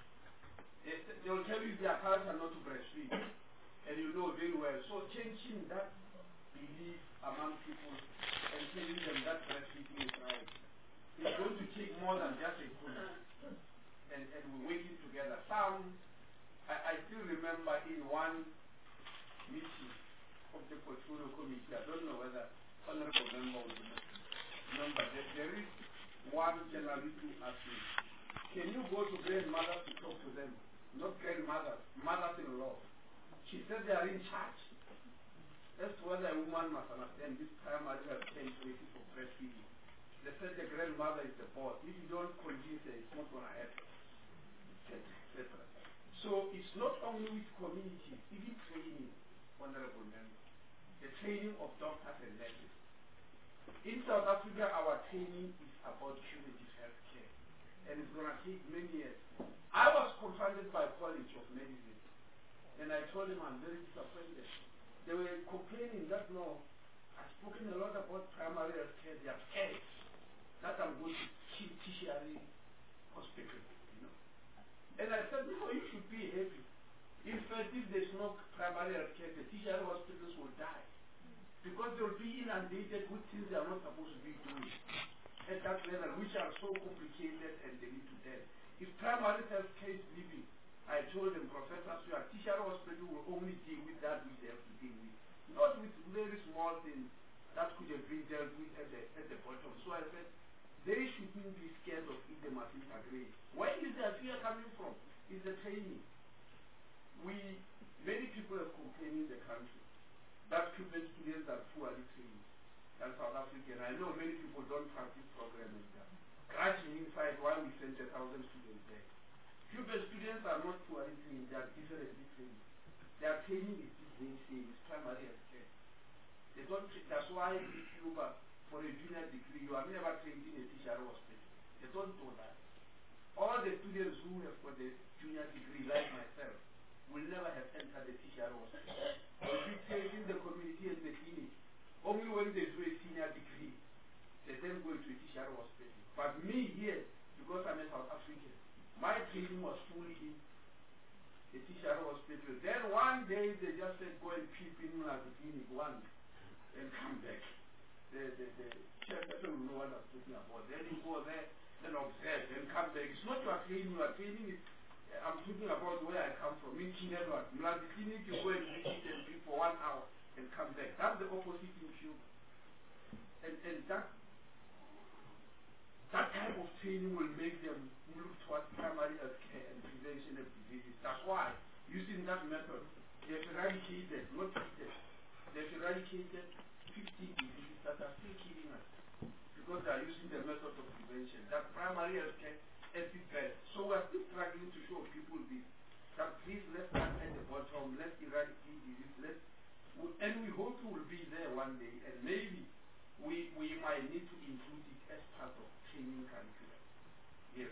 They will tell you it's their culture not to breastfeed. And you know very well. So changing that belief among people and telling them that breastfeeding is right, it's going to take more than just a cool. And we're working together. I still remember in one meeting of the portfolio committee, I don't know whether honorable member will remember that there is one journalist who asked me, can you go to grandmothers to talk to them? Not grandmothers, mothers-in-law. She said they are in charge. As to whether a woman must understand this primary health care basis of breastfeeding. They said the grandmother is the boss. If you don't convince her, it's not going to happen. Etc. So it's not only with communities, even training, honorable member. The training of doctors and nurses. In South Africa, our training is about curative health care. And it's going to take many years. I was confronted by College of Medicine. And I told them I'm very disappointed. They were complaining that, no, I've spoken a lot about primary health care. They are scared that I'm going to kill tertiary hospital, you know. And I said, no, you should be happy. In fact, if there's no primary health care, the tertiary hospitals will die. Because they will be inundated with things they are not supposed to be doing at that level, which are so complicated and they need to death. If primary health care is living, I told them, professors, your tertiary hospital will only deal with that which they have to deal with. Not with very small things that could have been dealt with at the bottom. So I said, they shouldn't be scared of idiomas integrate. Where is their fear coming from? It's the training. Many people have complained in the country that Cuban students are poorly trained than South African. I know many people don't practice programming there. Crashing inside while we send 1,000 students there. Cuban students are not poorly trained, they are differently trained. Their training is it's primary health care. They don't. That's why in Cuba, for a junior degree, you are never trained in a tertiary hospital. They don't do that. All the students who have got a junior degree, like myself, will never have entered the tertiary hospital. They'll be trained in the community and the clinic. Only when they do a senior degree, they then go into a tertiary hospital. But me here, because I'm a South African, my training was fully in a tertiary hospital. Then one day they just said, go and peep in at the clinic once and come back. The chairperson will know what I'm talking about. Then you go there and observe and come back. It's not your training is, I'm talking about where I come from, in Kindergarten. You are the clinic, you go and visit and peep for 1 hour and come back. That's the opposite in Cuba. And that type of training will make them look towards primary health care and prevention of diseases. That's why, using that method, they've eradicated, not treated, they've eradicated 50 diseases that are still killing us because they are using the method of prevention. That primary health care is the best. So we're still struggling to show people this. That please, let's start at the bottom, let's eradicate disease, and we hope we will be there one day, and maybe we might need to include it as part of training curriculum. Yes.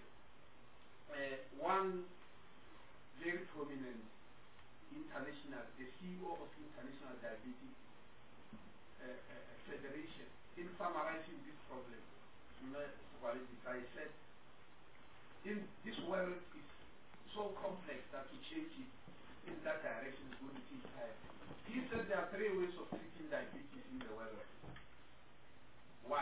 One very prominent international, the CEO of International Diabetes Federation, in summarizing this problem, I said, in this world is so complex that to change it in that direction is going to take time. He said there are 3 ways of treating diabetes in the world. 1,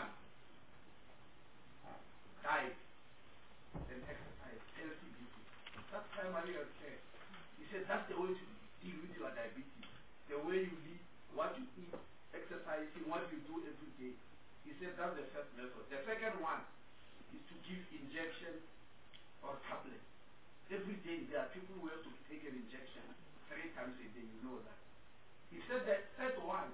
diet and exercise, healthy eating. That's primary health care. analyzing what you do every day. He said that's the first method. The second one is to give injection or tablet. Every day there are people who have to take an injection 3 times a day, you know that. He said the third one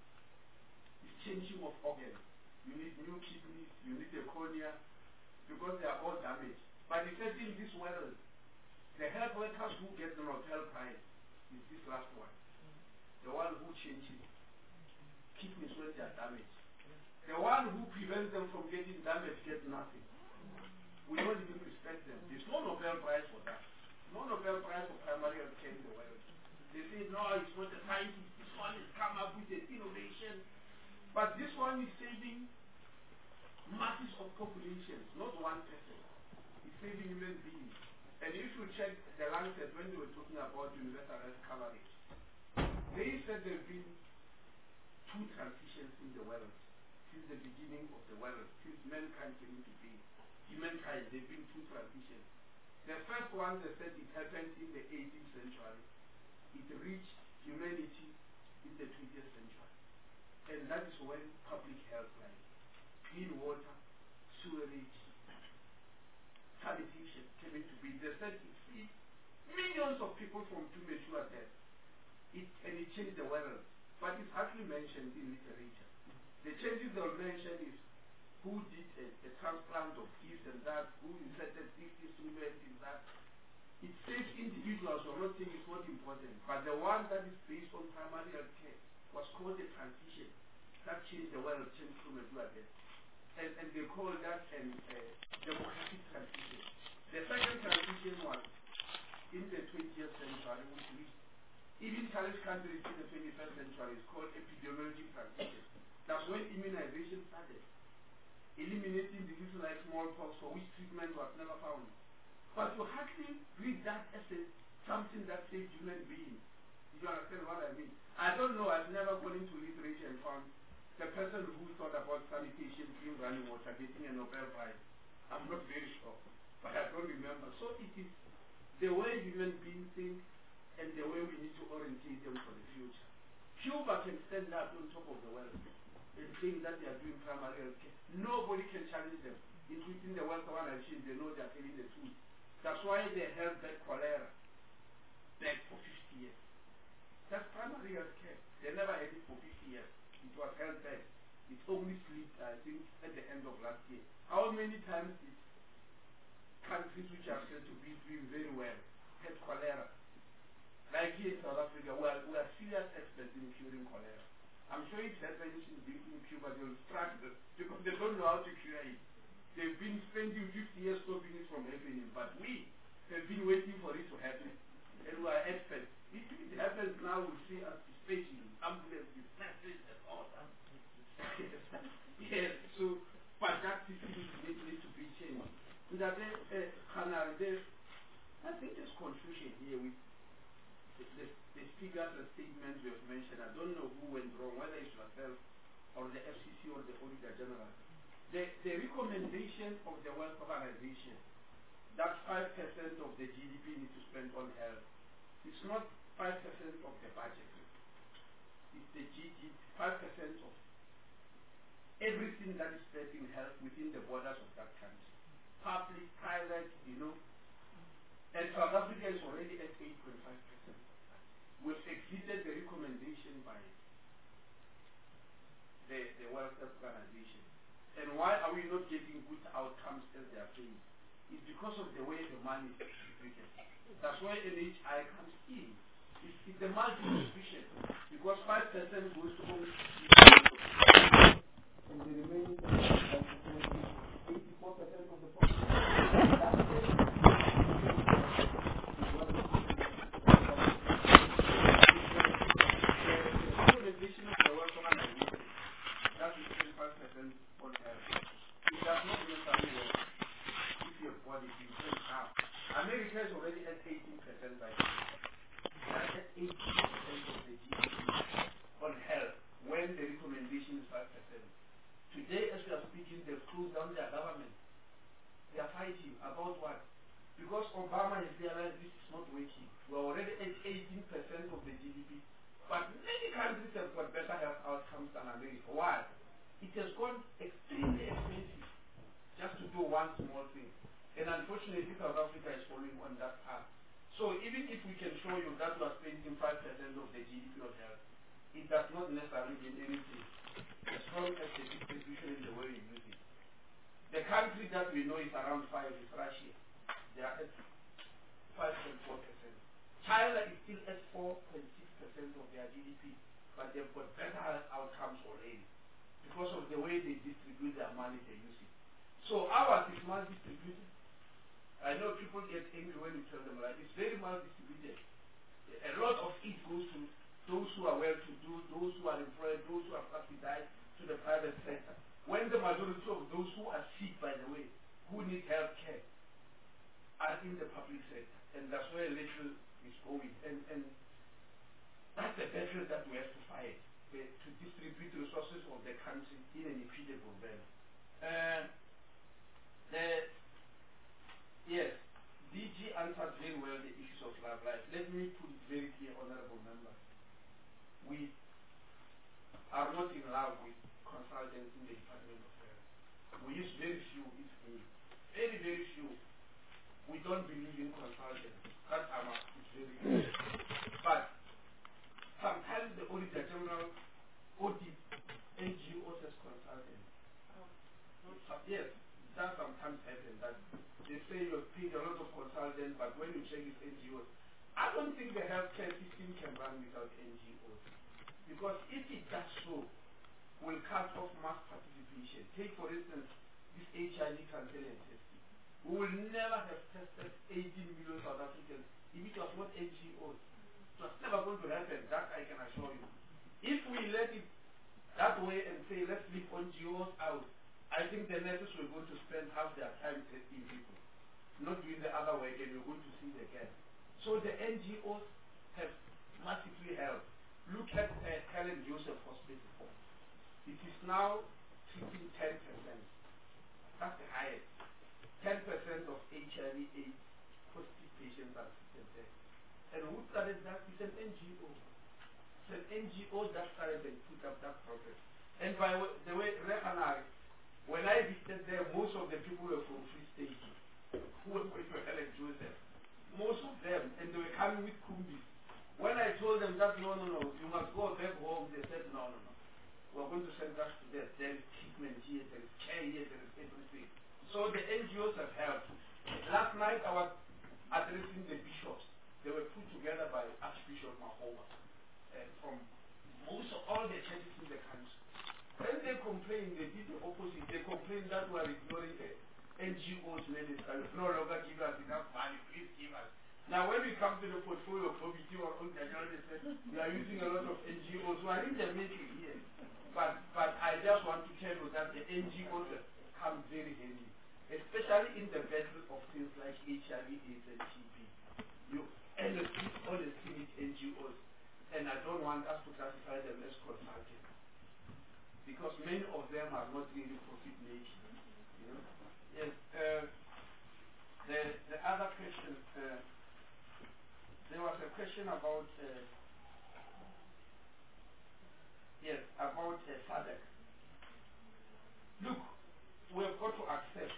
is changing of organs. You need new kidneys, you need a cornea, because they are all damaged. But he said in this world, the health workers who get the Nobel Prize is this last one. The one who changes kidneys when they are damaged. The one who prevents them from getting damaged gets nothing. We don't even respect them. There's no Nobel Prize for that. No Nobel Prize for primary health care in the world. They say, no, it's not the scientist. This one has come up with an innovation. But this one is saving masses of populations, not one person. It's saving human beings. And if you check the Lancet when they were talking about universal health coverage, they said there have been 2 transitions in the world since the beginning of the world, since mankind came into being. Humankind, there have been 2 transitions. The first one, they said it happened in the 18th century. It reached humanity in the 20th century. And that is when public health, like clean water, sewerage, sanitation came into being. They said it freed millions of people from premature death. And it changed the world. But it's hardly mentioned in literature. The changes they'll mention is who did a transplant of this and that, who inserted this instrument in that. It says individuals are not saying it's not important, but the one that is based on primary health care was called a transition. That changed the world, changed premature death. And they call that a democratic transition. The second transition was in the 20th century, which reached even challenged countries in the 21st century, is called epidemiologic transition. That's when immunization started, eliminating diseases like smallpox for which treatment was never found. But you hardly read that as something that saved human beings. You understand what I mean? I don't know, I've never gone into literature and found the person who thought about sanitation, clean running water, getting a Nobel Prize. I'm not very sure, but I don't remember. So it is the way human beings think and the way we need to orientate them for the future. Cuba can stand up on top of the world and think that they are doing primary health care. Nobody can challenge them, including the World Organization. They know they are telling the truth. That's why they held back cholera back for 50 years. That's primary health care. They never had it for 50 years. It was held back. It only slipped, I think, at the end of last year. How many times did countries which are said to be doing very well had cholera? Like here in South Africa, we are serious experts in curing cholera. I'm sure it happens in Cuba, they will struggle because they don't know how to cure it. They've been spending 50 years stopping it from happening, but we have been waiting for it to happen. And we are experts. If it happens now, we'll see us especially ambulances, nurses, and all that. Yes, so, but that system needs to be changed. That I think there's confusion here with the figures and statements we have mentioned. I don't know who went wrong, whether it's yourself or the FCC or the Auditor General. The recommendation of the World Organization that 5% of the GDP needs to spend on health. It's not 5% of the budget. It's the GDP, 5% of everything that is spent in health within the borders of that country. Public, private, and South Africa is already at 8.5%. We've exceeded the recommendation by the World Health Organization. And why are we not getting good outcomes as they are saying? It's because of the way the money is distributed. That's why NHI comes in. It's the multi-distribution. Because 5% goes to only 50%. And the remaining 84% of the population. America is already at 18% by now. That's at 18% of the GDP on health when the recommendation is 5%. Today, as we are speaking, they've closed down their government. They are fighting about what? Because Obama has realized this is not working. We're already at 18% of the GDP, 5% But many countries have got better health outcomes than America. Why? It has gone extremely expensive just to do one small thing. And unfortunately, South Africa is following on that path. So even if we can show you that we are spending 5% of the GDP on health, it does not necessarily mean anything as long as the distribution in the way you use it. The country that we know is around 5 is Russia. They are at 5.4%. China is still at 4.6% of their GDP, but they've got better health outcomes already because of the way they distribute their money, they use it. So ours is mal-distributed. I know people get angry when you tell them like it's very mal-distributed. A lot of it goes to those who are well-to-do, those who are employed, those who are subsidized to the private sector. When the majority of those who are sick, by the way, who need health care, are in the public sector. And that's where little is going. And that's the battle that we have to fight, to distribute resources of the country in an equitable manner. Yes, DG answered very well the issues of love life. Let me put it very clear, honorable members. We are not in love with consultants in the Department of Health. We use very few, if any. Very, very few. We don't believe in consultants. That is very clear. But sometimes the Auditor General audits NGOs as consultants. Yes, that sometimes happens. That they say you're paying a lot of consultants, but when you check with NGOs, I don't think the healthcare system can run without NGOs. Because if it does so, we'll cut off mass participation. Take, for instance, this HIV cancer testing. We will never have tested 18 million South Africans if it was not NGOs. It was never going to happen, that I can assure you. If we let it that way and say, let's leave NGOs out, I think the nurses were going to spend half their time testing people, not doing the other way, and we're going to see the gap. So the NGOs have massively helped. Look at Helen Joseph Hospital. It is now treating 10%. That's the highest. 10% of HIV/AIDS positive patients are treated there. And who started that? It's an NGO. It's an NGO that started and put up that program. And by the way, Rehanari, when I visited there, most of the people were from Free State, who were going to Helen Joseph. Most of them, and they were coming with kumbis. When I told them that, no, you must go back home, they said, no. We're going to send us to there. There is treatment here, there is care here, there is everything. So the NGOs have helped. Last night I was addressing the bishops. They were put together by Archbishop Mahoma from most of all the churches in the country. When they complained, they did the opposite. They complained that we are ignoring the NGOs minister. You no longer give us enough money, please give us. Now when we come to the portfolio committee or on the general, they said we are using a lot of NGOs. We are in the making here. But I just want to tell you that the NGOs have come very heavy, especially in the battle of things like HIV, AIDS, and TB. You honestly need NGOs, and I don't want us to classify them as consultants, because many of them are not really profit making. You know? Yes. The other question, there was a question about about SADC. Look, we have got to accept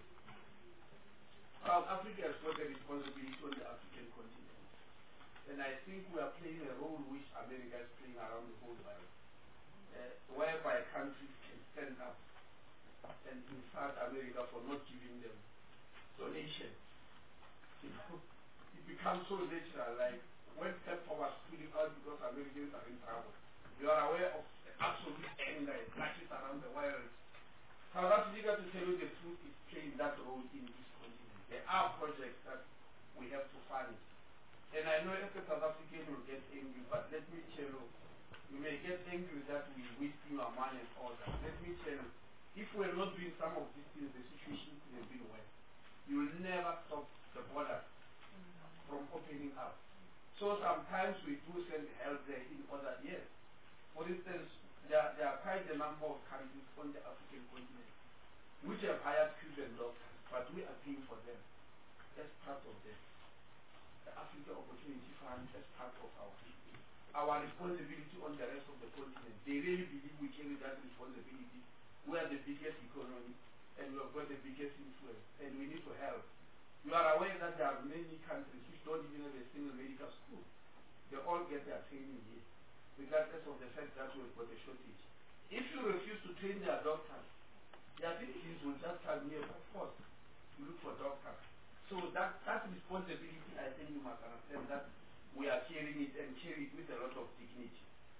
South Africa has got a responsibility on the African continent, and I think we are playing a role which America is playing around the whole world, whereby countries can stand up and insult America for not giving them donations. You know, it becomes so natural, like when Pepper was pulling out because Americans are in trouble. You are aware of the absolute anger and clashes around the world. South Africa, to tell you the truth, is playing that role in this continent. There are projects that we have to fund. And I know every South African will get angry, but let me tell you, you may get angry that we're wasting our money and all that. Let me tell you, if we're not doing some of these things, the situation could have been worse. You will never stop the border from opening up. So sometimes we do send help there in other years. For instance, there are quite a number of countries on the African continent which have hired Cuban doctors, but we are paying for them as part of the Africa Opportunity Fund, as part of our our responsibility on the rest of the continent. They really believe we carry that responsibility. We are the biggest economy and we have got the biggest influence and we need to help. You are aware that there are many countries which don't even have a single medical school. They all get their training here, regardless of the fact that we've got a shortage. If you refuse to train their doctors, their Philippines will just come here, of course, to look for doctors. So that responsibility, I think you must understand that we are carrying it and carry it with a lot of dignity.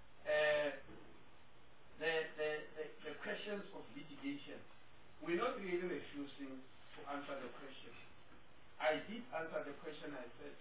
The questions of litigation, we're not really refusing to answer the question. I did answer the question. I said,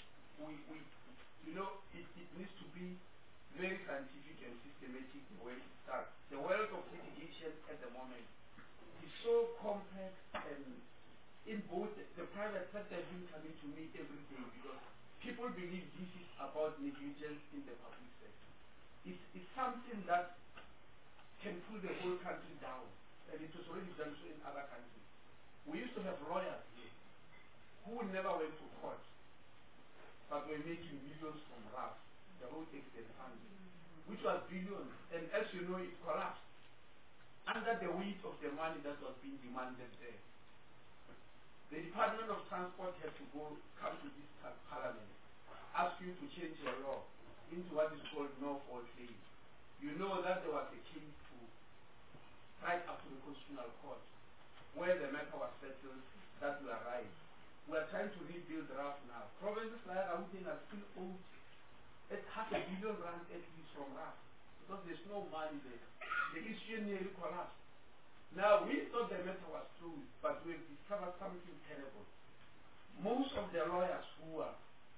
it needs to be very scientific and systematic the way it starts. The world of litigation at the moment is so complex, and in both the private sector has been coming to me every day because people believe this is about negligence in the public sector. It's something that can pull the whole country down, and it was already done so in other countries. We used to have lawyers here who never went to court, but were making millions from RAF, the Road Accident Fund, which was billions, and as you know, it collapsed under the weight of the money that was being demanded there. The Department of Transport had to come to this parliament, ask you to change your law into what is called no-fault claim. You know that there was a case right up to the Constitutional Court where the matter was settled that we are right. We are trying to rebuild RAF now. Provinces like Gauteng are still owed at R500 million at least from RAF because there's no money there. The issue nearly collapsed. Now, we thought the matter was closed, but we've discovered something terrible. Most of the lawyers who were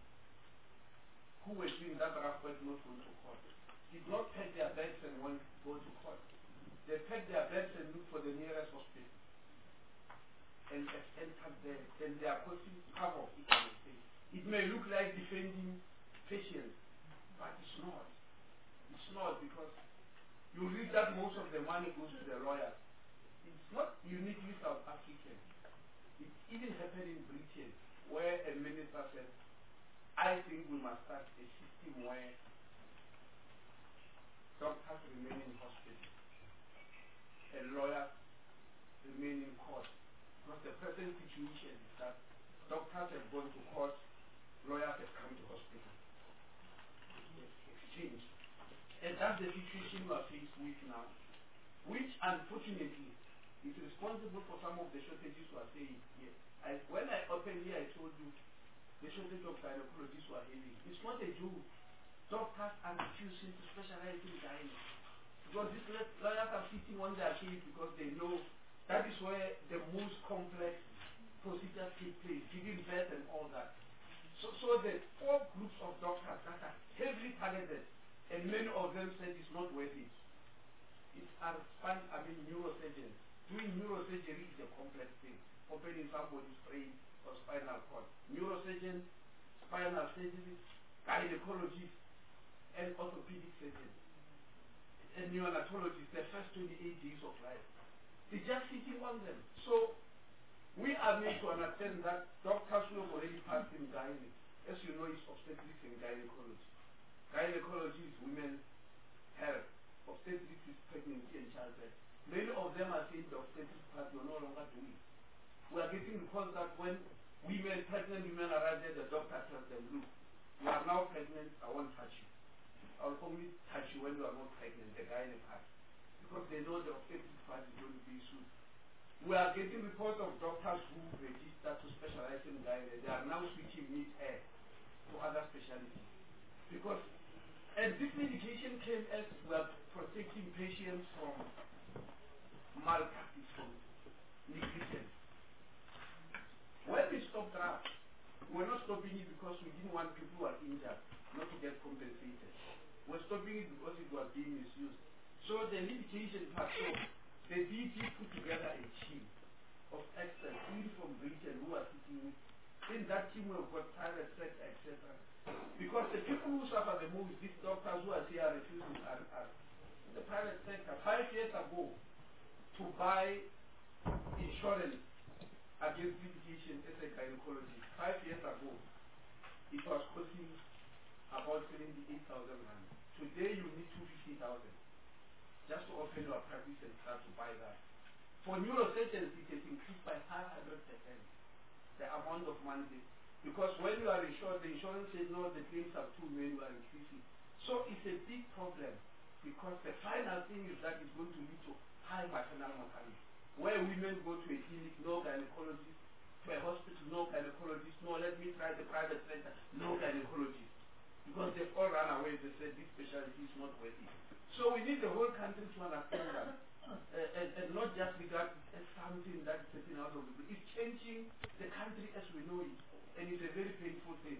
doing that RAF work not going to court did not pack their bags and go to court. They pack their bags and look for the nearest hospital and enter there, and they are causing havoc in the state. It may look like defending patients, but it's not. It's not, because you read that most of the money goes to the lawyers. It's not uniquely South African. It even happened in Britain, where a minister said, I think we must start a system where doctors remain in hospital and lawyers remain in court. Because the present situation is that doctors have gone to court, lawyers have come to hospital. It's changed. And that's the situation we are faced with now, which unfortunately is responsible for some of the shortages we are saying here. When I opened here, I told you the shortage of gynecologists were heavy. It's not a joke. Doctors are refusing to specialize in gynae. Because these lawyers are sitting on their case because they know that is where the most complex procedures take place, giving birth and all that. So the four groups of doctors that are heavily targeted, and many of them said it's not worth it. It's neurosurgeons. Doing neurosurgery is a complex thing. Opening somebody's brain or spinal cord. Neurosurgeons, spinal surgery, gynecologists, and orthopedic surgeons. And neonatologists, the first 28 days of life. They're just sitting on them. So we are made to understand that doctors who have already passed in gynae, as you know, is obstetrics and gynecology. Gynecology is women's health. Obstetrics is pregnancy and childbirth. Many of them are saying the obstetrics part you're no longer doing. We are getting reports that when pregnant women arrive there, the doctor tells them, look, you are now pregnant, I won't touch you. I'll only touch you when you are not pregnant, the gynae part. Because they know the obstetrics part is going to be soon. We are getting reports of doctors who register to specialize in gynae. They are now switching mid-air to other specialties. Because, and this medication came as we are protecting patients from malpractice, from negligence. When we stopped RAF, we're not stopping it because we didn't want people who are injured not to get compensated. We're stopping it because it was being misused. So the litigation part, so the DG put together a team of experts, even from Britain, who are sitting with. In that team, we've got private sector, etc. Because the people who suffer the most, these doctors who are here refusing, are in the private sector. 5 years ago, to buy insurance against litigation as a gynecologist, 5 years ago, it was costing about 78,000 rand. Today you need 250,000 just to open your practice and start to buy that. For neurosurgeons, it has increased by 500%. The amount of money, because when you are insured, the insurance says no, the claims are too many, you are increasing. So it's a big problem, because the final thing is that it's going to lead to high maternal mortality, where women go to a clinic, no gynecologist, to a hospital, no gynecologist, no, let me try the private center, no gynecologist, because they've all run away. They said this specialty is not worth it. So we need the whole country to understand that. And not just regard it as something that is taken out of the blue. It's changing the country as we know it, and it's a very painful thing.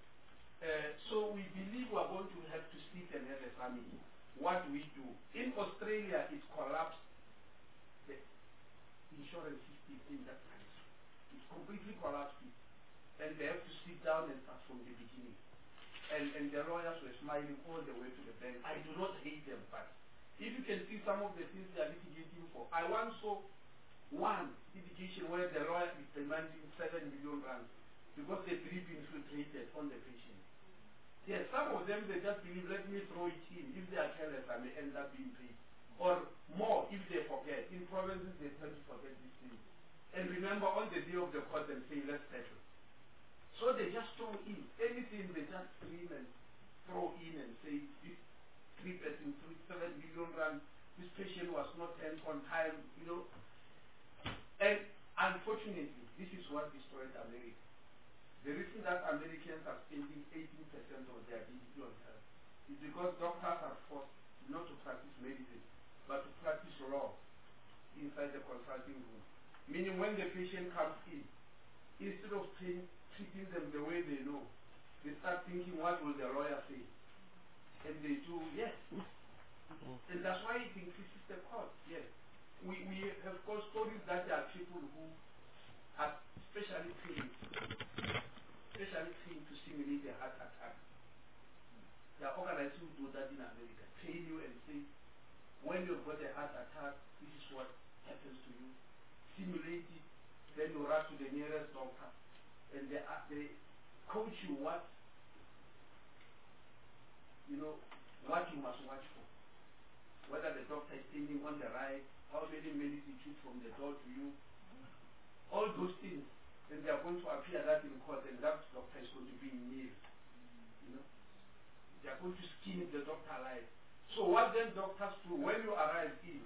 So we believe we are going to have to sit and have a summit. What do we do? In Australia, it's collapsed the insurance system in that country. It's completely collapsed it. And they have to sit down and start from the beginning. And the lawyers were smiling all the way to the bank. I do not hate them, but if you can see some of the things they are litigating for. I once saw one litigation where the lawyer is demanding 7 million rand because the drip infiltrated on the patient. Yes, some of them, they just believe, let me throw it in. If they are careless, I may end up being paid. Or more, if they forget. In provinces, they tend to forget these things. And remember, on the day of the court, they say, let's settle. So they just throw in. Anything, they just scream and throw in and say, this 3 person, 7 million rand, this patient was not on time, you know. And unfortunately, this is what destroyed America. The reason that Americans are spending 18% of their GDP on health is because doctors are forced not to practice medicine, but to practice law inside the consulting room. Meaning when the patient comes in, instead of treating them the way they know, they start thinking, what will the lawyer say? And they do, yes. And that's why it increases the cost, yes. We have got stories that there are people who are specially trained to simulate a heart attack. There are organizations who do that in America. Train you and say, when you've got a heart attack, this is what happens to you. Simulate it, then you rush to the nearest doctor, and they coach you what you must watch for. Whether the doctor is standing on the right, how many minutes he took from the door to you, all those things. And they are going to appear that in court, and that doctor is going to be in nails. They are going to skin the doctor alive. So what then doctors do when you arrive in?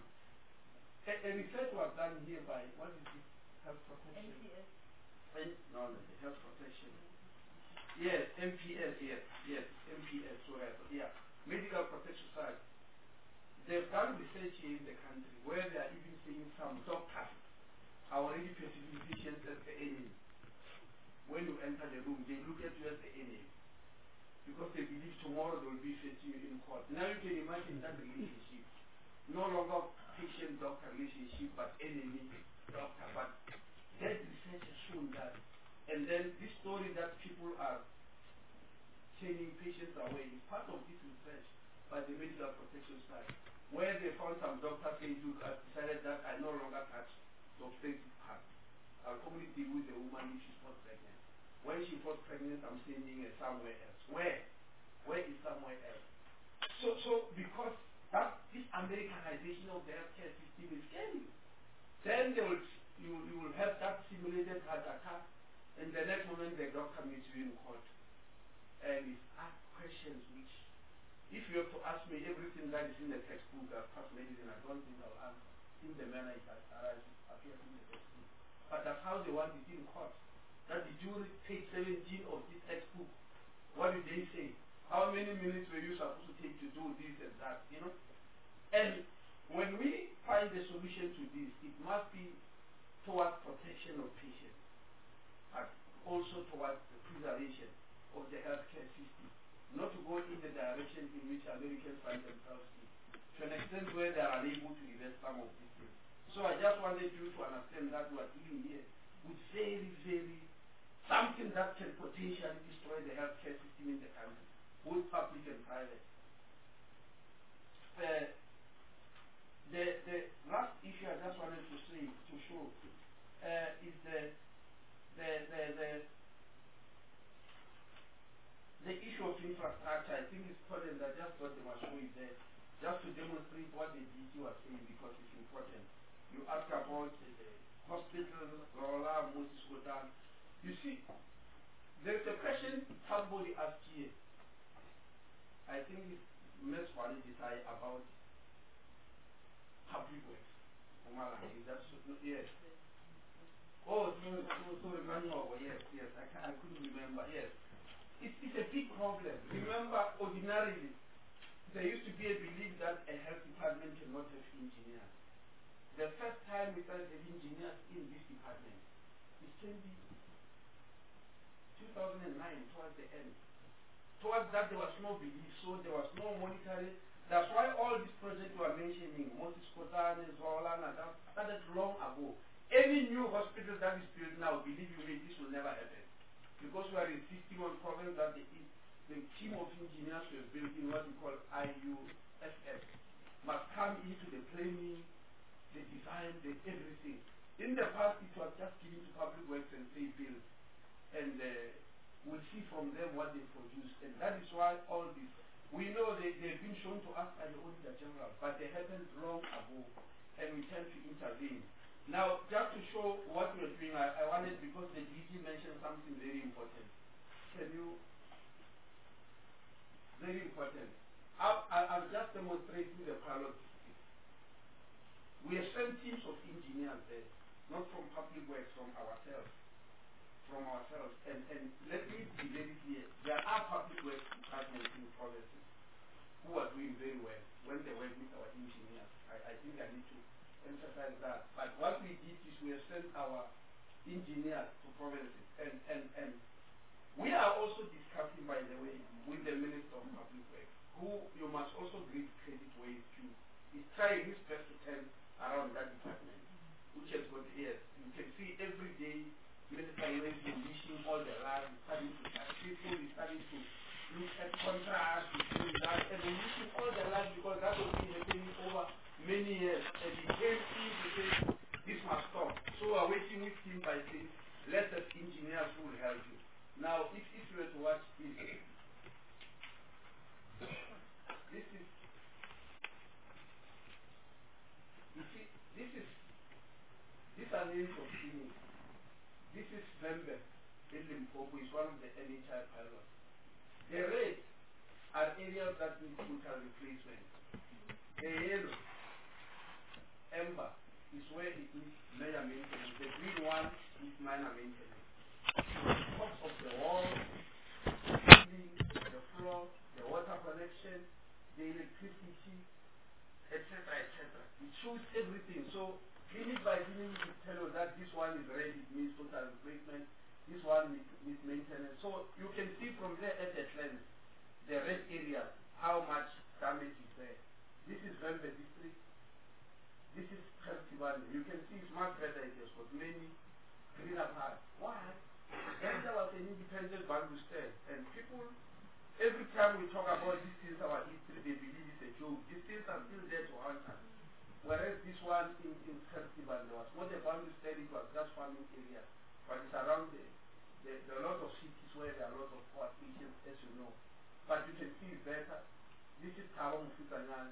A research was done here by, what is it? Health protection. NPS. No, the health protection. Yes, MPS, yes, MPS, sorry, yeah. Medical Protection Society. They've done research here in the country where they are even saying some doctors are already perceiving patients as the enemy. When you enter the room, they look at you as the enemy. Because they believe tomorrow they will be facing you in court. Now you can imagine that relationship. No longer patient-doctor relationship, but enemy-doctor. But that research has shown that. And then this story that people are sending patients away is part of this research by the Medical Protection Society, where they found some doctors saying, look, I've decided that I no longer touch the obstetric part. I'll only deal with the woman if she's not pregnant. When she was pregnant, I'm sending her somewhere else. Where? Where is somewhere else? So because this Americanization of the healthcare system is scary. Then you will have that simulated heart attack, and the next moment the doctor meets you in court and is asked questions which, if you have to ask me everything that is in the textbook as past medicine, I don't think I'll answer in the manner it appears in the textbook. But that's how they want it in court. That the jury take 17 of this textbook. What did they say? How many minutes were you supposed to take to do this and that, And when we find a solution to this, it must be towards protection of patients, but also towards the preservation of the healthcare system, not to go in the direction in which Americans find themselves in, to an extent where they are unable to reverse some of these things. So I just wanted you to understand that we are dealing here with very, very something that can potentially destroy the healthcare system in the country, both public and private. The last issue I just wanted to show is the issue of infrastructure thought they must show it there, just to demonstrate what the DG was saying, because it's important. You ask about the hospitals, Rola, Moses Kotan. You see, there's a question somebody asked here. I think it's Ms. Validisai about public works. Is that so? Yes. Oh, so remember, yes, I couldn't remember, yes. It's a big problem. Remember, ordinarily, there used to be a belief that a health department cannot have engineers. The first time we started having engineers in this department, it can be 2009, towards the end. Towards that, there was no belief, so there was no monitoring. That's why all these projects we are mentioning, Moses Kotan, Zolana, that started long ago. Any new hospital that is built now, believe you me, this will never happen. Because we are insisting on problems that the team of engineers we have built in what we call IUFS must come into the planning, the design, the everything. In the past, it was just given to public works and say build. And we'll see from them what they produce. And that is why all this, we know they've been shown to us by the Auditor General, but they happened long ago, and we tend to intervene. Now, just to show what we're doing, I wanted, because the DG mentioned something very important. Can you? Very important. I'll just demonstrate with the pilot. We have sent teams of engineers there, not from public works, from ourselves. And let me be very clear. There are public works departments in provinces who are doing very well when they work with our engineers. I think I need to emphasize that. But what we did is we have sent our engineers to provinces. And we are also discussing, by the way, with the Minister of Public Works, who you must also give credit where it's due. He's trying his best to turn around that department, which has got ears. You can see every day Minister is releasing all the land, starting to people, is starting to look at contracts, and releasing all the land, because that was been happening over many years. And he came in to say, this must stop. So we're waiting with him by saying, let us engineers who will help you. Now, if you were to watch this, this is, you see, these are names of clinics. This is Vembe in Limpopo, is one of the NHI pilots. The red are areas that need total replacement. The yellow, amber, is where it needs major maintenance. The green one is minor maintenance. The tops of the wall, the ceiling, the floor, the water connection, the electricity, etc., etc. It shows everything. So clinic by clinic will tell you that this one is red, it means total replacement. This one needs maintenance. So you can see from there at a glance, the red area, how much damage is there. This is Vembe district. This is Khartibane. You can see it's much better. It has got many greener parts. Why? Then there was an independent Bantu stand. And people, every time we talk about these things, our history, they believe it's a joke. These things are still there to haunt us. Whereas this one in Khartibane, there was not a Bantu stand, it was just farming area. But it's around there are a lot of cities where there are a lot of poor stations, as you know. But you can see it's better. This is Kawa Mufutanyan.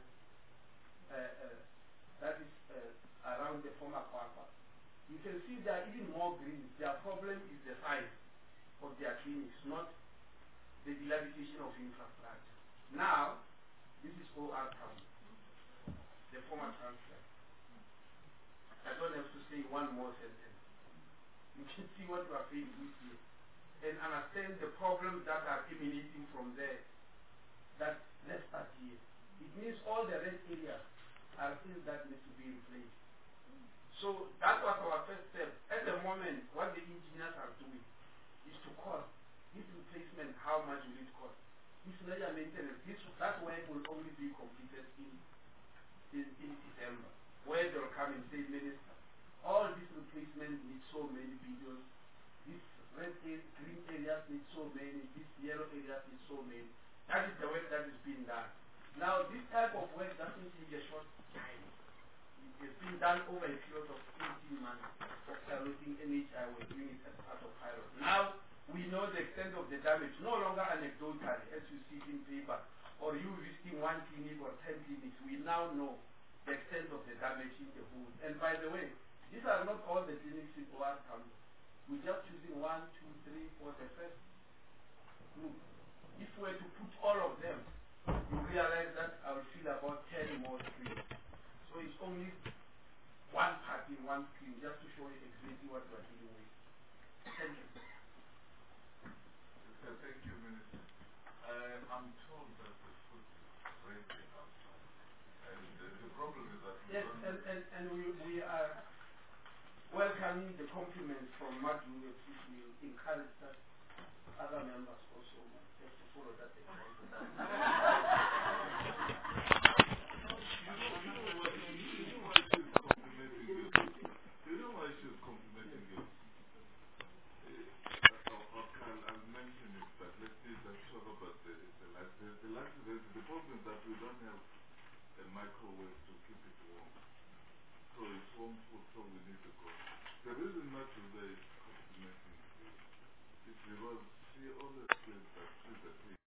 That is around the former Kwakwa. You can see they are even more green. Their problem is the size of their clinics, not the dilapidation of infrastructure. Now, this is OR Town, the former transfer. I don't have to say one more sentence. You can see what we are faced with here and understand the problems that are emanating from there. That let's start here. It means all the red areas are things that need to be replaced. So that was our first step. At the moment, what the engineers are doing is to cost this replacement. How much will it cost? This major maintenance. That work will only be completed in December, where they'll come and say, Minister, all this replacement needs so many billions. This red green areas need so many. This yellow areas need so many. That is the work that is being done. Now, this type of work doesn't take a short time. It has been done over a period of 18 months of piloting NHI. We're doing it as part of pilot. Now, we know the extent of the damage, no longer anecdotally, as you see in paper. or you visiting one clinic or 10 clinics, we now know the extent of the damage in the wound. And by the way, these are not all the clinics in OR County. We're just choosing 1, 2, 3 for the first group. If we were to put all of them, you realize that I will fill about 10 more screens. So it's only one part in one screen, just to show you exactly what we're dealing with. Thank you. Thank you, Minister. I'm told that the food is ready outside. And the problem is that yes, and we are welcoming the compliments from Madu, which will encourage that other members also just to follow that example. You know why she's complimenting you? I'll mention it, but let's talk about the lights. The problem is that we don't have a microwave to keep it warm. So it's warm food, so we need to go. The reason not to is complimenting you is because she always claims that she's a